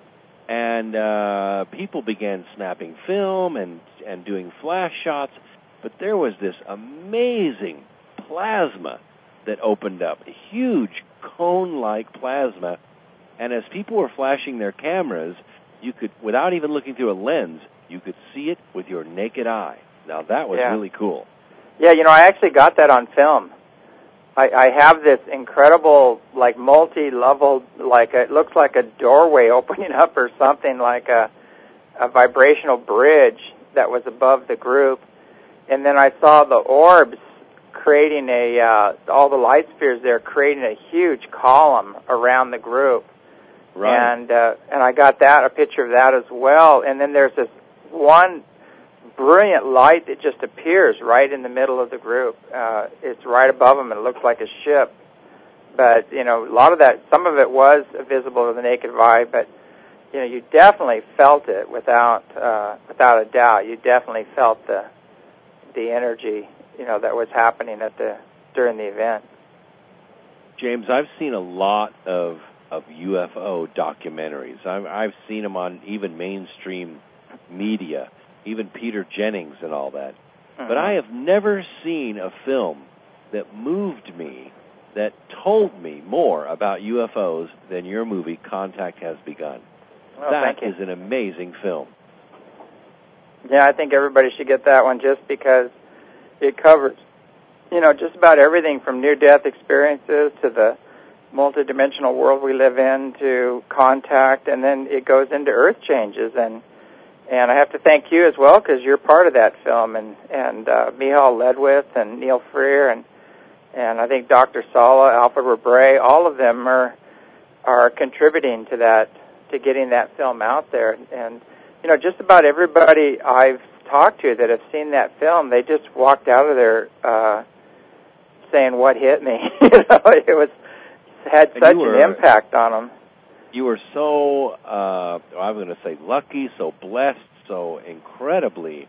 S4: and people began snapping film and doing flash shots, but there was this amazing plasma that opened up, a huge cone-like plasma, and as people were flashing their cameras, you could, without even looking through a lens, you could see it with your naked eye. Now, that was really cool.
S2: Yeah, I actually got that on film. I have this incredible, multi-level, it looks like a doorway opening up or something, like a a vibrational bridge that was above the group, and then I saw the orbs creating all the light spheres there, creating a huge column around the group.
S4: Right.
S2: And I got a picture of that as well. And then there's this one brilliant light that just appears right in the middle of the group. It's right above them, and it looks like a ship. But, a lot of that, some of it was visible to the naked eye, but, you definitely felt it without a doubt. You definitely felt the energy, that was happening during the event.
S4: James, I've seen a lot of UFO documentaries. I've seen them on even mainstream media, even Peter Jennings and all that.
S2: Mm-hmm.
S4: But I have never seen a film that moved me, that told me more about UFOs than your movie, Contact Has Begun.
S2: Well,
S4: that is an amazing film.
S2: Yeah, I think everybody should get that one just because it covers, just about everything from near-death experiences to the multidimensional world we live in to contact, and then it goes into earth changes. And I have to thank you as well because you're part of that film, and Michal Ledwith and Neil Freer and I think Dr. Sala, Alfred Rabray, all of them are contributing to that, to getting that film out there. And just about everybody I've talked to that have seen that film, they just walked out of there saying, "What hit me?" It had such an impact on them.
S4: You were so, I'm going to say lucky, so blessed, so incredibly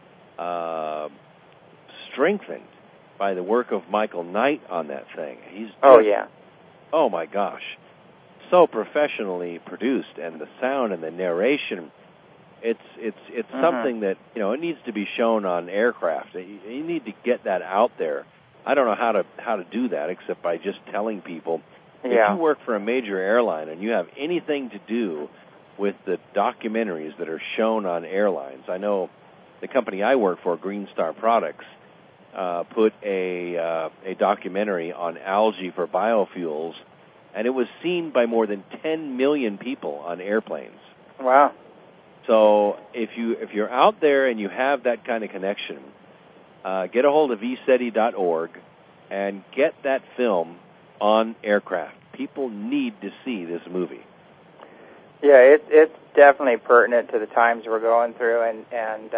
S4: strengthened by the work of Michael Knight on that thing. He's just, oh my gosh, so professionally produced, and the sound and the narration. It's something that, it needs to be shown on aircraft. You need to get that out there. I don't know how to do that except by just telling people. If you work for a major airline and you have anything to do with the documentaries that are shown on airlines, I know the company I work for, Green Star Products, put a documentary on algae for biofuels, and it was seen by more than 10 million people on airplanes.
S2: Wow.
S4: So if you're out there and you have that kind of connection, get a hold of ESETI.org and get that film on aircraft. People need to see this movie.
S2: Yeah, it's definitely pertinent to the times we're going through, and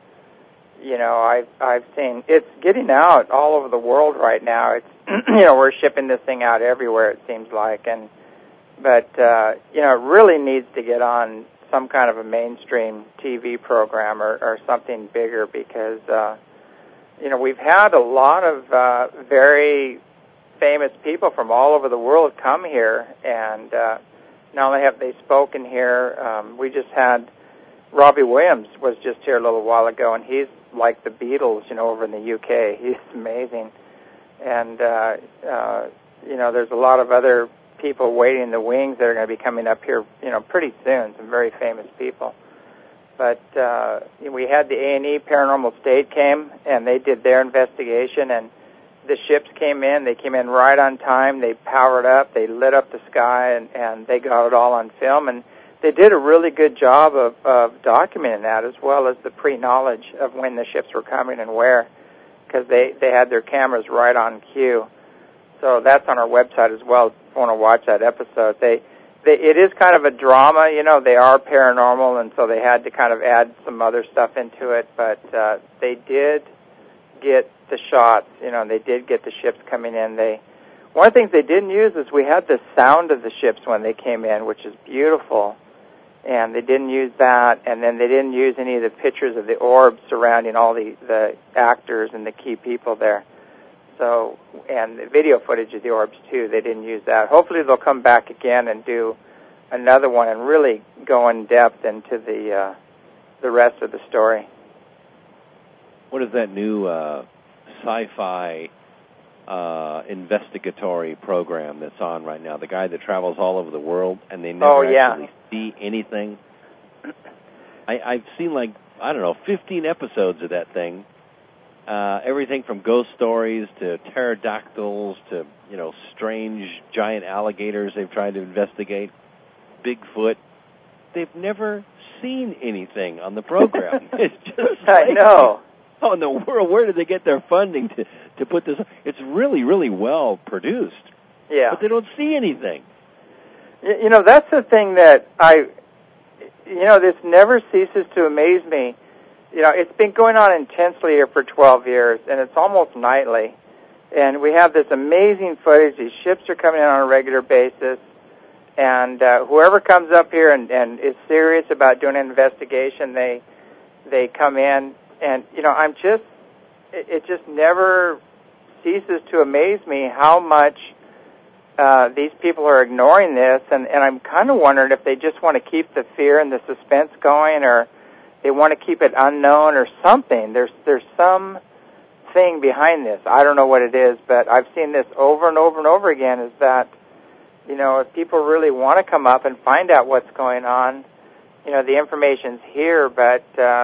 S2: I've seen it's getting out all over the world right now. It's we're shipping this thing out everywhere, it seems like, but it really needs to get on some kind of a mainstream TV program or something bigger because we've had a lot of very famous people from all over the world come here, and not only have they spoken here, we just had Robbie Williams was just here a little while ago, and he's like the Beatles, over in the UK. He's amazing. And, there's a lot of other people waiting in the wings that are going to be coming up here, pretty soon, some very famous people. But we had the A&E Paranormal State came, and they did their investigation, and the ships came in. They came in right on time. They powered up. They lit up the sky, and they got it all on film. And they did a really good job of documenting that, as well as the pre-knowledge of when the ships were coming and where, because they had their cameras right on cue. So that's on our website as well if you want to watch that episode. It is kind of a drama, they are paranormal, and so they had to kind of add some other stuff into it, but they did get the shots, they did get the ships coming in. One of the things they didn't use is we had the sound of the ships when they came in, which is beautiful, and they didn't use that, and then they didn't use any of the pictures of the orbs surrounding all the actors and the key people there. So, and the video footage of the orbs too, they didn't use that. Hopefully they'll come back again and do another one and really go in depth into the rest of the story.
S4: What is that new sci-fi investigatory program that's on right now? The guy that travels all over the world and they never actually see anything. I've seen 15 episodes of that thing. Everything from ghost stories to pterodactyls to, strange giant alligators they've tried to investigate, Bigfoot. They've never seen anything on the program. It's just
S2: I know.
S4: How in the world, where did they get their funding to put this? It's really, really well produced.
S2: Yeah.
S4: But they don't see anything.
S2: You know, that's the thing that this never ceases to amaze me. You know, it's been going on intensely here for 12 years, and it's almost nightly. And we have this amazing footage. These ships are coming in on a regular basis. And whoever comes up here and is serious about doing an investigation, they come in. And, you know, it just never ceases to amaze me how much these people are ignoring this. And I'm kind of wondering if they just want to keep the fear and the suspense going, or they want to keep it unknown or something. There's some thing behind this. I don't know what it is, but I've seen this over and over and over again, is that, you know, if people really want to come up and find out what's going on, you know, the information's here, but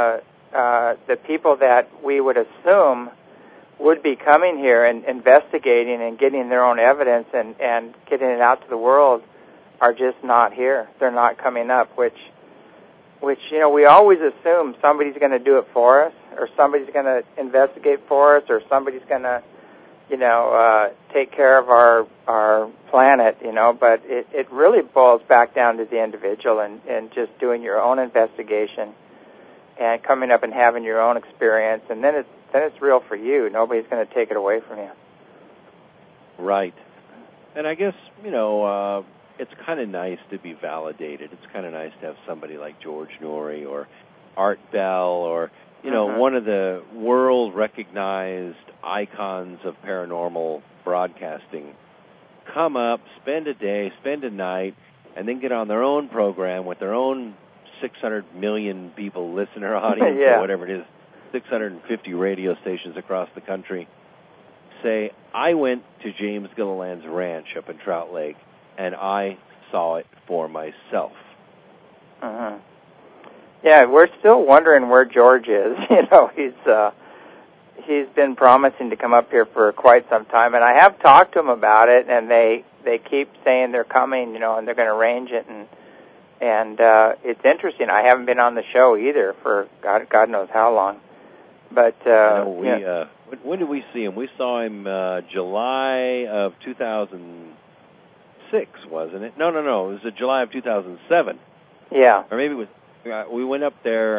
S2: the people that we would assume would be coming here and investigating and getting their own evidence and getting it out to the world are just not here. They're not coming up, which you know, we always assume somebody's going to do it for us, or somebody's going to investigate for us, or somebody's going to, you know, take care of our planet, you know, but it really boils back down to the individual and just doing your own investigation and coming up and having your own experience, and then it's real for you. Nobody's going to take it away from you.
S4: Right. And I guess, you know, it's kind of nice to be validated. It's kind of nice to have somebody like George Noory or Art Bell or, you know, one of the world-recognized icons of paranormal broadcasting come up, spend a day, spend a night, and then get on their own program with their own 600 million people listener audience or whatever it is, 650 radio stations across the country, say, I went to James Gilliland's ranch up in Trout Lake, and I saw it for myself.
S2: Uh-huh. Yeah, we're still wondering where George is. You know, he's been promising to come up here for quite some time, and I have talked to him about it, and they keep saying they're coming, you know, and they're going to arrange it, and it's interesting. I haven't been on the show either for God knows how long. But
S4: when did we see him? We saw him July of 2006, wasn't it? No. It was July of 2007.
S2: Yeah.
S4: Or maybe it was. We went up there.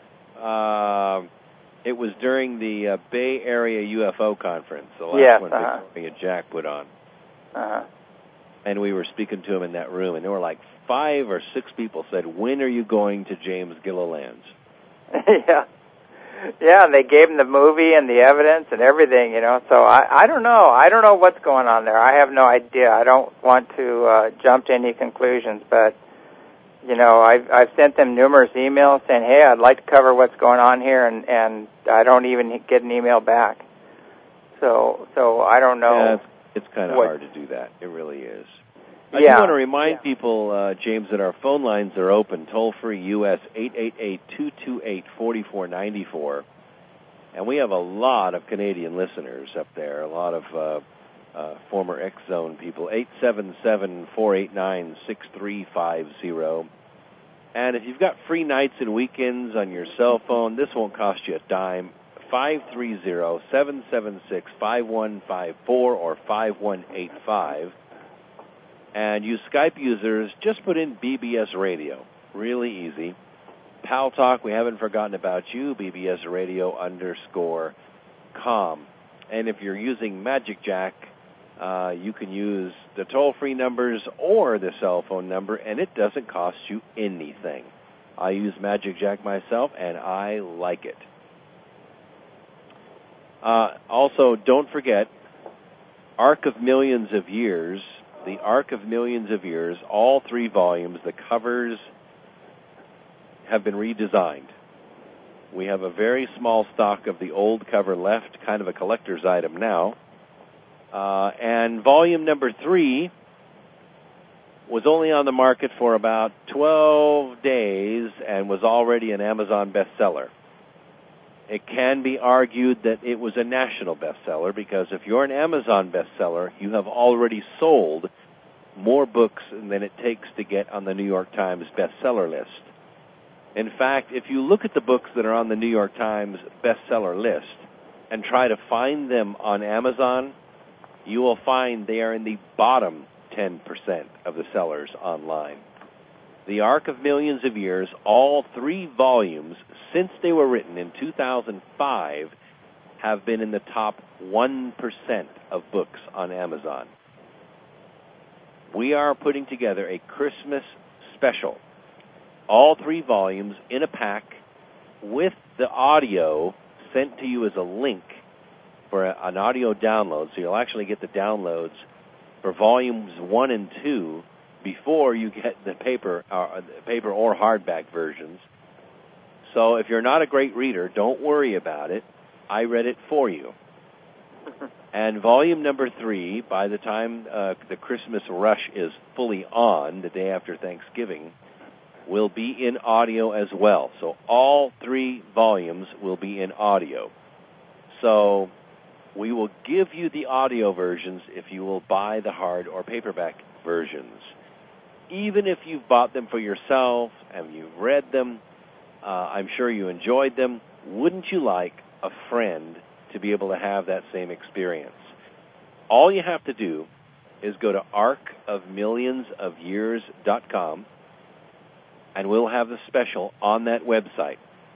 S4: It was during the Bay Area UFO conference, the last one Victoria Jack put on.
S2: Uh-huh.
S4: And we were speaking to him in that room, and there were like 5 or 6 people said, "When are you going to James Gilliland's?"
S2: Yeah. Yeah, and they gave him the movie and the evidence and everything, you know. So I don't know. I don't know what's going on there. I have no idea. I don't want to jump to any conclusions, but, you know, I've sent them numerous emails saying, hey, I'd like to cover what's going on here, and I don't even get an email back. So I don't know.
S4: Yeah, it's kind of hard to do that. It really is. I do want to remind people, James, that our phone lines are open, toll-free, U.S., 888-228-4494. And we have a lot of Canadian listeners up there, a lot of former X-Zone people, 877-489-6350. And if you've got free nights and weekends on your cell phone, this won't cost you a dime. 530-776-5154 or 5185. And you Skype users, just put in BBS Radio. Really easy. Pal Talk, we haven't forgotten about you, BBS Radio _com. And if you're using Magic Jack, you can use the toll-free numbers or the cell phone number, and it doesn't cost you anything. I use Magic Jack myself, and I like it. Also, don't forget, Ark of Millions of Years, the Ark of Millions of Years, all 3 volumes, the covers have been redesigned. We have a very small stock of the old cover left, kind of a collector's item now. And volume number 3 was only on the market for about 12 days and was already an Amazon bestseller. It can be argued that it was a national bestseller because if you're an Amazon bestseller, you have already sold more books than it takes to get on the New York Times bestseller list. In fact, if you look at the books that are on the New York Times bestseller list and try to find them on Amazon, you will find they are in the bottom 10% of the sellers online. The Ark of Millions of Years, all 3 volumes since they were written in 2005, have been in the top 1% of books on Amazon. We are putting together a Christmas special. All 3 volumes in a pack with the audio sent to you as a link for an audio download. So you'll actually get the downloads for volumes 1 and 2 before you get the paper or hardback versions. So if you're not a great reader, don't worry about it. I read it for you. And volume number 3, by the time the Christmas rush is fully on, the day after Thanksgiving, will be in audio as well. So all 3 volumes will be in audio. So we will give you the audio versions if you will buy the hard or paperback versions. Even if you've bought them for yourself and you've read them, I'm sure you enjoyed them, wouldn't you like a friend to be able to have that same experience? All you have to do is go to arkofmillionsofyears.com, and we'll have the special on that website.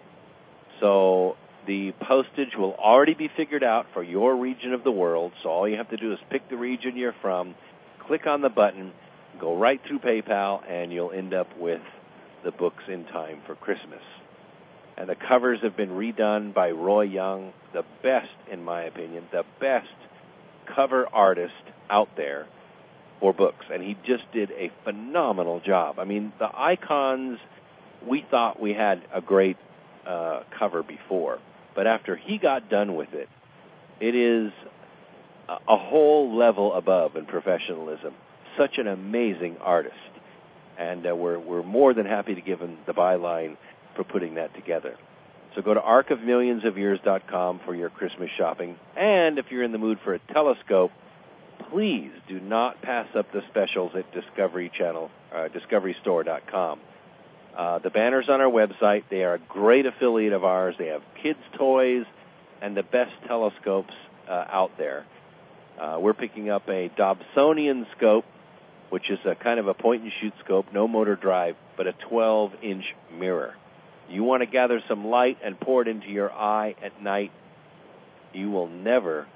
S4: So the postage will already be figured out for your region of the world, so all you have to do is pick the region you're from, click on the button, go right through PayPal, and you'll end up with the books in time for Christmas. And the covers have been redone by Roy Young, the best, in my opinion, the best cover artist out there for books. And he just did a phenomenal job. I mean, the icons, we thought we had a great cover before. But after he got done with it, it is a whole level above in professionalism. Such an amazing artist. And we're more than happy to give him the byline for putting that together. So go to arkofmillionsofyears.com for your Christmas shopping. And if you're in the mood for a telescope, please do not pass up the specials at Discovery Channel, DiscoveryStore.com. The banners on our website, they are a great affiliate of ours. They have kids' toys and the best telescopes out there. We're picking up a Dobsonian scope, which is a kind of a point-and-shoot scope, no motor drive, but a 12-inch mirror. You want to gather some light and pour it into your eye at night, you will never,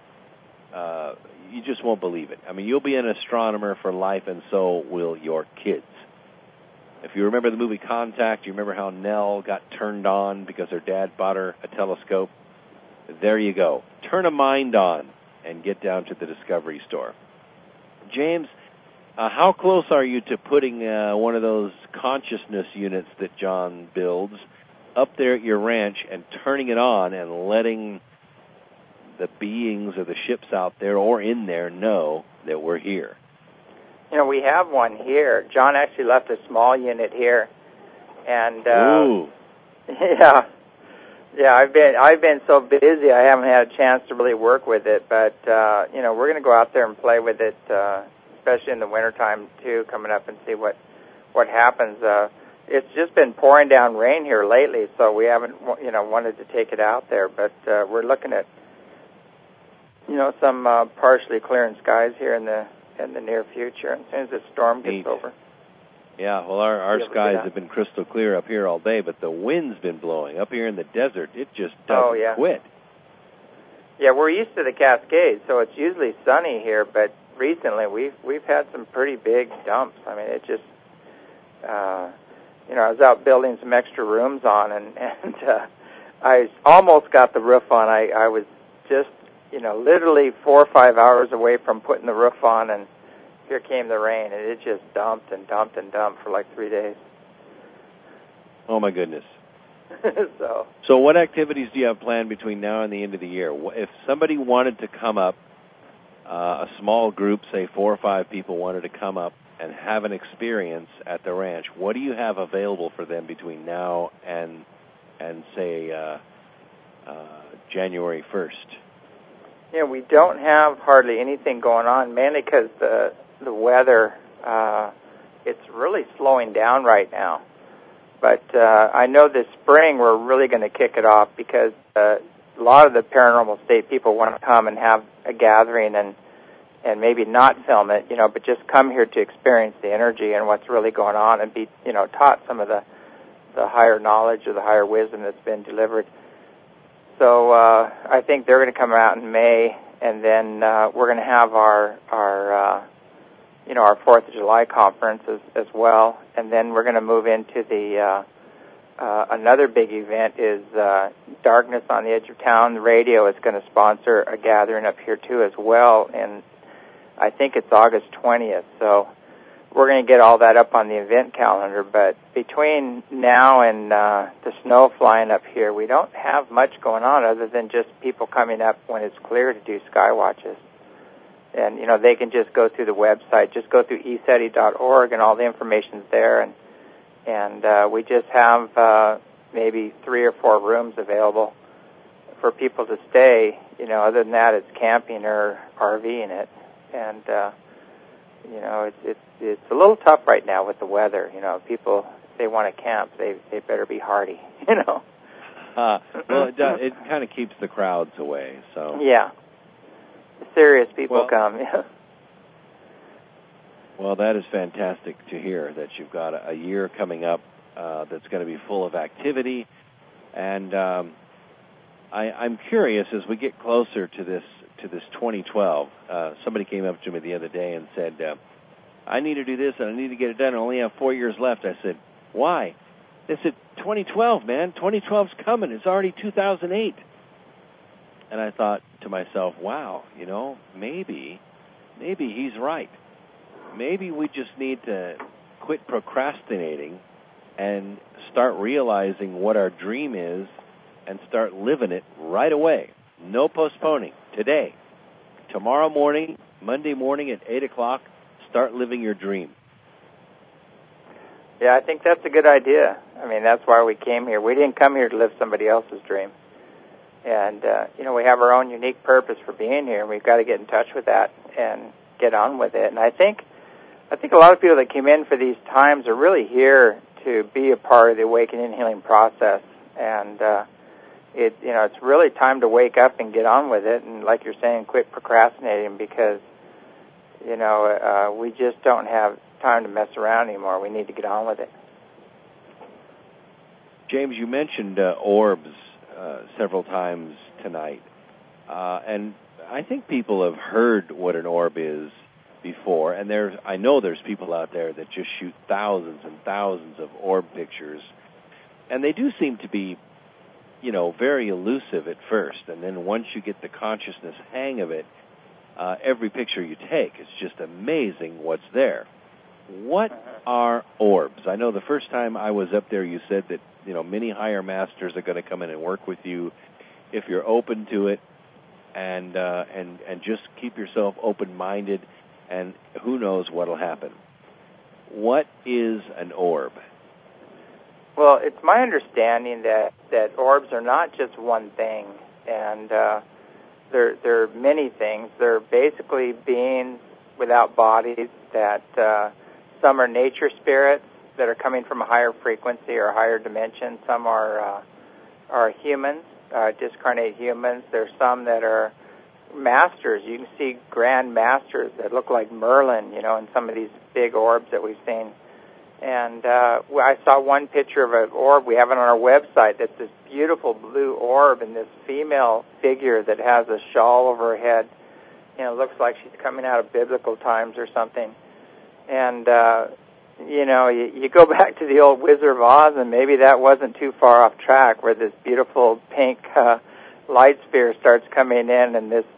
S4: you just won't believe it. I mean, you'll be an astronomer for life, and so will your kids. If you remember the movie Contact, you remember how Nell got turned on because her dad bought her a telescope? There you go. Turn a mind on and get down to the Discovery Store. James, how close are you to putting one of those consciousness units that John builds up there at your ranch and turning it on and letting the beings or the ships out there or in there know that we're here?
S2: You know, we have one here. John actually left a small unit here, and yeah, I've been so busy I haven't had a chance to really work with it. But you know, we're going to go out there and play with it, especially in the wintertime too, coming up and see what happens. It's just been pouring down rain here lately, so we haven't wanted to take it out there. But we're looking at some partially clearing skies here in the near future, as soon as the storm gets over.
S4: Yeah, well, our skies have been crystal clear up here all day, but the wind's been blowing. Up here in the desert, it just doesn't quit.
S2: Yeah, we're used to the Cascades, so it's usually sunny here, but recently we've had some pretty big dumps. I mean, it just, I was out building some extra rooms on, and I almost got the roof on. I was just literally 4 or 5 hours away from putting the roof on, and here came the rain, and it just dumped and dumped and dumped for like 3 days.
S4: Oh, my goodness.
S2: So
S4: what activities do you have planned between now and the end of the year? If somebody wanted to come up, a small group, say 4 or 5 people wanted to come up and have an experience at the ranch, what do you have available for them between now and say, January 1st?
S2: Yeah, we don't have hardly anything going on, mainly because the weather, it's really slowing down right now. But I know this spring we're really going to kick it off because a lot of the Paranormal State people want to come and have a gathering and maybe not film it, but just come here to experience the energy and what's really going on and be, taught some of the higher knowledge or the higher wisdom that's been delivered. So I think they're going to come out in May, and then we're going to have our 4th of July conference as well, and then we're going to move into the another big event is Darkness on the Edge of Town. The radio is going to sponsor a gathering up here too as well, and I think it's August 20th. So we're going to get all that up on the event calendar. But between now and the snow flying up here, we don't have much going on other than just people coming up when it's clear to do sky watches. And, they can just go through the website, just go through eseti.org, and all the information's there. And we just have maybe 3 or 4 rooms available for people to stay. Other than that, it's camping or RVing it. And, it's a little tough right now with the weather. People, if they want to camp, they better be hardy,
S4: Well, it kind of keeps the crowds away, so.
S2: Yeah. Serious people come.
S4: Well, that is fantastic to hear that you've got a year coming up that's going to be full of activity. And I'm curious, as we get closer to this 2012, somebody came up to me the other day and said, I need to do this and I need to get it done. I only have 4 years left. I said, why? They said, 2012, man. 2012's coming. It's already 2008. And I thought to myself, wow, maybe he's right. Maybe we just need to quit procrastinating and start realizing what our dream is and start living it right away. No postponing. Today. Tomorrow morning, Monday morning at 8 o'clock, start living your dream.
S2: Yeah, I think that's a good idea. I mean, that's why we came here. We didn't come here to live somebody else's dream. And, we have our own unique purpose for being here, and we've got to get in touch with that and get on with it. And I think a lot of people that came in for these times are really here to be a part of the awakening and healing process. And it's really time to wake up and get on with it. And like you're saying, quit procrastinating because, we just don't have time to mess around anymore. We need to get on with it.
S4: James, you mentioned orbs several times tonight. And I think people have heard what an orb is before, and I know there's people out there that just shoot thousands and thousands of orb pictures, and they do seem to be, very elusive at first, and then once you get the consciousness hang of it, every picture you take, it's just amazing what's there. What are orbs? I know the first time I was up there, you said that, many higher masters are going to come in and work with you if you're open to it, and just keep yourself open-minded, and who knows what'll happen. What is an orb?
S2: Well, it's my understanding that orbs are not just one thing, and they're many things. They're basically beings without bodies that some are nature spirits that are coming from a higher frequency or a higher dimension. Some are humans, discarnate humans. There's some that are masters. You can see grand masters that look like Merlin, in some of these big orbs that we've seen. And I saw one picture of an orb. We have it on our website. That's this beautiful blue orb and this female figure that has a shawl over her head. It looks like she's coming out of biblical times or something. And, you go back to the old Wizard of Oz, and maybe that wasn't too far off track, where this beautiful pink light sphere starts coming in, and this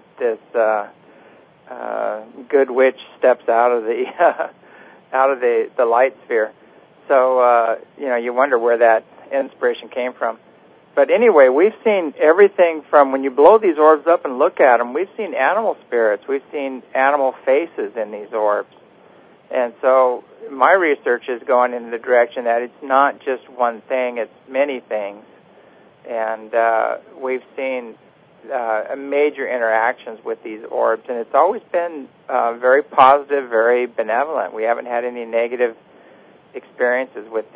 S2: good witch steps out of the light sphere. So you wonder where that inspiration came from. But anyway, we've seen everything from when you blow these orbs up and look at them. We've seen animal spirits. We've seen animal faces in these orbs. And so my research is going in the direction that it's not just one thing, it's many things. And we've seen major interactions with these orbs, and it's always been very positive, very benevolent. We haven't had any negative experiences with these.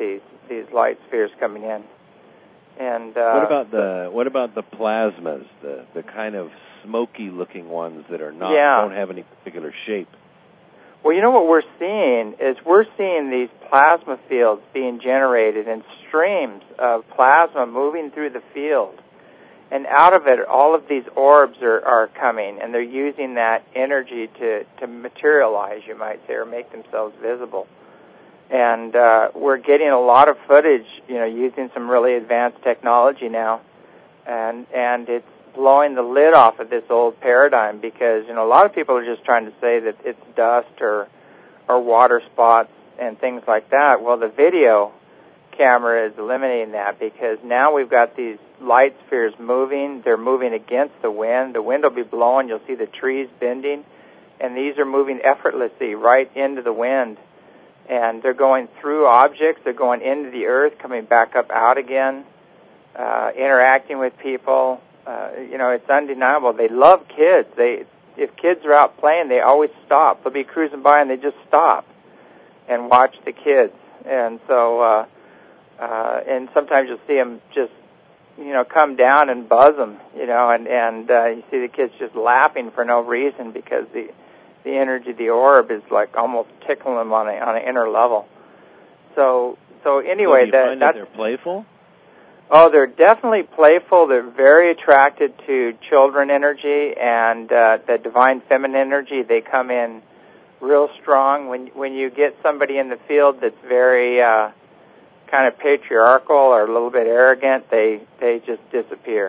S2: light spheres coming in. And
S4: what about the plasmas, the kind of smoky looking ones that are not don't have any particular shape?
S2: Well, you know what we're seeing is these plasma fields being generated and streams of plasma moving through the field. And out of it, all of these orbs are coming, and they're using that energy to materialize, you might say, or make themselves visible. And we're getting a lot of footage, using some really advanced technology now, and it's blowing the lid off of this old paradigm, because a lot of people are just trying to say that it's dust or water spots and things like that. Well, the video camera is eliminating that, because now we've got these light spheres moving. They're moving against the wind. The wind will be blowing. You'll see the trees bending, and these are moving effortlessly right into the wind. And they're going through objects. They're going into the earth, coming back up out again, interacting with people. It's undeniable. They love kids. If kids are out playing, they always stop. They'll be cruising by and they just stop and watch the kids. And so, and sometimes you'll see them just, come down and buzz them, and you see the kids just laughing for no reason, because the energy of the orb is like almost tickling them on an inner level. So anyway,
S4: do you find that they're playful?
S2: Oh, they're definitely playful. They're very attracted to children energy and the divine feminine energy. They come in real strong. When you get somebody in the field that's very kind of patriarchal or a little bit arrogant, they just disappear.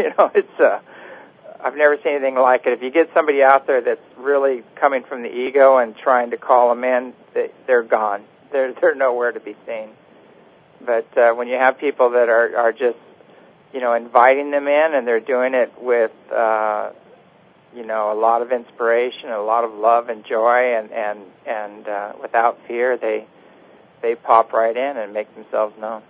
S2: I've never seen anything like it. If you get somebody out there that's really coming from the ego and trying to call them in, they're gone. They're nowhere to be seen. But when you have people that are just, inviting them in, and they're doing it with, a lot of inspiration, a lot of love and joy, and without fear, they pop right in and make themselves known.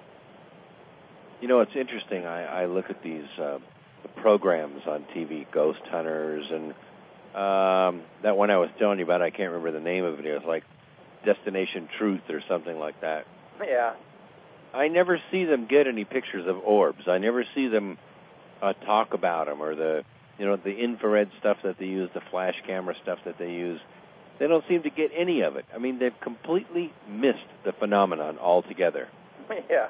S4: It's interesting. I look at these programs on TV, Ghost Hunters, and that one I was telling you about, I can't remember the name of it. It was like Destination Truth or something like that.
S2: Yeah.
S4: I never see them get any pictures of orbs. I never see them talk about them, or the infrared stuff that they use, the flash camera stuff that they use. They don't seem to get any of it. I mean, they've completely missed the phenomenon altogether.
S2: Yeah.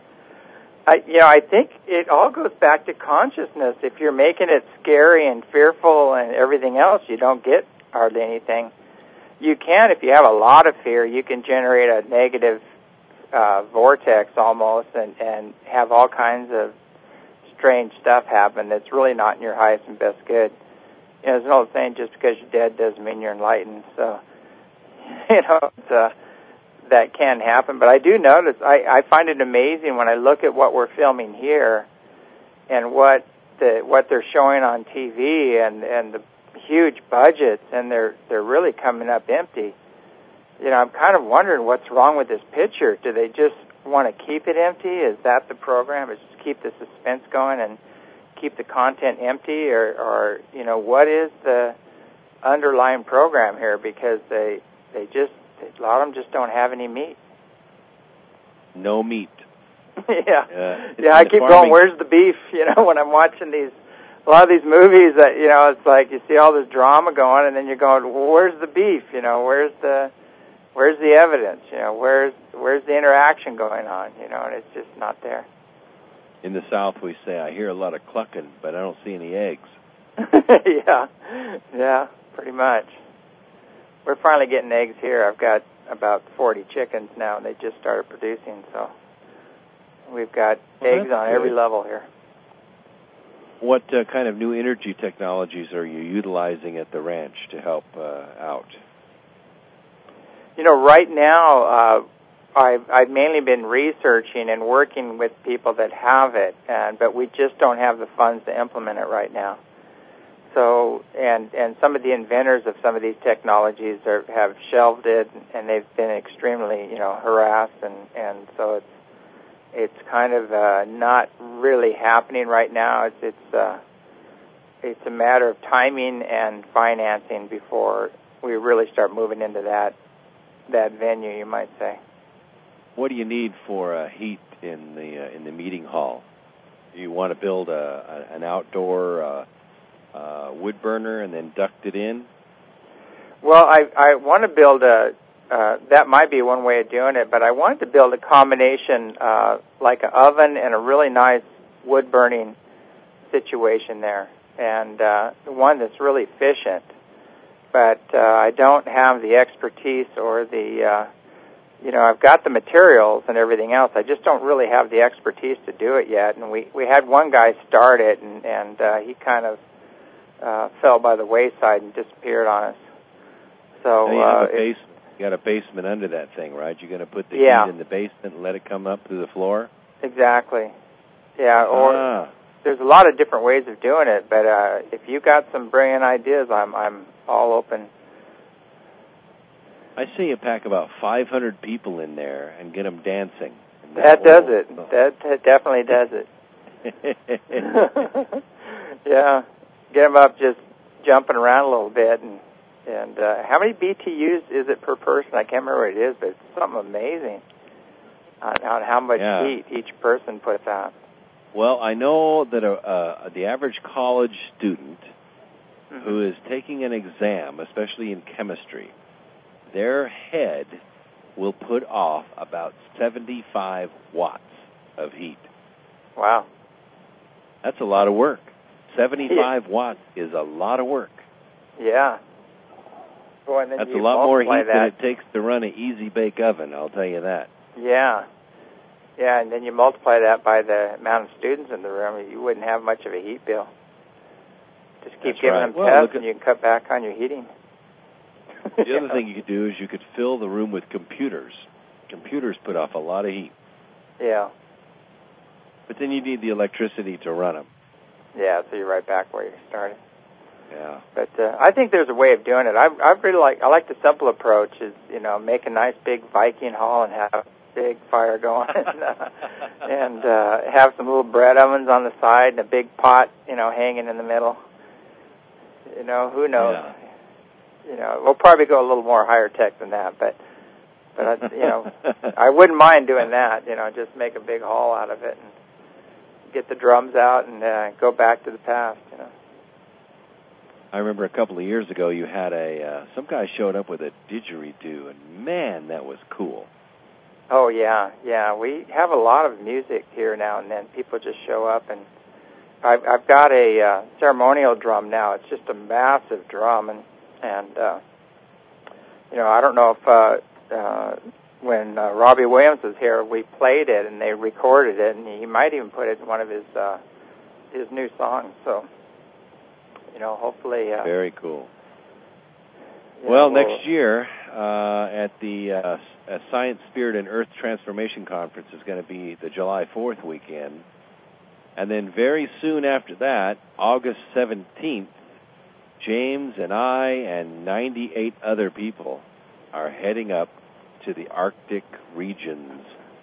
S2: I think it all goes back to consciousness. If you're making it scary and fearful and everything else, you don't get hardly anything. You can, if you have a lot of fear, you can generate a negative vortex almost, and have all kinds of strange stuff happen that's really not in your highest and best good. There's an old saying, just because you're dead doesn't mean you're enlightened. So, that can happen. But I do notice, I find it amazing when I look at what we're filming here and what they're showing on TV and the huge budgets, and they're really coming up empty. I'm kind of wondering what's wrong with this picture. Do they just want to keep it empty? Is that the program? Is just keep the suspense going and keep the content empty, or what is the underlying program here? Because a lot of them just don't have any meat.
S4: No meat.
S2: Yeah. I keep going, where's the beef? When I'm watching a lot of these movies that, it's like you see all this drama going, and then you're going, well, where's the beef? Where's the evidence? Where's the interaction going on? And it's just not there.
S4: In the South, we say, I hear a lot of clucking, but I don't see any eggs.
S2: Yeah, pretty much. We're finally getting eggs here. I've got about 40 chickens now, and they just started producing, so we've got eggs on every level here.
S4: What kind of new energy technologies are you utilizing at the ranch to help out?
S2: Right now, I've mainly been researching and working with people that have it, but we just don't have the funds to implement it right now. So, and some of the inventors of some of these technologies have shelved it, and they've been extremely, harassed, and so it's kind of not really happening right now. It's a matter of timing and financing before we really start moving into that venue, you might say.
S4: what do you need for heat in the meeting hall? Do you want to build an outdoor wood burner and then duct it in?
S2: Well, I want to build that might be one way of doing it, but I wanted to build a combination like an oven and a really nice wood burning situation there, and one that's really efficient. But I don't have the expertise or the, I've got the materials and everything else. I just don't really have the expertise to do it yet. And we had one guy start it, and he kind of fell by the wayside and disappeared on us. So
S4: you got a basement under that thing, right? You're going to put the heat in the basement and let it come up through the floor?
S2: Exactly. Yeah, or there's a lot of different ways of doing it, but if you got some brilliant ideas, I'm all open.
S4: I say you pack about 500 people in there and get them dancing.
S2: That does it. That definitely does it. Yeah, get them up just jumping around a little bit. And how many BTUs is it per person? I can't remember what it is, but it's something amazing on how much heat each person puts out.
S4: Well, I know that the average college student who is taking an exam, especially in chemistry, their head will put off about 75 watts of heat.
S2: Wow.
S4: That's a lot of work. 75 watts is a lot of work.
S2: Yeah. Boy, and then
S4: that's a lot more heat than it takes to run an easy bake oven, I'll tell you that.
S2: Yeah. Yeah, and then you multiply that by the amount of students in the room, you wouldn't have much of a heat bill. Just keep giving them tests, and you can cut back on your heating.
S4: The other thing you could do is you could fill the room with computers. Computers put off a lot of heat.
S2: Yeah.
S4: But then you need the electricity to run them.
S2: Yeah, so you're right back where you started.
S4: Yeah.
S2: But I think there's a way of doing it. I like the simple approach is, make a nice big Viking hall and have a big fire going and have some little bread ovens on the side and a big pot, hanging in the middle. Who knows? Yeah. We'll probably go a little more higher tech than that, but I wouldn't mind doing that. Just make a big hall out of it and get the drums out and go back to the past.
S4: I remember a couple of years ago you had some guy showed up with a didgeridoo, and man, that was cool.
S2: Oh yeah. We have a lot of music here now and then. People just show up, and I've got a ceremonial drum now. It's just a massive drum, and I don't know if when Robbie Williams was here, we played it and they recorded it, and he might even put it in one of his new songs. So, hopefully.
S4: Very cool. Well, next year at the Science, Spirit, and Earth Transformation Conference is going to be the July 4th weekend. And then very soon after that, August 17th, James and I and 98 other people are heading up to the Arctic regions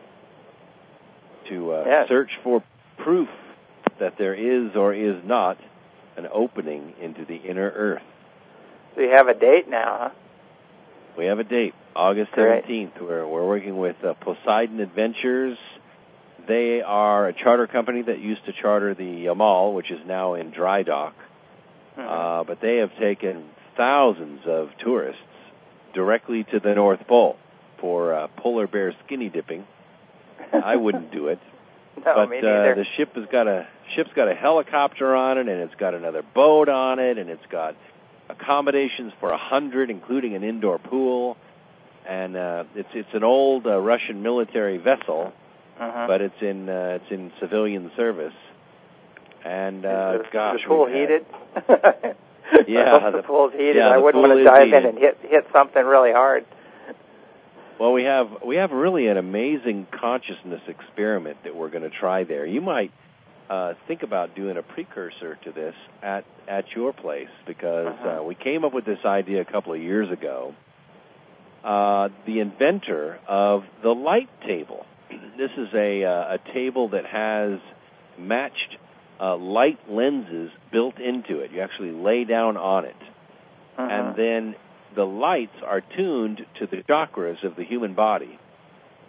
S4: to search for proof that there is or is not an opening into the inner Earth.
S2: So you have a date now, huh?
S4: We have a date, August 17th. We're working with Poseidon Adventures. They are a charter company that used to charter the Yamal, which is now in dry dock. But they have taken thousands of tourists directly to the North Pole for polar bear skinny dipping. I wouldn't do it.
S2: No,
S4: but
S2: me neither.
S4: the ship's got a helicopter on it, and it's got another boat on it, and it's got accommodations for 100, including an indoor pool. And it's an old Russian military vessel, but it's in civilian service. And
S2: is the pool heated?
S4: Yeah,
S2: the pool's heated.
S4: Yeah,
S2: I wouldn't want to dive in and hit something really hard.
S4: Well, we have really an amazing consciousness experiment that we're going to try there. You might think about doing a precursor to this at your place, because we came up with this idea a couple of years ago. The inventor of the light table. This is a table that has matched light lenses built into it. You actually lay down on it. And then the lights are tuned to the chakras of the human body.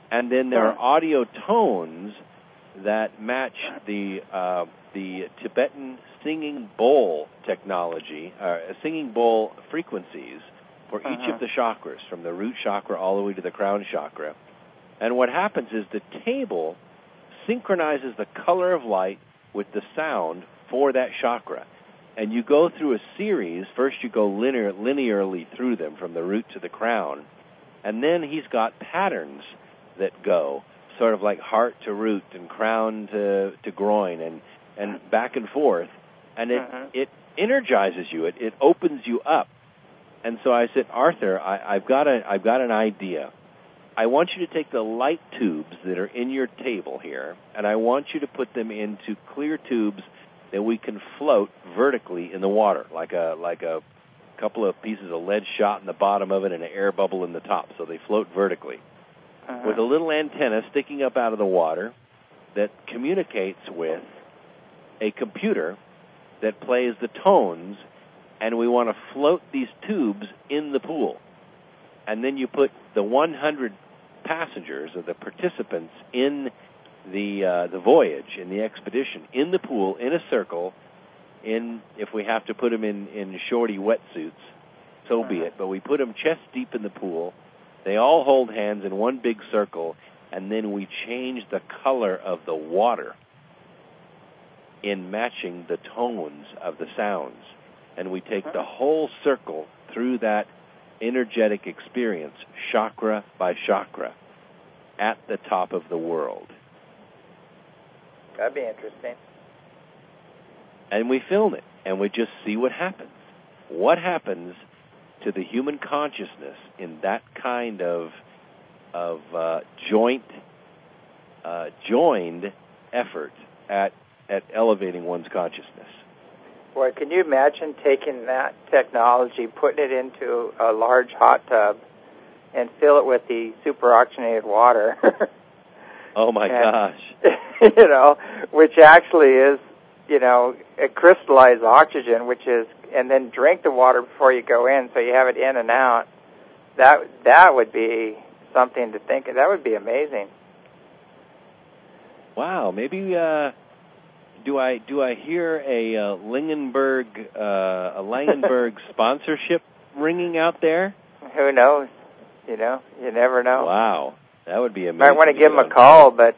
S4: And then there are audio tones that match the Tibetan singing bowl technology, singing bowl frequencies for each of the chakras, from the root chakra all the way to the crown chakra. And what happens is the table synchronizes the color of light with the sound for that chakra. And you go through a series. First you go linearly through them from the root to the crown. And then he's got patterns that go, sort of like heart to root and crown to groin and back and forth. And it energizes you. It opens you up. And so I said, Arthur, I've got an idea. I want you to take the light tubes that are in your table here, and I want you to put them into clear tubes that we can float vertically in the water, like a couple of pieces of lead shot in the bottom of it and an air bubble in the top, so they float vertically. With a little antenna sticking up out of the water that communicates with a computer that plays the tones, and we want to float these tubes in the pool. And then you put the 100 passengers or the participants in the voyage, in the expedition, in the pool, in a circle, if we have to put them in shorty wetsuits, so be it. But we put them chest deep in the pool. They all hold hands in one big circle, and then we change the color of the water in matching the tones of the sounds. And we take the whole circle through that energetic experience, chakra by chakra, at the top of the world.
S2: That'd be interesting.
S4: And we film it, and we just see what happens. What happens to the human consciousness in that kind of joined effort at elevating one's consciousness?
S2: Boy, can you imagine taking that technology, putting it into a large hot tub, and fill it with the superoxygenated water?
S4: Oh my gosh!
S2: Which actually is, a crystallized oxygen, and then drink the water before you go in, so you have it in and out. That would be something to think of. That would be amazing.
S4: Wow, maybe do I hear a Langenberg sponsorship ringing out there?
S2: Who knows? You never know.
S4: Wow, that would be amazing.
S2: Might want to give him a call, but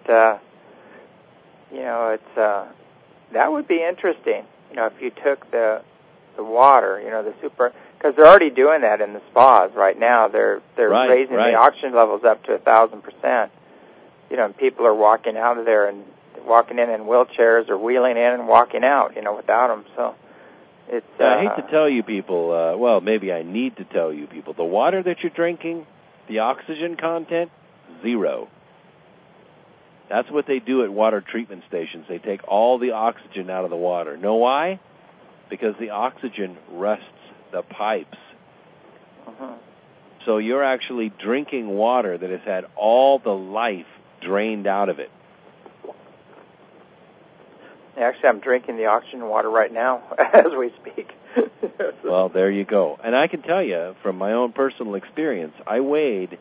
S2: that would be interesting. If you took the water, the super, because they're already doing that in the spas right now. They're raising the oxygen levels up to 1,000%. And people are walking out of there and walking in wheelchairs or wheeling in and walking out, without them. So it's.
S4: I hate to tell you people. Well, maybe I need to tell you people. The water that you're drinking, the oxygen content, 0. That's what they do at water treatment stations. They take all the oxygen out of the water. Know why? Because the oxygen rusts the pipes. So you're actually drinking water that has had all the life drained out of it.
S2: Actually, I'm drinking the oxygen water right now as we speak.
S4: Well, there you go. And I can tell you from my own personal experience, I weighed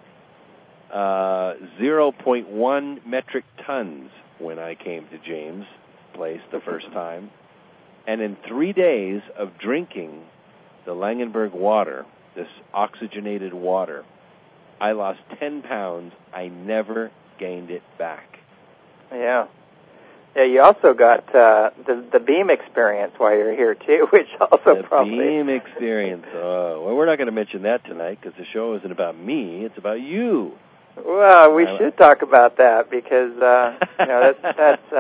S4: 0.1 metric tons when I came to James' place the first time. And in 3 days of drinking the Langenberg water, this oxygenated water, I lost 10 pounds. I never gained it back.
S2: Yeah. Yeah, you also got the beam experience while you're here, too, which also
S4: the
S2: probably...
S4: The beam experience. Well, we're not going to mention that tonight because the show isn't about me. It's about you.
S2: Well, we should talk about that because, that's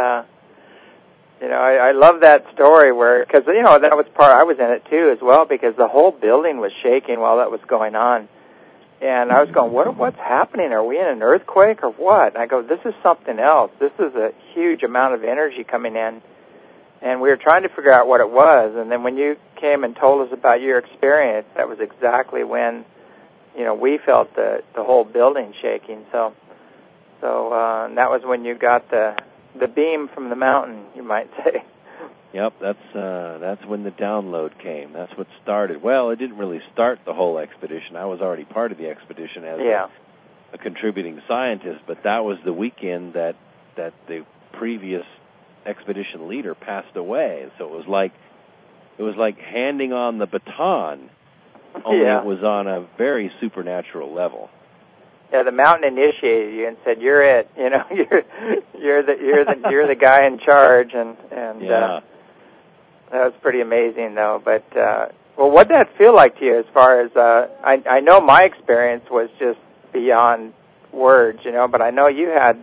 S2: I love that story because, that was I was in it, too, as well, because the whole building was shaking while that was going on. And I was going, what's happening? Are we in an earthquake or what? And I go, this is something else. This is a huge amount of energy coming in. And we were trying to figure out what it was. And then when you came and told us about your experience, that was exactly when, we felt the whole building shaking. So that was when you got the beam from the mountain, you might say.
S4: Yep, that's when the download came. That's what started. Well, it didn't really start the whole expedition. I was already part of the expedition as a contributing scientist, but that was the weekend that the previous expedition leader passed away. So it was like handing on the baton, only it was on a very supernatural level.
S2: Yeah, the mountain initiated you and said, "You're it. You know, you're the guy in charge." And
S4: yeah.
S2: That was pretty amazing, though. But well, what'd that feel like to you? As far as I know, my experience was just beyond words. You know, but I know you had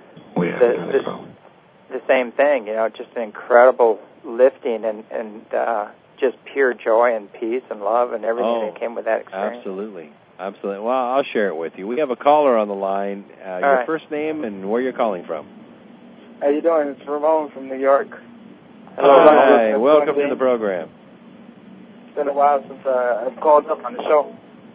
S2: the same thing. You know, just an incredible lifting and just pure joy and peace and love and everything that came with that experience.
S4: Absolutely. Absolutely. Well, I'll share it with you. We have a caller on the line. Your first name and where you're calling from.
S7: How you doing? It's Ramon from New York.
S2: Hello.
S4: Hi. Welcome to the program.
S7: It's been a while since I've called up on the show.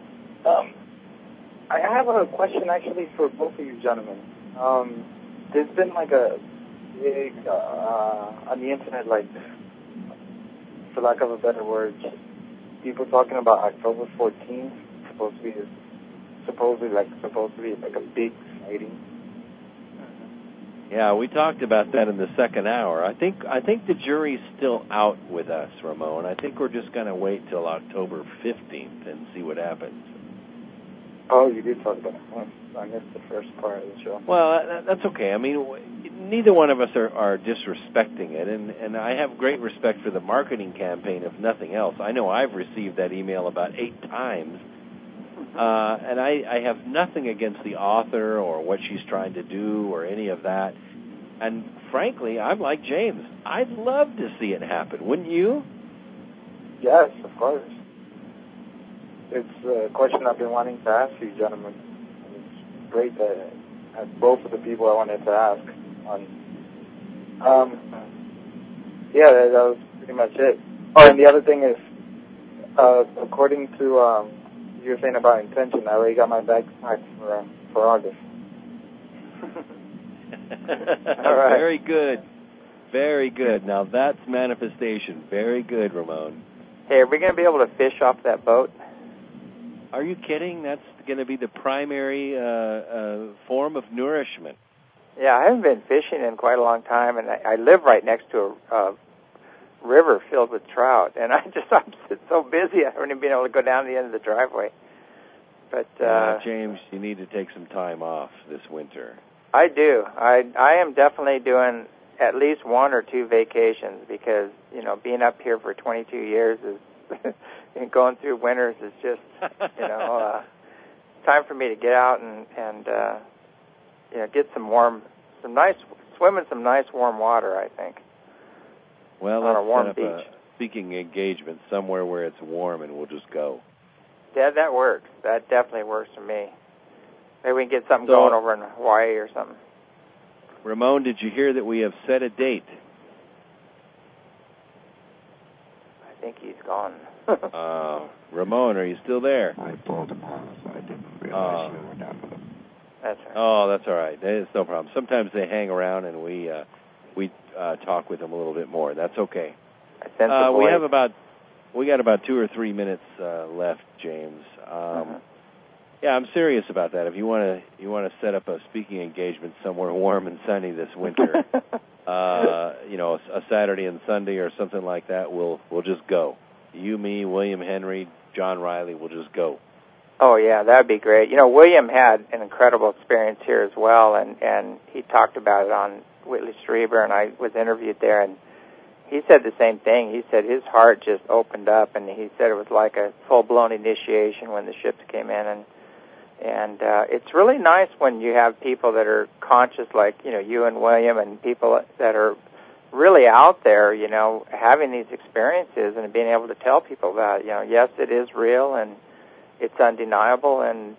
S7: I have a question actually for both of you gentlemen. There's been like a big, on the internet, like, for lack of a better word, people talking about October 14th. Supposed to be like a big sighting.
S4: Yeah, we talked about that in the second hour. I think the jury's still out with us, Ramon. I think we're just going to wait till October 15th and see what happens.
S7: Oh, you did talk about it. I missed the first part of the show.
S4: Well, that's okay. I mean, neither one of us are disrespecting it, and I have great respect for the marketing campaign, if nothing else. I know I've received that email about 8 times. And I have nothing against the author or what she's trying to do or any of that. And frankly, I'm like James. I'd love to see it happen. Wouldn't you?
S7: Yes, of course. It's a question I've been wanting to ask you, gentlemen. And it's great that both of the people I wanted to ask on. Yeah, that was pretty much it. Oh, and the other thing is, according to you were saying about intention, I already got my bag packed for August.
S2: All right.
S4: Very good. Very good. Now that's manifestation. Very good, Ramon.
S2: Hey, are we going to be able to fish off that boat?
S4: Are you kidding? That's going to be the primary form of nourishment.
S2: Yeah, I haven't been fishing in quite a long time, and I live right next to a river filled with trout, and I'm so busy I haven't even been able to go down to the end of the driveway. But
S4: James, you need to take some time off this winter.
S2: I do. I am definitely doing at least 1 or 2 vacations because, you know, being up here for 22 years is and going through winters is just, you know, time for me to get out and you know, get swim in some nice warm water, I think.
S4: Well,
S2: on a warm
S4: let's
S2: beach.
S4: set up a speaking engagement somewhere where it's warm, and we'll just go.
S2: Yeah, that works. That definitely works for me. Maybe we can get something going over in Hawaii or something.
S4: Ramon, did you hear that we have set a date?
S2: I think he's gone.
S4: Ramon, are you still there?
S8: I pulled him off. I didn't realize you were down with him.
S2: That's right.
S4: Oh, that's all right. It's no problem. Sometimes they hang around, and we talk with them a little bit more. That's okay. We got about 2 or 3 minutes left, James. Yeah, I'm serious about that. If you want to set up a speaking engagement somewhere warm and sunny this winter, you know, a Saturday and Sunday or something like that, we'll just go. You, me, William Henry, John Riley, we'll just go.
S2: Oh yeah, that'd be great. You know, William had an incredible experience here as well, and he talked about it on Whitley Strieber, and I was interviewed there, and he said the same thing. He said his heart just opened up, and he said it was like a full-blown initiation when the ships came in, and it's really nice when you have people that are conscious, like, you know, you and William, and people that are really out there, you know, having these experiences and being able to tell people about it. You know, yes, it is real, and it's undeniable, and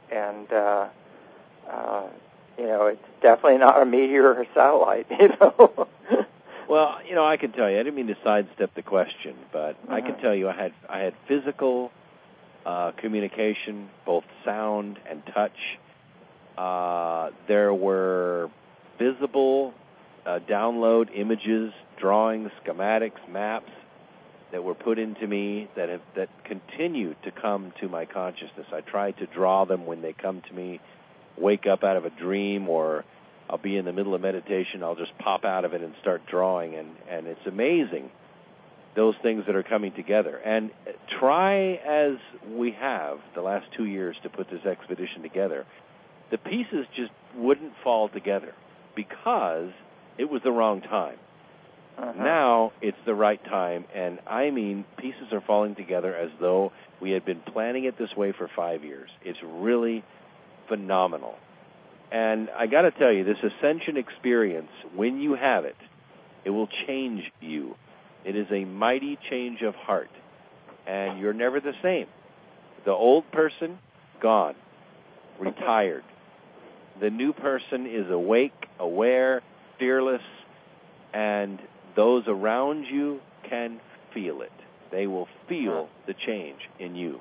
S2: you know, it's definitely not a meteor or a satellite, you know.
S4: Well, you know, I can tell you, I didn't mean to sidestep the question, but I can tell you I had physical communication, both sound and touch. There were visible download images, drawings, schematics, maps that were put into me that continue to come to my consciousness. I try to draw them when they come to me wake up out of a dream, or I'll be in the middle of meditation, I'll just pop out of it and start drawing, and it's amazing, those things that are coming together. And try as we have the last 2 years to put this expedition together, the pieces just wouldn't fall together because it was the wrong time. Now it's the right time, and I mean, pieces are falling together as though we had been planning it this way for 5 years. It's really phenomenal. And I got to tell you, this ascension experience, when you have it, it will change you. It is a mighty change of heart, and you're never the same. The old person, gone, retired. The new person is awake, aware, fearless, and those around you can feel it. They will feel the change in you.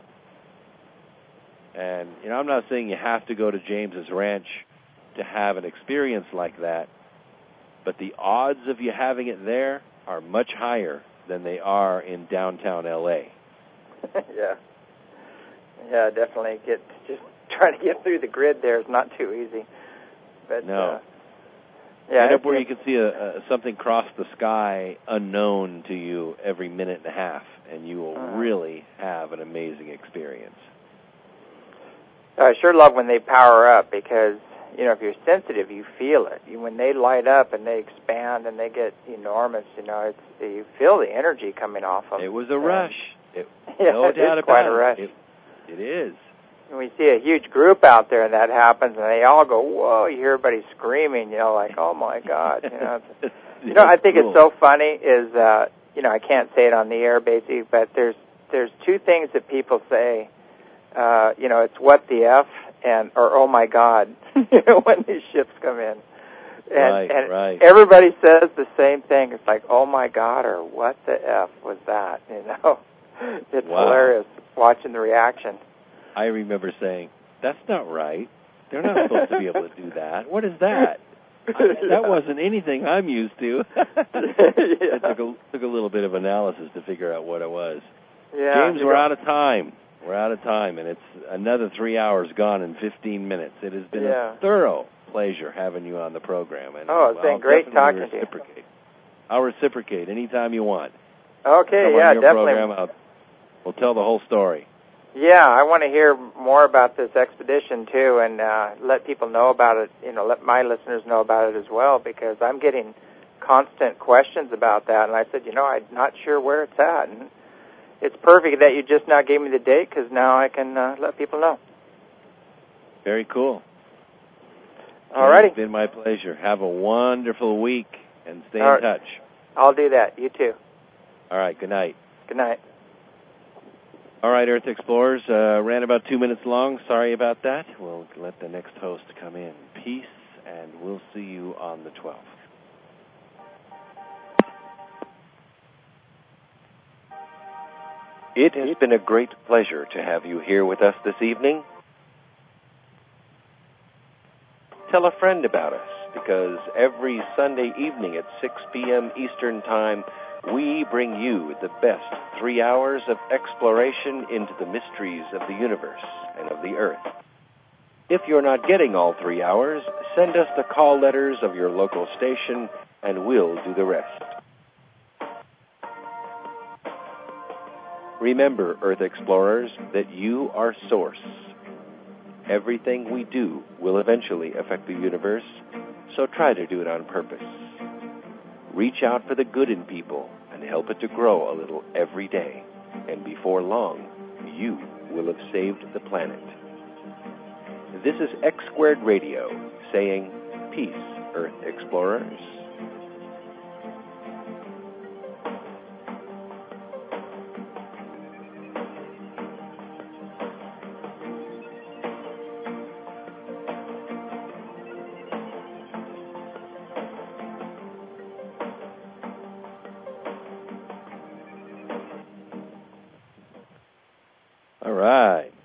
S4: And, you know, I'm not saying you have to go to James's Ranch to have an experience like that, but the odds of you having it there are much higher than they are in downtown L.A.
S2: Yeah, definitely. Just trying to get through the grid there is not too easy. But
S4: no.
S2: Yeah,
S4: end up where you can see something cross the sky unknown to you every minute and a half, and you will really have an amazing experience.
S2: I sure love when they power up because, you know, if you're sensitive, you feel it. When they light up and they expand and they get enormous, you know, you feel the energy coming off them.
S4: It was a rush.
S2: No doubt about it. Quite a rush.
S4: It is.
S2: And we see a huge group out there and that happens, and they all go, whoa, you hear everybody screaming, you know, like, oh, my God. You know, I think cool. It's so funny is, you know, I can't say it on the air, basically, but there's two things that people say. You know, it's what the F or oh, my God, you know, when these ships come in. And
S4: right.
S2: Everybody says the same thing. It's like, oh, my God, or what the F was that, you know. It's hilarious watching the reaction.
S4: I remember saying, that's not right. They're not supposed to be able to do that. What is that? That wasn't anything I'm used to. It took a little bit of analysis to figure out what it was.
S2: Yeah,
S4: James, we're out of time. We're out of time, and it's another 3 hours gone in 15 minutes. It has been a thorough pleasure having you on the program. And
S2: it's been great talking to you.
S4: I'll reciprocate anytime you want.
S2: Okay,
S4: Come on your
S2: definitely.
S4: Program, we'll tell the whole story.
S2: Yeah, I want to hear more about this expedition, too, and let people know about it, you know, let my listeners know about it as well, because I'm getting constant questions about that. And I said, you know, I'm not sure where it's at. And it's perfect that you just now gave me the date, because now I can let people know.
S4: Very cool.
S2: All righty.
S4: It's been my pleasure. Have a wonderful week, and stay in touch.
S2: I'll do that. You too.
S4: All right. Good night.
S2: Good night.
S4: All right, Earth Explorers, ran about 2 minutes long. Sorry about that. We'll let the next host come in. Peace, and we'll see you on the 12th.
S1: It has been a great pleasure to have you here with us this evening. Tell a friend about us, because every Sunday evening at 6 p.m. Eastern Time, we bring you the best 3 hours of exploration into the mysteries of the universe and of the Earth. If you're not getting all 3 hours, send us the call letters of your local station, and we'll do the rest. Remember, Earth Explorers, that you are source. Everything we do will eventually affect the universe, so try to do it on purpose. Reach out for the good in people and help it to grow a little every day. And before long, you will have saved the planet. This is X Squared Radio saying, peace, Earth Explorers.
S4: All right.